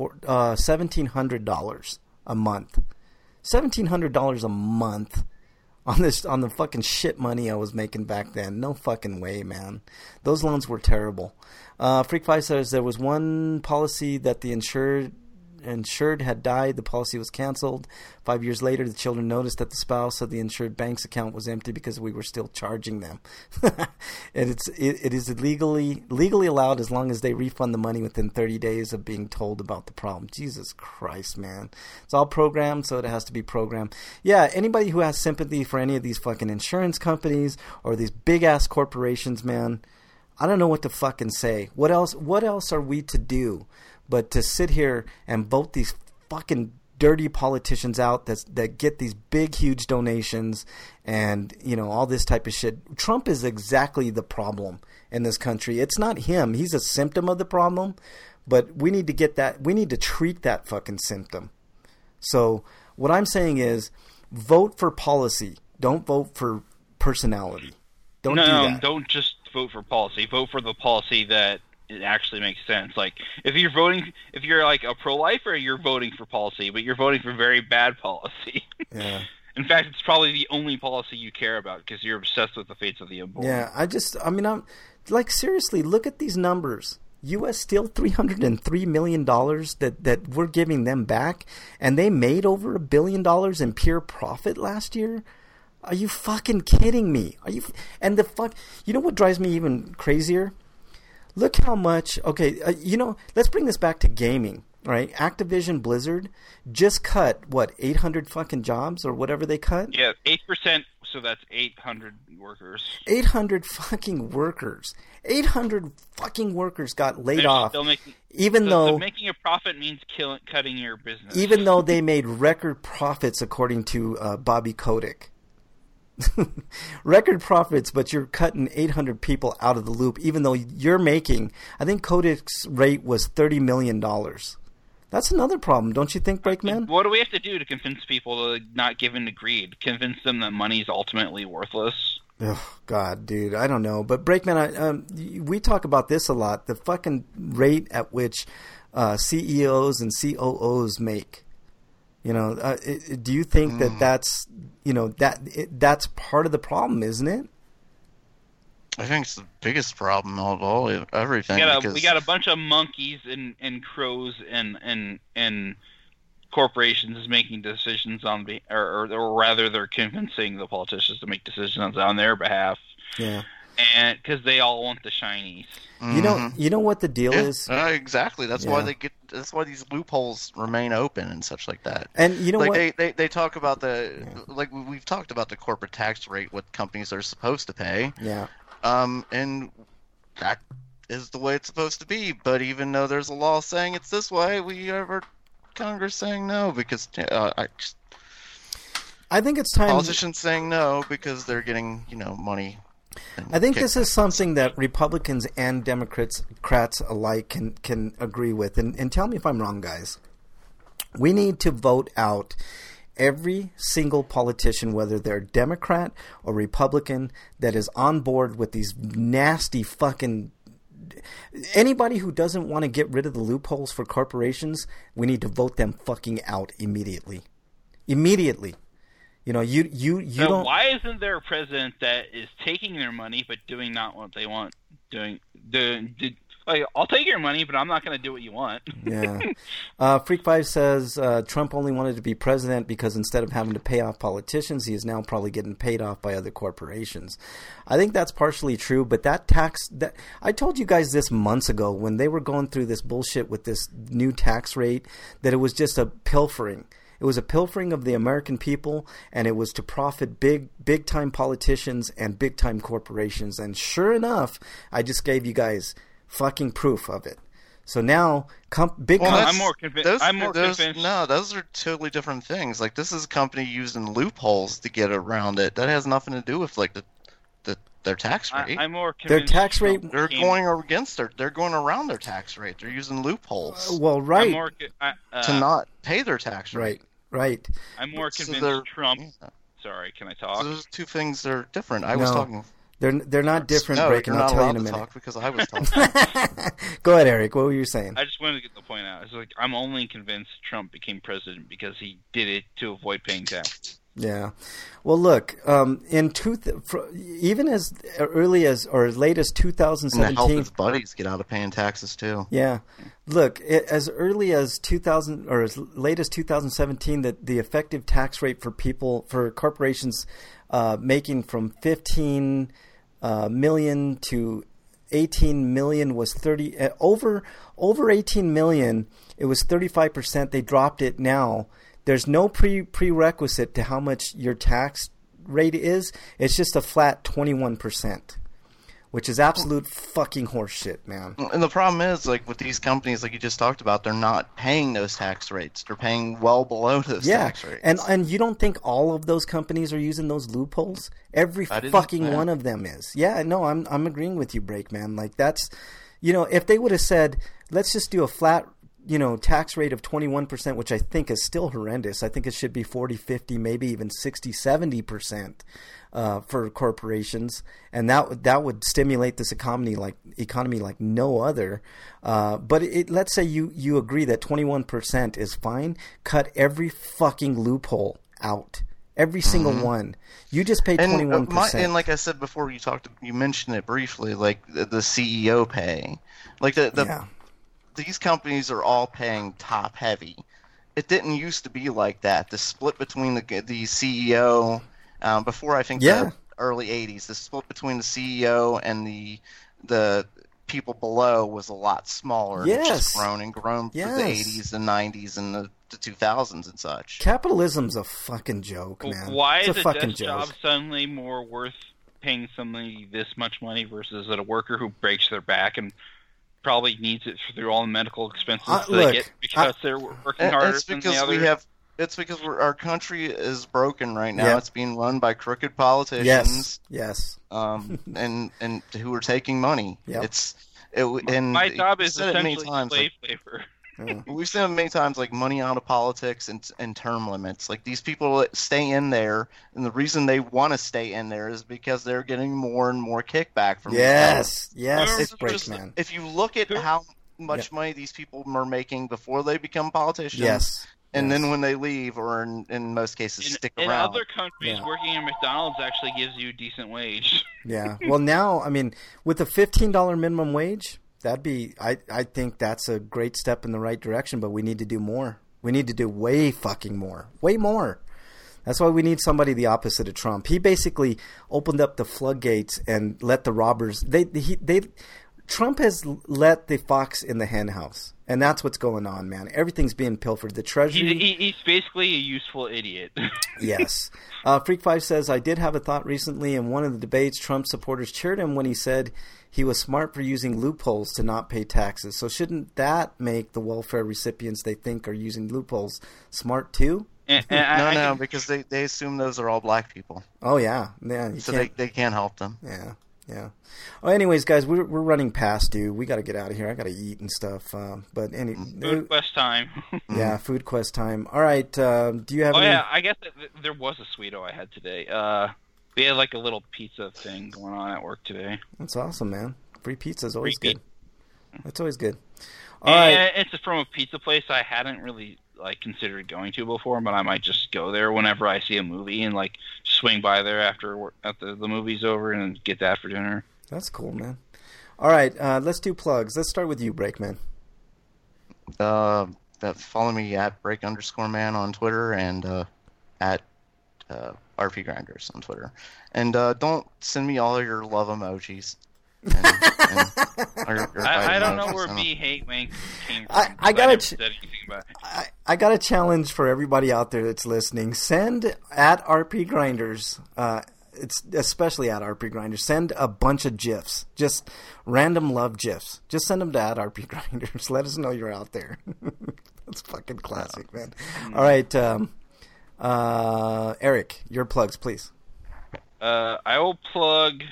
$1,700 a month. $1,700 a month. On the fucking shit money I was making back then. No fucking way, man. Those loans were terrible. Freak5 says there was one policy that the insured had died. The policy was canceled. 5 years later, the children noticed that the spouse of the insured bank's account was empty because we were still charging them. And it is legally allowed as long as they refund the money within 30 days of being told about the problem. Jesus Christ, man. It's all programmed, so it has to be programmed. Yeah, anybody who has sympathy for any of these fucking insurance companies or these big-ass corporations, man, I don't know what to fucking say. What else are we to do but to sit here and vote these fucking dirty politicians out that get these big, huge donations and, all this type of shit? Trump is exactly the problem in this country. It's not him. He's a symptom of the problem, but we need to treat that fucking symptom. So what I'm saying is vote for policy. Don't vote for personality. Don't do that. Don't just vote for policy. Vote for the policy that it actually makes sense. Like if you're like a pro-lifer, you're voting for policy, but you're voting for very bad policy. Yeah. In fact, it's probably the only policy you care about because you're obsessed with the fates of the unborn. Yeah, I'm like, seriously, look at these numbers. U.S. still $303 million that we're giving them back, and they made over $1 billion in pure profit last year. Are you fucking kidding me? And you know what drives me even crazier? Look how much. Okay, let's bring this back to gaming. Right, Activision Blizzard just cut 800 fucking jobs or whatever they cut. Yeah, 8%. So that's 800 workers. 800 fucking workers. 800 fucking workers got laid off. Still making, even though making a profit means cutting your business. Even though they made record profits, according to Bobby Kotick. Record profits, but you're cutting 800 people out of the loop. Even though you're making, I think Kotick's rate was $30 million. That's another problem, don't you think, Breakman? What do we have to do to convince people to not give in to greed? Convince them that money's ultimately worthless? Oh, God, dude, I don't know. But Breakman, we talk about this a lot. The fucking rate at which CEOs and COOs make. Do you think that's that's part of the problem, isn't it? I think it's the biggest problem of all everything. We got a bunch of monkeys and crows and corporations making decisions or rather they're convincing the politicians to make decisions on their behalf. Yeah. And because they all want the shinies. You know what the deal is? Exactly. That's why that's why these loopholes remain open and such like that. And you know what? They talk about like we've talked about the corporate tax rate, what companies are supposed to pay. Yeah. And that is the way it's supposed to be. But even though there's a law saying it's this way, we have our Congress saying no because I think it's time. Politicians saying no because they're getting money. I think this is something that Republicans and Democrats alike can agree with. And tell me if I'm wrong, guys. We need to vote out every single politician, whether they're Democrat or Republican, that is on board with these nasty fucking... Anybody who doesn't want to get rid of the loopholes for corporations, we need to vote them fucking out immediately. Immediately. You don't... Why isn't there a president that is taking their money but doing not what they want? I'll take your money, but I'm not going to do what you want. Yeah. Freak5 says Trump only wanted to be president because instead of having to pay off politicians, he is now probably getting paid off by other corporations. I think that's partially true, but that I told you guys this months ago when they were going through this bullshit with this new tax rate, that it was just a pilfering. It was a pilfering of the American people, and it was to profit big-time politicians and big-time corporations. And sure enough, I just gave you guys fucking proof of it. So now, I'm more convinced. No, those are totally different things. Like, this is a company using loopholes to get around it. That has nothing to do with like their tax rate. I'm more convinced. Their tax rate. They're going around their tax rate. They're using loopholes. Well, right. To not pay their tax rate. Right. I'm more convinced Trump. Sorry, can I talk? So those two things that are different. I was talking. They're not different, No, Breaking. you're I'll not tell you in a allowed to minute. talk because I was talking. Go ahead, Eric. What were you saying? I just wanted to get the point out. It's like I'm only convinced Trump became president because he did it to avoid paying tax. Yeah. Well, look, even as early as or as late as 2017, and to help his buddies get out of paying taxes too. Yeah. Look, as early as 2000 or as late as 2017, that the effective tax rate for corporations making from 15 million to 18 million was 30 over 18 million. It was 35%. They dropped it now. There's no prerequisite to how much your tax rate is. It's just a flat 21%, which is absolute fucking horseshit, man. And the problem is, like with these companies, like you just talked about, they're not paying those tax rates. They're paying well below those tax rates. And you don't think all of those companies are using those loopholes? Every fucking one of them is. Yeah, no, I'm agreeing with you, Breakman. Like that's, if they would have said, let's just do a flat tax rate of 21%, which I think is still horrendous. I think it should be 40, 50, maybe even 60, 70% for corporations, and that would stimulate this economy like no other. But let's say you agree that 21% is fine. Cut every fucking loophole out. Every single one. You just pay 21%. And like I said before, you mentioned it briefly, like the CEO pay. Like these companies are all paying top heavy. It didn't used to be like that. The split between the CEO before, I think, the early 80s, the split between the CEO and the people below was a lot smaller. Yes. It's just grown through the 80s, the 90s, and the 2000s and such. Capitalism's a fucking joke, man. Why it's is a a fucking desk joke. job suddenly more worth paying somebody this much money versus a worker who breaks their back and probably needs it through all the medical expenses they get because they're working harder than the other? It's because our country is broken right now. Yep. It's being run by crooked politicians. Yes. And who are taking money. Yep. And my job is essentially slave labor. We've seen it many times, like money out of politics and term limits. Like these people stay in there, and the reason they want to stay in there is because they're getting more and more kickback from yes, it's Brakeman. If you look at how much money these people are making before they become politicians, and then when they leave, or in most cases stick around. In other countries, working at McDonald's actually gives you a decent wage. Yeah. Well, now, I mean, with a $15 minimum wage, I think that's a great step in the right direction, but we need to do more. We need to do way fucking more. Way more. That's why we need somebody the opposite of Trump. He basically opened up the floodgates and let the robbers... Trump has let the fox in the hen house, and that's what's going on, man. Everything's being pilfered. The Treasury... He's basically a useful idiot. Yes. Freak5 says, I did have a thought recently in one of the debates. Trump supporters cheered him when he said he was smart for using loopholes to not pay taxes. So shouldn't that make the welfare recipients they think are using loopholes smart too? No, because they assume those are all black people. Oh, yeah. So they can't help them. Yeah. Well, anyways, guys, we're running past, dude. We got to get out of here. I got to eat and stuff. Food quest time. Yeah, food quest time. All right. Do you have any... yeah, I guess there was a Sweeto I had today. We had like a little pizza thing going on at work today. That's awesome, man. Free pizza is always good. That's always good. All right. It's from a pizza place I hadn't really considered going to before, but I might just go there whenever I see a movie and swing by there after the movie's over and get that for dinner. That's cool, man. All right, let's do plugs. Let's start with you, Brakeman. Follow me at Break_man on Twitter and at RP Grinders on Twitter. And don't send me all of your love emojis. I don't know where me hate wank came from. I got a challenge for everybody out there that's listening. Send at RP Grinders. It's especially at RP Grinders. Send a bunch of GIFs, just random love GIFs. Just send them to at RP Grinders. Let us know you're out there. That's fucking classic, man. All right, Eric, your plugs, please. I will plug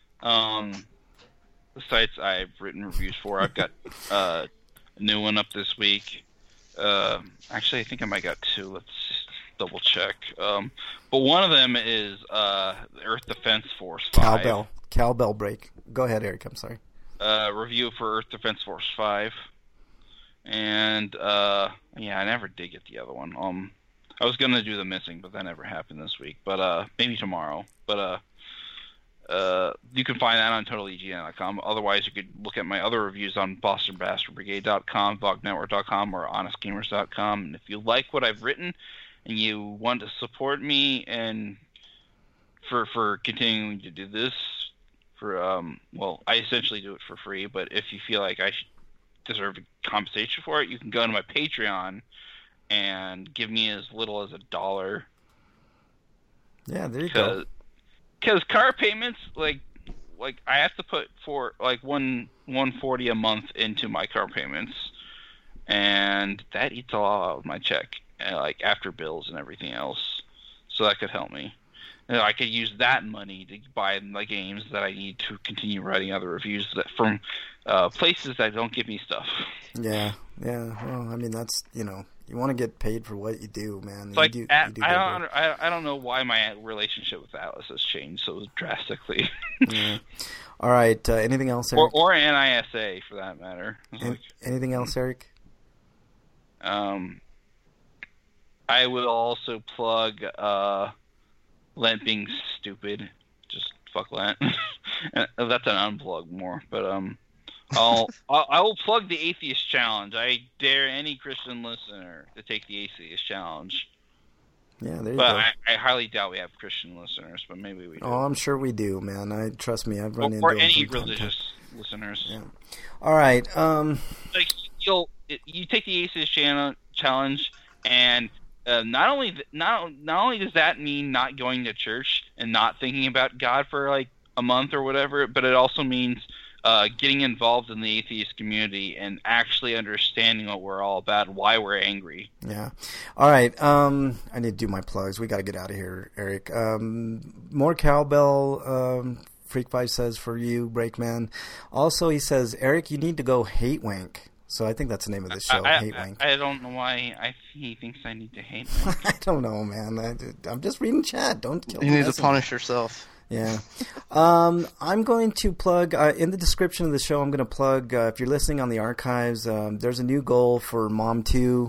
the sites I've written reviews for. I've got a new one up this week. Actually, I think I might got two. Let's just double check. But one of them is Earth Defense Force 5. Cowbell break. Go ahead, Eric. I'm sorry. Review for Earth Defense Force 5. And, I never did get the other one. I was going to do The Missing, but that never happened this week. But maybe tomorrow. But you can find that on TotalEGN.com. Otherwise, you could look at my other reviews on BostonBastardBrigade.com, VogNetwork.com, or HonestGamers.com. And if you like what I've written and you want to support me and for continuing to do this, I essentially do it for free. But if you feel like I deserve compensation for it, you can go to my Patreon and give me as little as $1. Yeah, there you go. Because car payments, like I have to put for $140 a month into my car payments, and that eats a lot out of my check, after bills and everything else. So that could help me. I could use that money to buy the games that I need to continue writing other reviews from places that don't give me stuff. Yeah. Well, I mean, that's, you want to get paid for what you do, man. Like, I don't know why my relationship with Atlas has changed so drastically. Yeah. All right. Anything else, Eric? Or NISA, for that matter. Anything else, Eric? I will also plug Lent being stupid. Just fuck Lent. That's an unplug more, but I will plug the Atheist Challenge. I dare any Christian listener to take the Atheist Challenge. Yeah, there you go. But I highly doubt we have Christian listeners, but maybe we do. Oh, I'm sure we do, man. Trust me, I've run into or them any from religious listeners. Yeah. All right. Like you take the Atheist Challenge, and not only does that mean not going to church and not thinking about God for like a month or whatever, but it also means getting involved in the atheist community and actually understanding what we're all about, why we're angry. Yeah. All right. I need to do my plugs. We got to get out of here, Eric. More cowbell. Freak 5 says for you, Breakman. Also, he says, Eric, you need to go hate wank. So I think that's the name of the show, Hate Wank. I don't know why he thinks I need to hate wank. I don't know, man. I'm just reading chat. Don't kill me. You need to punish yourself. Yeah. I'm going to plug, in the description of the show, I'm going to plug, if you're listening on the archives, there's a new goal for Mom 2.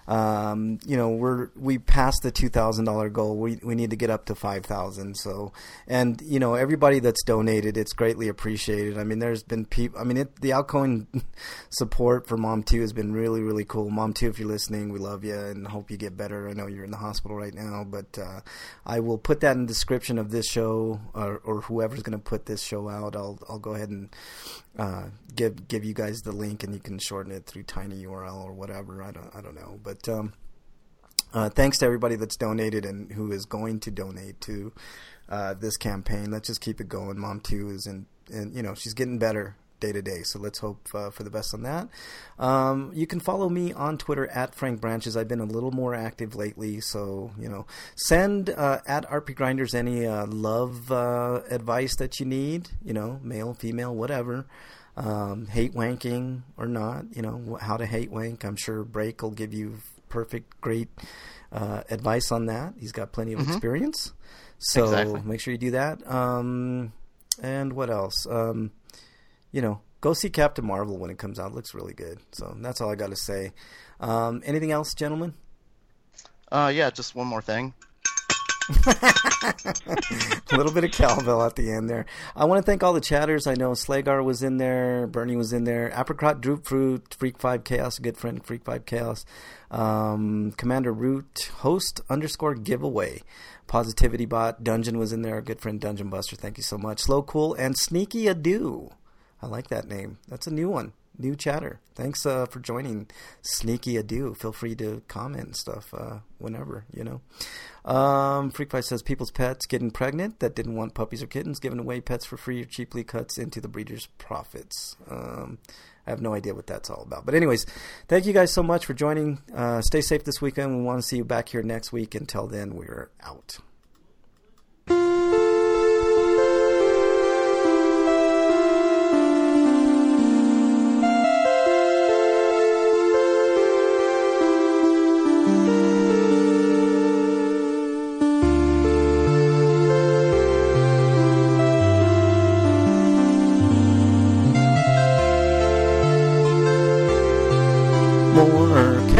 We passed the $2,000 goal. We need to get up to 5,000. So, and everybody that's donated, it's greatly appreciated. I mean, there's been people. I mean, the outgoing support for Mom 2 has been really, really cool. Mom 2, if you're listening, we love you and hope you get better. I know you're in the hospital right now, but I will put that in the description of this show, or whoever's going to put this show out. I'll go ahead and give you guys the link, and you can shorten it through TinyURL or whatever. I don't know, but thanks to everybody that's donated and who is going to donate to this campaign. Let's just keep it going. Mom 2 is and she's getting better day to day, so let's hope for the best on that. You can follow me on Twitter at Frank Branches. I've been a little more active lately, so send at RP Grinders any love advice that you need, male, female, whatever. Hate wanking or not, how to hate wank. I'm sure Break will give you great advice on that. He's got plenty of experience, so exactly. Make sure you do that. And what else? Go see Captain Marvel when it comes out. It looks really good. So that's all I got to say. Anything else, gentlemen? Yeah, just one more thing. A little bit of cowbell at the end there. I want to thank all the chatters. I know Slagar was in there, Bernie was in there, Apricot, Droop Fruit, Freak 5 Chaos, a good friend, Freak 5 Chaos, Commander Root, Host _ Giveaway, Positivity Bot, Dungeon was in there, a good friend Dungeon Buster, thank you so much, Slow Cool, and Sneaky Ado. I like that name. That's a new one. New chatter. Thanks for joining, Sneaky Ado. Feel free to comment and stuff whenever, Freak 5 says people's pets getting pregnant that didn't want puppies or kittens, giving away pets for free or cheaply cuts into the breeder's profits. I have no idea what that's all about. But anyways, thank you guys so much for joining. Stay safe this weekend. We want to see you back here next week. Until then, we're out. More